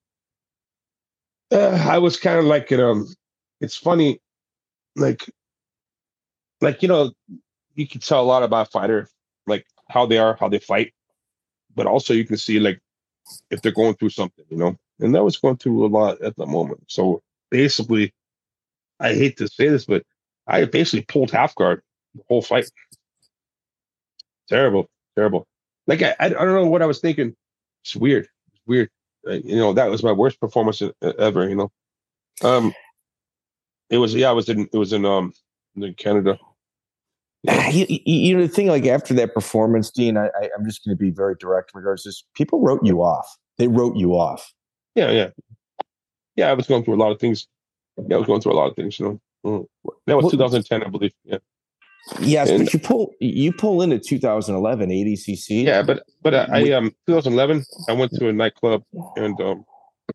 uh, I was kind of like, um, it's funny, like, like you know, you can tell a lot about a fighter, like how they are, how they fight, but also you can see like if they're going through something, you know. And I was going through a lot at the moment. So basically, I hate to say this, but I basically pulled half guard the whole fight. Terrible, terrible. Like I, I don't know what I was thinking. It's weird, it's weird. Uh, you know, that was my worst performance ever. You know, um, it was yeah, I was in it was in um in Canada. Yeah. You, you know, the thing like after that performance, Dean, I, I I'm just going to be very direct in regards to this. People wrote you off. They wrote you off. Yeah, yeah, yeah. I was going through a lot of things. Yeah, I was going through a lot of things, you know. That was well, twenty ten, I believe. Yeah. Yes, and, but you pull you pull into two thousand eleven A D C C. Yeah, but but I, I um twenty eleven I went to a nightclub and um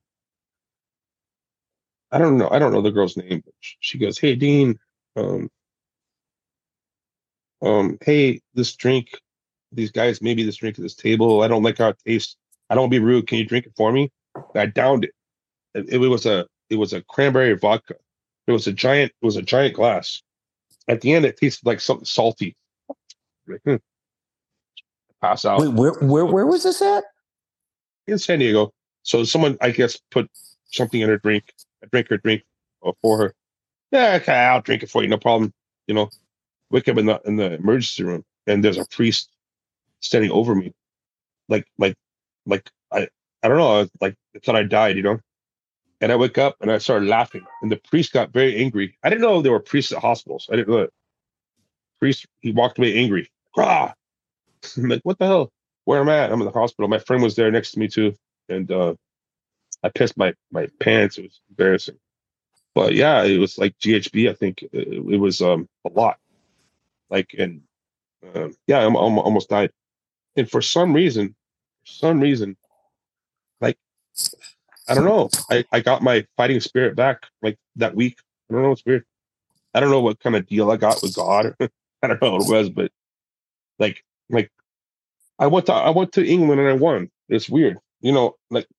I don't know I don't know the girl's name, but she goes, "Hey Dean, um um, hey, this drink, these guys, maybe this drink at this table, I don't like how it tastes. I don't want to be rude. Can you drink it for me? I downed it. It, it was a it was a cranberry vodka. It was a giant it was a giant glass. At the end, it tasted like something salty. Like, hmm, pass out. Wait, where where where was this at? In San Diego. So someone, I guess, put something in her drink, a drink her drink for her. Yeah, okay, I'll drink it for you, no problem. You know, wake up in the in the emergency room, and there's a priest standing over me, like like like I I don't know, like I thought I died, you know. And I wake up and I started laughing, and the priest got very angry. I didn't know there were priests at hospitals. I didn't know that. Priest, he walked away angry. Ah! I'm like, what the hell? Where am I at? I'm in the hospital. My friend was there next to me too, and uh, I pissed my my pants. It was embarrassing. But yeah, it was like G H B. I think it, it was um a lot. Like and um, yeah, I'm, I'm almost died. And for some reason, for some reason, like I don't know, I I got my fighting spirit back like that week. I don't know. It's weird. I don't know what kind of deal I got with God. I don't know what it was, but like like I went to I went to England and I won. It's weird, you know. Like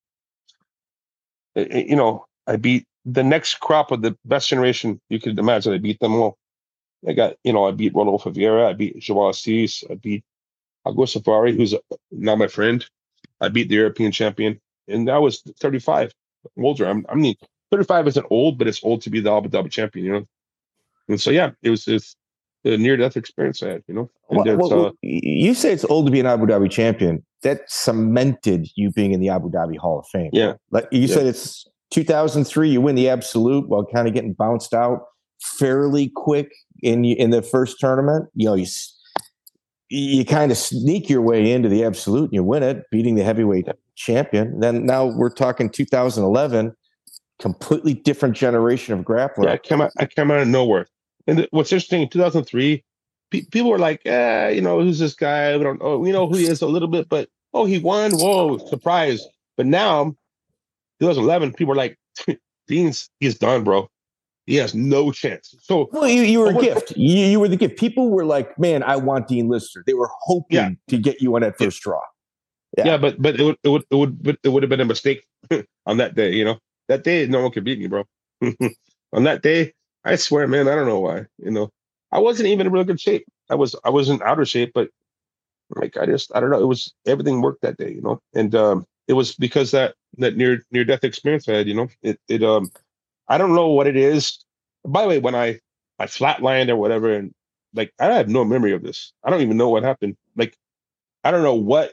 you know, I beat the next crop of the best generation you could imagine. I beat them all. I got, you know, I beat Rodolfo Vieira, I beat Joao Assis, I beat Augusto Ferrari, who's now my friend. I beat the European champion, and I was thirty-five, older. I'm, I mean, thirty-five isn't old, but it's old to be the Abu Dhabi champion, you know. And so, yeah, it was it's a near-death experience I had, you know. And Well, well, uh, you say it's old to be an Abu Dhabi champion. That cemented you being in the Abu Dhabi Hall of Fame. yeah, Like you yeah. said, it's two thousand three. You win the absolute while kind of getting bounced out fairly quick in in the first tournament. You know, you you kind of sneak your way into the absolute and you win it, beating the heavyweight champion. Then now we're talking two thousand eleven, completely different generation of grappler. Yeah, I came out. I came out of nowhere. And th- what's interesting, in two thousand three, pe- people were like, "Eh, you know, who's this guy? We don't know. We know who he is a little bit, but oh, he won. Whoa, surprise!" But now, twenty eleven, people are like, "Dean's, he's done, bro. He has no chance." So, Well, you, you were a what- gift. You, you were the gift. People were like, "Man, I want Dean Lister." They were hoping Yeah. to get you on that first draw. yeah. Yeah. but but it would it would it would it would have been a mistake on that day. You know, that day no one could beat me, bro. On that day, I swear, man, I don't know why. You know, I wasn't even in really good shape. I was I was in outer shape, but like I just I don't know. It was everything worked that day, you know, and um, it was because that that near near death experience I had. You know, it it um I don't know what it is. By the way, when I I flatlined or whatever, and like I have no memory of this. I don't even know what happened. Like I don't know what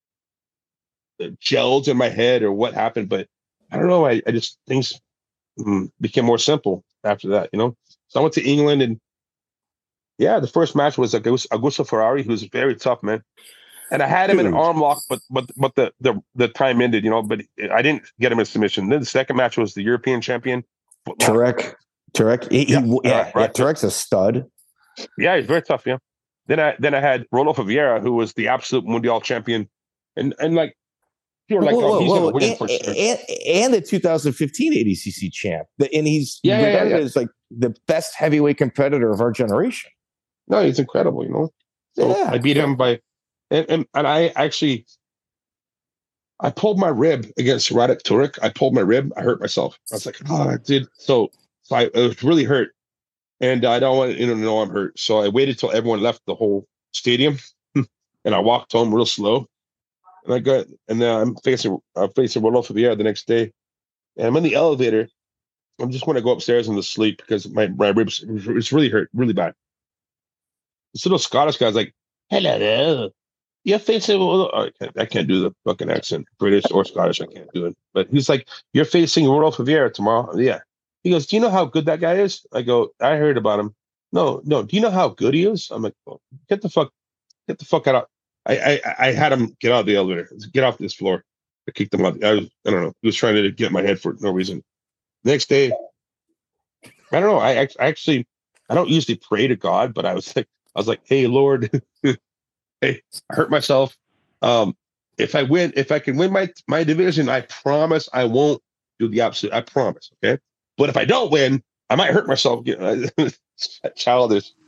gelled in my head or what happened, but I don't know. I, I just things mm, became more simple after that, you know. So I went to England, and yeah, the first match was like Augusto Ferrari, who was very tough, man. And I had him in an Dude. arm lock, but but but the the the time ended, you know. But I didn't get him in submission. Then the second match was the European champion. Tarek, Tarek, he, Yeah, he, yeah, right, right. yeah, Tarek's a stud. Yeah, he's very tough. Yeah. Then I then I had Rodolfo Vieira, who was the absolute Mundial champion, and and like people were like, Whoa, oh, he's whoa, gonna whoa. win And, for sure. and, and the two thousand fifteen A D C C champ, The- and he's Yeah, yeah, yeah, regarded yeah. as like the best heavyweight competitor of our generation. No, he's incredible, you know. So Yeah. I beat him by, and, and and I actually, I pulled my rib against Radek Turek. I pulled my rib. I hurt myself. I was like, oh, dude. So, so I, I was really hurt, and I don't want you to know I'm hurt. So I waited till everyone left the whole stadium, and I walked home real slow. And I got, and then I'm facing, I'm facing Rodolfo Vieira the next day, and I'm in the elevator. I just want to go upstairs and to sleep because my my ribs it's really hurt, really bad. This little Scottish guy's like, "Hello there. You're facing." Oh, I, can't, I can't do the fucking accent, British or Scottish. I can't do it. But he's like, "You're facing Rodolfo Vieira tomorrow." Yeah. He goes, "Do you know how good that guy is?" I go, "I heard about him." No, no. Do you know how good he is? I'm like, oh, "Get the fuck, get the fuck out." I, I, I had him get out of the elevator. Get off this floor. I kicked him out. I, was, I don't know. He was trying to get my head for no reason. Next day, I don't know. I, I actually, I don't usually pray to God, but I was like, I was like, "Hey, Lord, hey, I hurt myself. Um, if I win, if I can win my my division, I promise I won't do the absolute. I promise, okay. But if I don't win, I might hurt myself." Childish.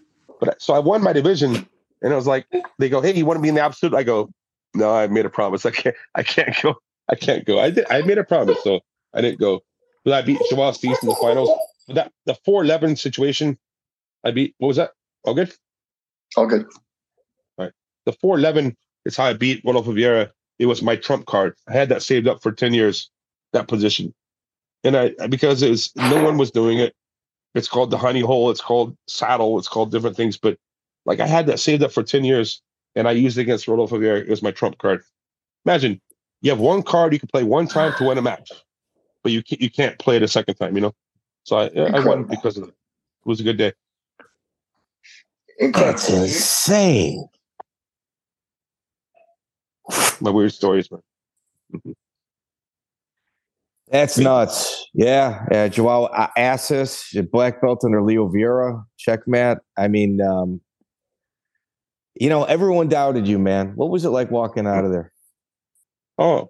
But so I won my division, and I was like, they go, "Hey, you want to be in the absolute?" I go, "No, I made a promise. I can't. I can't go. I can't go. I did. I made a promise, so I didn't go." But I beat Joao Ortiz in the finals. But that the four eleven situation, I beat. What was that? All good. All good. All right. The four eleven is how I beat Rodolfo Vieira. It was my trump card. I had that saved up for ten years. That position, and I because it was no one was doing it. It's called the honey hole. It's called saddle. It's called different things. But like I had that saved up for ten years, and I used it against Rodolfo Vieira. It was my trump card. Imagine you have one card you can play one time to win a match, but you can't, you can't play it a second time. You know, so I I won because of it. It was a good day. That's insane. My weird stories, man. That's nuts. Yeah. Uh, Joao Assis, black belt under Leo Vieira, checkmate. I mean, um, you know, everyone doubted you, man. What was it like walking out of there? Oh,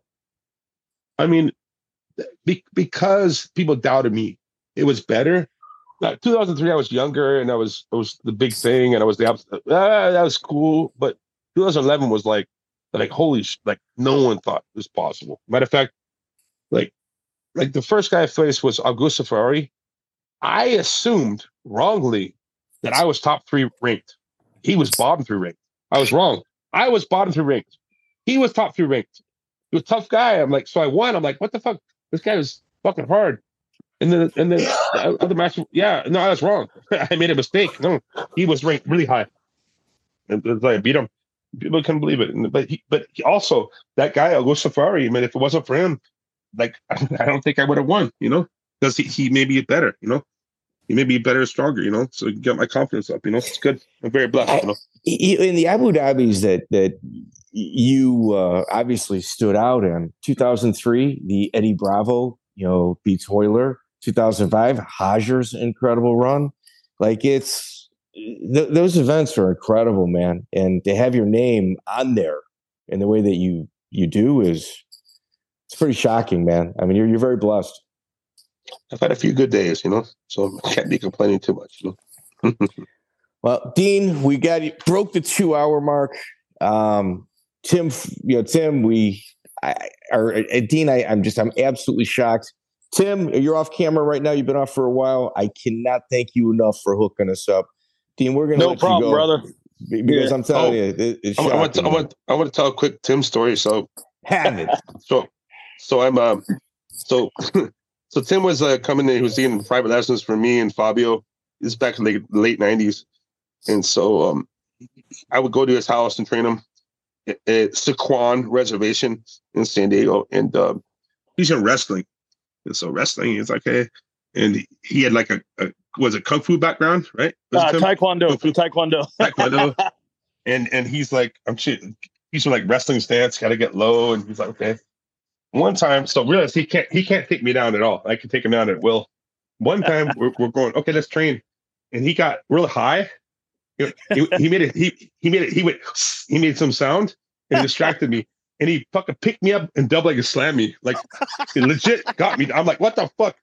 I mean, be- because people doubted me, it was better. Now, two thousand three, I was younger, and I was it was the big thing, and I was the uh, that was cool. But two thousand eleven was like, like holy, sh- like no one thought it was possible. Matter of fact, like. Like the first guy I faced was Augusto Ferrari. I assumed wrongly that I was top three ranked. He was bottom three ranked. I was wrong. I was bottom three ranked. He was top three ranked. He was a tough guy. I'm like, so I won. I'm like, what the fuck? This guy was fucking hard. And then, and then the other match, yeah, no, I was wrong. I made a mistake. No, he was ranked really high. And it's like I beat him. People couldn't believe it. But he, but he also that guy Augusto Ferrari. I mean, if it wasn't for him. Like, I don't think I would have won, you know, because he, he may be better, you know, he may be better and stronger, you know, so get my confidence up, you know, it's good. I'm very blessed, you know. In the Abu Dhabis that that you uh, obviously stood out in, two thousand three, the Eddie Bravo, you know, beats Hoyler, two thousand five, Hager's incredible run. Like it's, th- those events are incredible, man. And to have your name on there in the way that you, you do is, it's pretty shocking, man. I mean, you're you're very blessed. I've had a few good days, you know, so I can't be complaining too much. You know? Well, Dean, we got you broke the two hour mark. Um, Tim, you know, Tim, we, I, or uh, Dean, I, I'm just, I'm absolutely shocked. Tim, you're off camera right now. You've been off for a while. I cannot thank you enough for hooking us up, Dean. We're gonna no let problem, you go brother. Because yeah. I'm telling oh, you, it, it's I want, to, I want, I want to tell a quick Tim story. So have it. So. So I'm um so so Tim was uh, coming in. He was doing private lessons for me and Fabio. This is back in the late nineties, and so um I would go to his house and train him at, at Sequan Reservation in San Diego, and um, he's in wrestling. And so wrestling is like a, and he, he had like a, a was a kung fu background, right? Uh, taekwondo, taekwondo, taekwondo, and and he's like I'm shooting. He's like wrestling stance, got to get low, and he's like okay. One time, so realize he can't he can't take me down at all. I can take him down at will. One time we're, we're going, okay, let's train. And he got real high. He, he, he made it, he he made it, he went, he made some sound and he distracted me. And he fucking picked me up and double leg and slammed me. Like he legit got me. I'm like, what the fuck?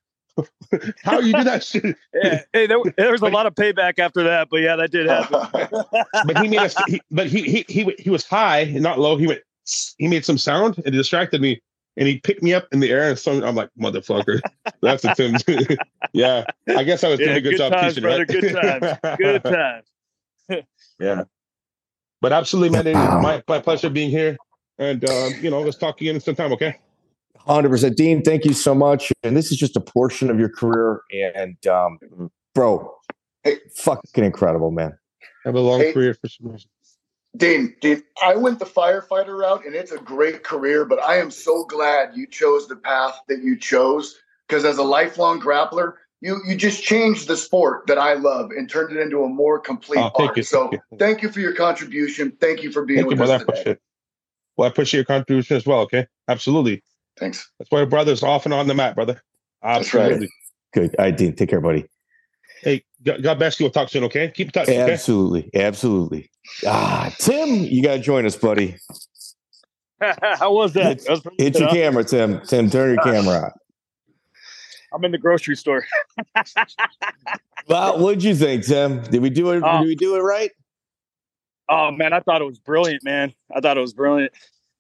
How you do that shit? Yeah, hey, there, there was a lot of payback after that, but yeah, that did happen. But he made us he, but he he he he was high and not low. He went he made some sound and it distracted me. And he picked me up in the air, and so I'm like, motherfucker. That's a Tim. Yeah, I guess I was doing yeah, a good, good job times, teaching, brother, right? Good times, good times. Yeah, but absolutely, man. My my pleasure being here, and um, you know, let's talk again sometime, okay? one hundred percent, Dean. Thank you so much. And this is just a portion of your career, and um, bro, hey, fucking incredible, man. I have a long hey. career for some reason. Dean, Dean, I went the firefighter route, and it's a great career, but I am so glad you chose the path that you chose, because as a lifelong grappler, you you just changed the sport that I love and turned it into a more complete oh, thank art. you, so thank you. thank you for your contribution. Thank you for being thank with you, us brother. today. I appreciate it. Well, I appreciate your contribution as well, okay? Absolutely. Thanks. That's why brothers off and on the mat, brother. Absolutely. That's right. Good. All right, Dean. Take care, buddy. Hey, God bless you. We'll talk soon, okay? Keep in touch, okay? Absolutely. Absolutely. Ah, Tim, you got to join us, buddy. How was that? Hit, hit your camera, Tim. Tim, turn your camera on. I'm in the grocery store. Well, what'd you think, Tim? Did we do it? Oh. Did we do it right? Oh man, I thought it was brilliant, man. I thought it was brilliant.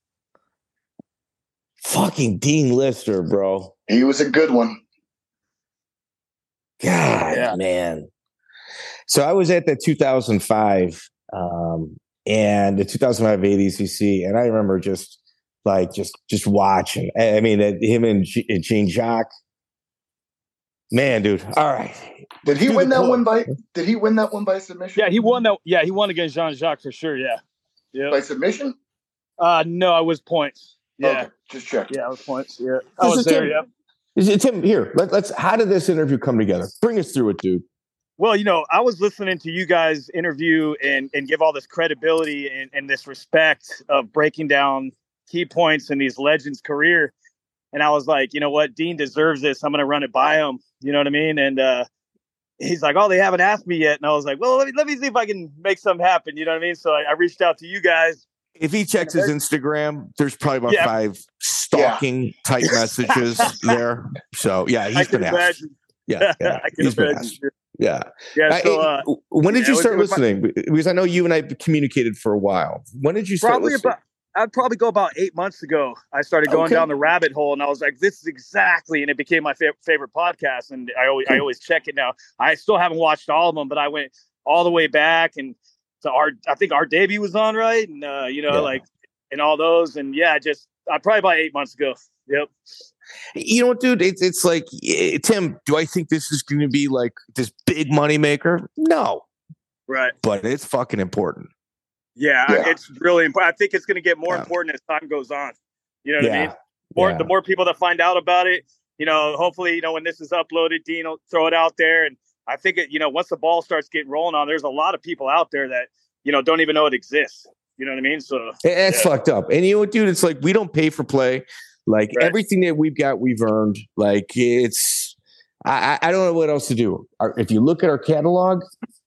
Fucking Dean Lister, bro. He was a good one. God, Yeah. man. So I was at the two thousand five um, and the two thousand five A D C C, and I remember just like just just watching. I, I mean, uh, him and G- Jean Jacques. Man, dude. All right. Did he Do win the that pull. one by? Did he win that one by submission? Yeah, he won that. Yeah, he won against Jean Jacques for sure. Yeah. Yeah. By submission? Uh, no, I was points. Yeah. Okay, just check. Yeah, I was points. Yeah. I This was is there. Tim. Yeah. Is it Tim? Here, let, let's. How did this interview come together? Bring us through it, dude. Well, you know, I was listening to you guys interview and, and give all this credibility and, and this respect of breaking down key points in these legends' career. And I was like, you know what? Dean deserves this. I'm going to run it by him. You know what I mean? And uh, he's like, oh, they haven't asked me yet. And I was like, well, let me, let me see if I can make something happen. You know what I mean? So I, I reached out to you guys. If he checks his Instagram, there's probably about Yeah. five stalking type messages there. So yeah, I he's can been asked. imagine. Yeah, yeah, I can he's been imagine. asked. Yeah. Yeah. So I- uh, when did yeah, you it was- start it was my- listening? Because I know you and I communicated for a while. When did you start probably listening? about, I'd probably go about eight months ago. I started going Okay. down the rabbit hole, and I was like, "This is exactly," and it became my fa- favorite podcast. And I always, I always check it now. I still haven't watched all of them, but I went all the way back and to our. I think our debut was on, right, and uh, you know, Yeah. like, and all those, and yeah, just I probably about eight months ago. Yep. You know what, dude? It's it's like eh, Tim. Do I think this is going to be like this big money maker? No, Right. but it's fucking important. Yeah, Yeah. it's really important. I think it's going to get more Yeah. important as time goes on. You know what I Yeah. mean? More Yeah. the more people that find out about it, you know, hopefully, you know, when this is uploaded, Dean will throw it out there. And I think it, you know, once the ball starts getting rolling on, there's a lot of people out there that, you know, don't even know it exists. You know what I mean? So It's Yeah. fucked up. And you know what, dude? It's like we don't pay for play. Like Right. everything that we've got, we've earned. Like it's, I, I I don't know what else to do. Our, if you look at our catalog,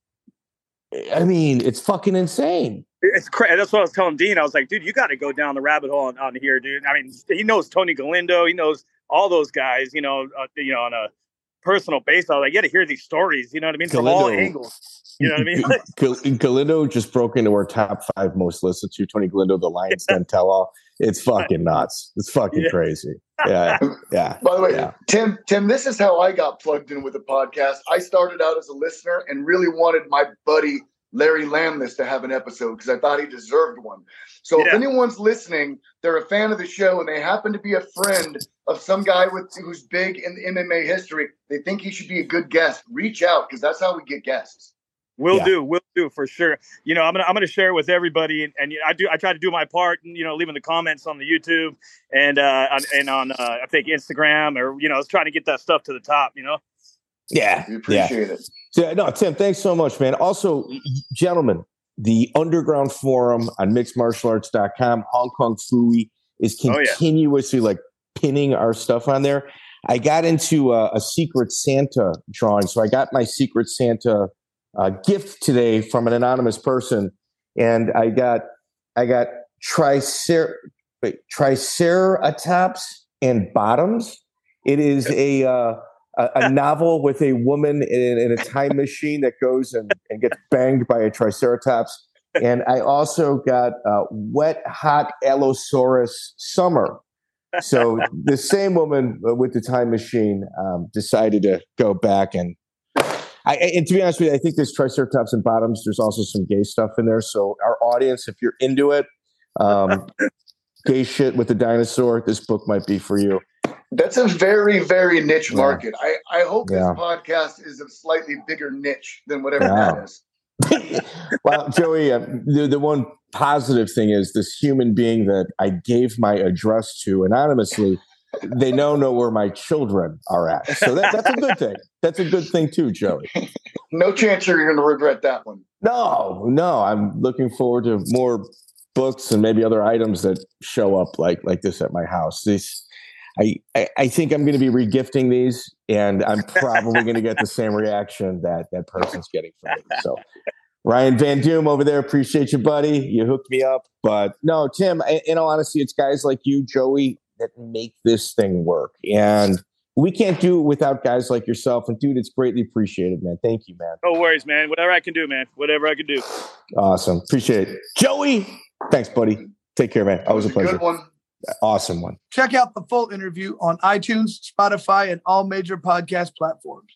I mean, it's fucking insane. it's crazy. That's what I was telling Dean. I was like, dude, you got to go down the rabbit hole on, on here, dude. I mean, he knows Tony Galindo. He knows all those guys, you know, uh, you know, on a personal basis. I was like, you got to hear these stories. You know what I mean? From all Galindo- angles. You know what I mean? Gal- Galindo just broke into our top five most listened to. Tony Galindo, the Lions Den Tell All. It's fucking nuts. It's fucking Yeah. crazy. Yeah, yeah. By the way, Yeah. Tim, Tim, this is how I got plugged in with the podcast. I started out as a listener and really wanted my buddy Larry Lamness to have an episode because I thought he deserved one. So if Yeah. anyone's listening, they're a fan of the show and they happen to be a friend of some guy with who's big in the M M A history, they think he should be a good guest. Reach out because that's how we get guests. We'll Yeah. do, we'll do for sure. You know, I'm gonna I'm gonna share it with everybody, and, and you know, I do I try to do my part, and you know, leaving the comments on the YouTube and uh on, and on uh, I think Instagram or you know, I was trying to get that stuff to the top. You know, Yeah. We Yeah. appreciate it. So, no, Tim, thanks so much, man. Also, y- gentlemen, the Underground Forum on mixed martial arts dot com, Hong Kong Fooey, is Oh, yeah. continuously like pinning our stuff on there. I got into a, a Secret Santa drawing. So I got my Secret Santa uh, gift today from an anonymous person. And I got, I got tricer- wait, Triceratops and Bottoms. It is a, uh, a, a novel with a woman in, in a time machine that goes and, and gets banged by a Triceratops. And I also got uh, Wet Hot Allosaurus Summer. So the same woman with the time machine um, decided to go back and I, and to be honest with you, I think there's Triceratops and Bottoms. There's also some gay stuff in there. So our audience, if you're into it, um, gay shit with the dinosaur, this book might be for you. That's a very, very niche Yeah. market. I, I hope Yeah. this podcast is a slightly bigger niche than whatever Yeah. that is. Well, Joey, uh, the, the one positive thing is this human being that I gave my address to anonymously, they now know where my children are at. So that, that's a good thing. That's a good thing too, Joey. No chance you're going to regret that one. No, no, I'm looking forward to more books and maybe other items that show up like like this at my house. These, I, I, I think I'm going to be regifting these, and I'm probably going to get the same reaction that that person's getting from me. So, Ryan Van Doom over there, appreciate you, buddy. You hooked me up. But no, Tim, I, in all honesty, it's guys like you, Joey, that make this thing work. And we can't do it without guys like yourself. And dude, it's greatly appreciated, man. Thank you, man. No worries, man. Whatever I can do, man. Whatever I can do. Awesome. Appreciate it. Joey, thanks, buddy. Take care, man. Always a pleasure. Good one. Awesome one. Check out the full interview on iTunes, Spotify, and all major podcast platforms.